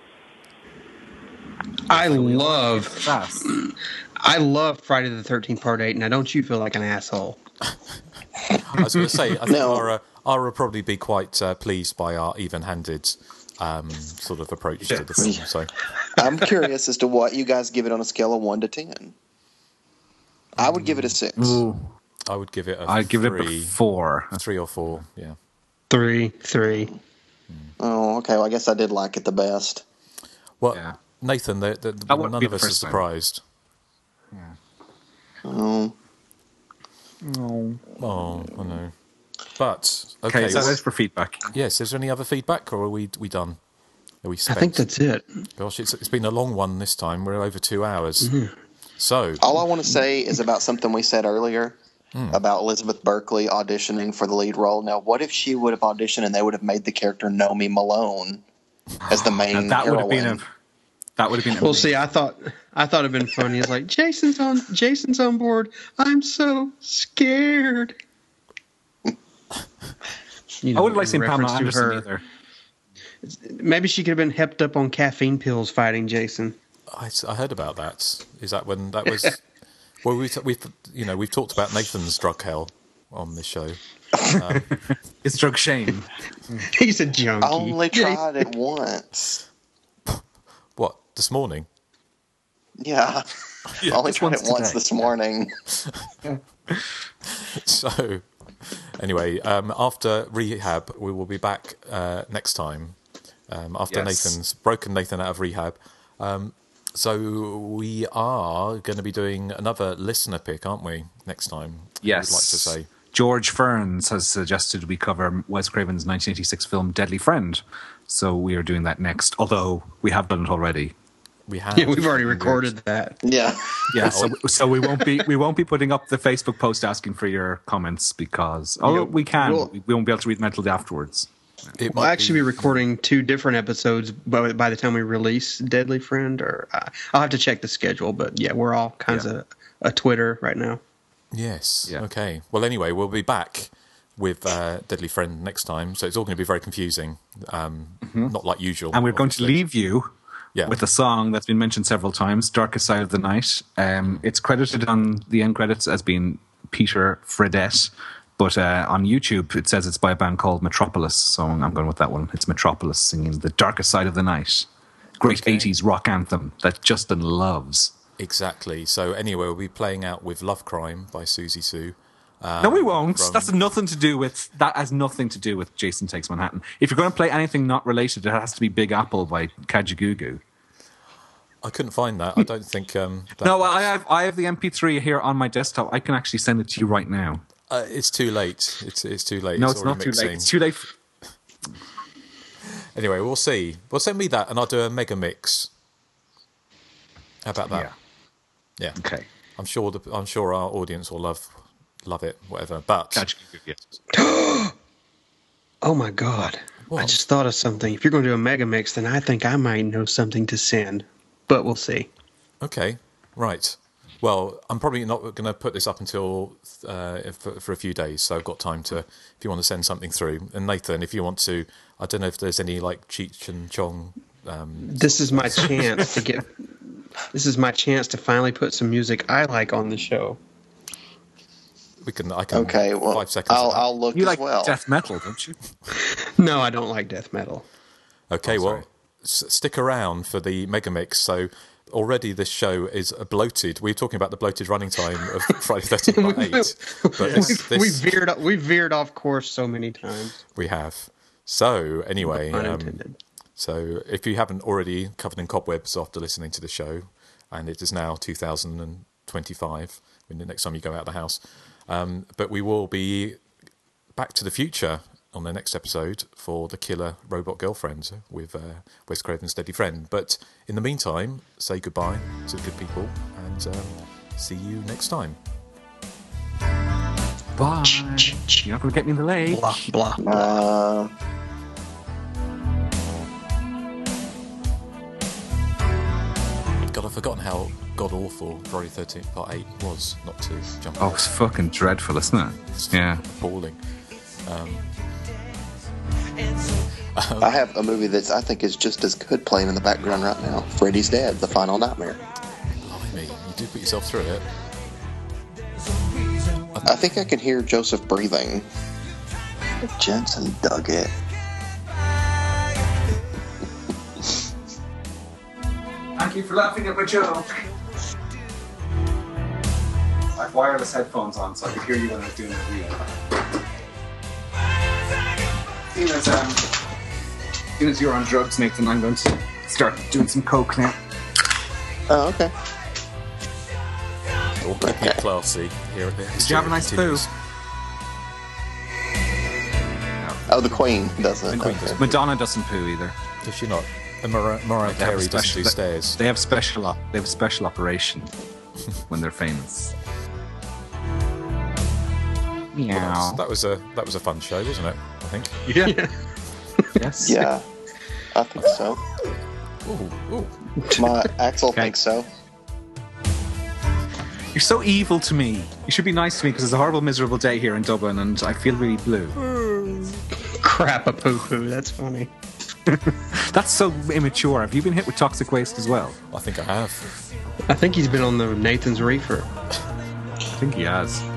I love I love Friday the thirteenth Part eight. Now, don't you feel like an asshole? I was going to say, I think No. Ara, Ara would probably be quite uh, pleased by our even-handed um, sort of approach to the film. So I'm curious as to what you guys give it on a scale of one to ten. I would give it a six. Ooh. I would give it a I'd give it a three, four. three or four. Yeah. Three, three. Oh, okay. Well, I guess I did like it the best. Well, Yeah. Nathan, the, the, That wouldn't none be of the us are first time. surprised. Oh, No. Oh, I know. But Okay, okay, so well- that's for feedback. yes. Is there any other feedback, or are we we done? Are we I spent? think that's it. Gosh, it's it's been a long one this time. We're over two hours. Mm-hmm. So all I want to say is about something we said earlier Hmm. about Elizabeth Berkley auditioning for the lead role. Now, what if she would have auditioned and they would have made the character Nomi Malone as the main Now, that would have heroine? been a. That would have been. Well, see, I thought I thought it'd been funny. It's like Jason's on Jason's on board. I'm so scared. You I would have liked in seen Pamela reference to Anderson either. Maybe she could have been hepped up on caffeine pills fighting Jason. I, I heard about that. Is that when that was? Well, we've, we've you know we've talked about Nathan's drug hell on this show. Um, It's drug shame. He's a junkie. I only tried it once. what this morning? Yeah. I only just tried it once once today. this morning. So anyway, um, after rehab, we will be back uh, next time. Um, after Yes. Nathan's broken Nathan out of rehab. Um, so we are going to be doing another listener pick, aren't we? Next time. Yes. I'd like to say. George Ferns has suggested we cover Wes Craven's nineteen eighty-six film Deadly Friend. So we are doing that next, although we have done it already. We have. Yeah, we've already recorded that. Yeah. Yeah, so so we won't be we won't be putting up the Facebook post asking for your comments because oh Yeah, we can we'll- we we won't be able to read them until afterwards. It We'll might actually be recording two different episodes by, by the time we release Deadly Friend. Or uh, I'll have to check the schedule, but yeah, we're all kinds Yeah. of a Twitter right now. Yes. Yeah. Okay. Well, anyway, we'll be back with uh, Deadly Friend next time, so it's all going to be very confusing. Um, Not like usual. And we're going to obviously. leave you Yeah. with a song that's been mentioned several times, Darkest Side of the Night. Um, it's credited on the end credits as being Peter Fredette, but uh, on YouTube it says it's by a band called Metropolis, so I'm going with that one. It's Metropolis singing The Darkest Side of the Night. Great Okay. eighties rock anthem that Justin loves. Exactly. So anyway, we'll be playing out with Love Crime by Susie Sue. Um, No, we won't. from- That's nothing to do with that. Has nothing to do with Jason Takes Manhattan. If you're going to play anything not related, it has to be Big Apple by Kajagoogoo. I couldn't find that. I don't think. Um, that, No, I have I have the M P three here on my desktop. I can actually send it to you right now. Uh, it's too late. It's it's too late. No, it's it's not already too late. mixing. It's too late. For, Anyway, we'll see. Well, send me that, and I'll do a mega mix. How about that? Yeah. Yeah. Okay. I'm sure. The, I'm sure our audience will love love it. Whatever. But Kajagoogoo, yes. Oh my God. I What? just thought of something. If you're going to do a mega mix, then I think I might know something to send. But we'll see. okay, right. Well, I'm probably not going to put this up until uh, for, for a few days, so I've got time to. If you want to send something through, and Nathan, if you want to, I don't know if there's any like Cheech and Chong. Um, This is my chance to get. This is my chance to finally put some music I like on the show. we can. I can. Okay, well, five seconds. I'll, of that. I'll look You as like well. death metal, don't you? No, I don't like death metal. Okay, Oh, well, sorry. s- stick around for the mega mix. So already this show is uh, bloated. We were talking about the bloated running time of Friday the thirteenth by eight, but this, we this veered off, we veered off course so many times. we have. So anyway, Pun um, intended. so if you haven't already covered in cobwebs after listening to the show, and it is now two thousand twenty-five, when the next time you go out of the house, um, but we will be back to the future on the next episode for the killer robot girlfriend with uh, Wes Craven's Deadly Friend. But in the meantime, say goodbye to the good people and um, see you next time. Bye. You're not going to get me in the leg. Blah blah. Uh, God, I've forgotten how god awful Friday the thirteenth Part eight was not to jump Oh, off. it's fucking dreadful, isn't it? It's Yeah. appalling. Um, I have a movie that I think is just as good playing in the background right now. Freddy's Dead, The Final Nightmare. Blimey, you do put yourself through it. I I think I can hear Joseph breathing. Jensen dug it. Thank you for laughing at my joke. I have wireless headphones on, so I could hear you when I was doing the reel. Seeing as, um, seeing as you're on drugs, Nathan, I'm going to start doing some coke now. Oh, okay. We'll keep it classy here at the Did you have a nice poo? Oh, the Queen doesn't. The Queen doesn't. Madonna doesn't poo either. Does she not? And Mar- Mariah They have a Carey doesn't special- do stairs. They have special. Op- they have a special operation when they're famous. Well, that, was, that was a that was a fun show, wasn't it? I think. Yeah. Yes. Yeah, I think so. Ooh, ooh. My Axel thinks so. You're so evil to me. You should be nice to me because it's a horrible, miserable day here in Dublin, and I feel really blue. Crap a poo poo. That's funny. That's so immature. Have you been hit with toxic waste as well? I think I have. I think he's been on the Nathan's Reefer. I think he has.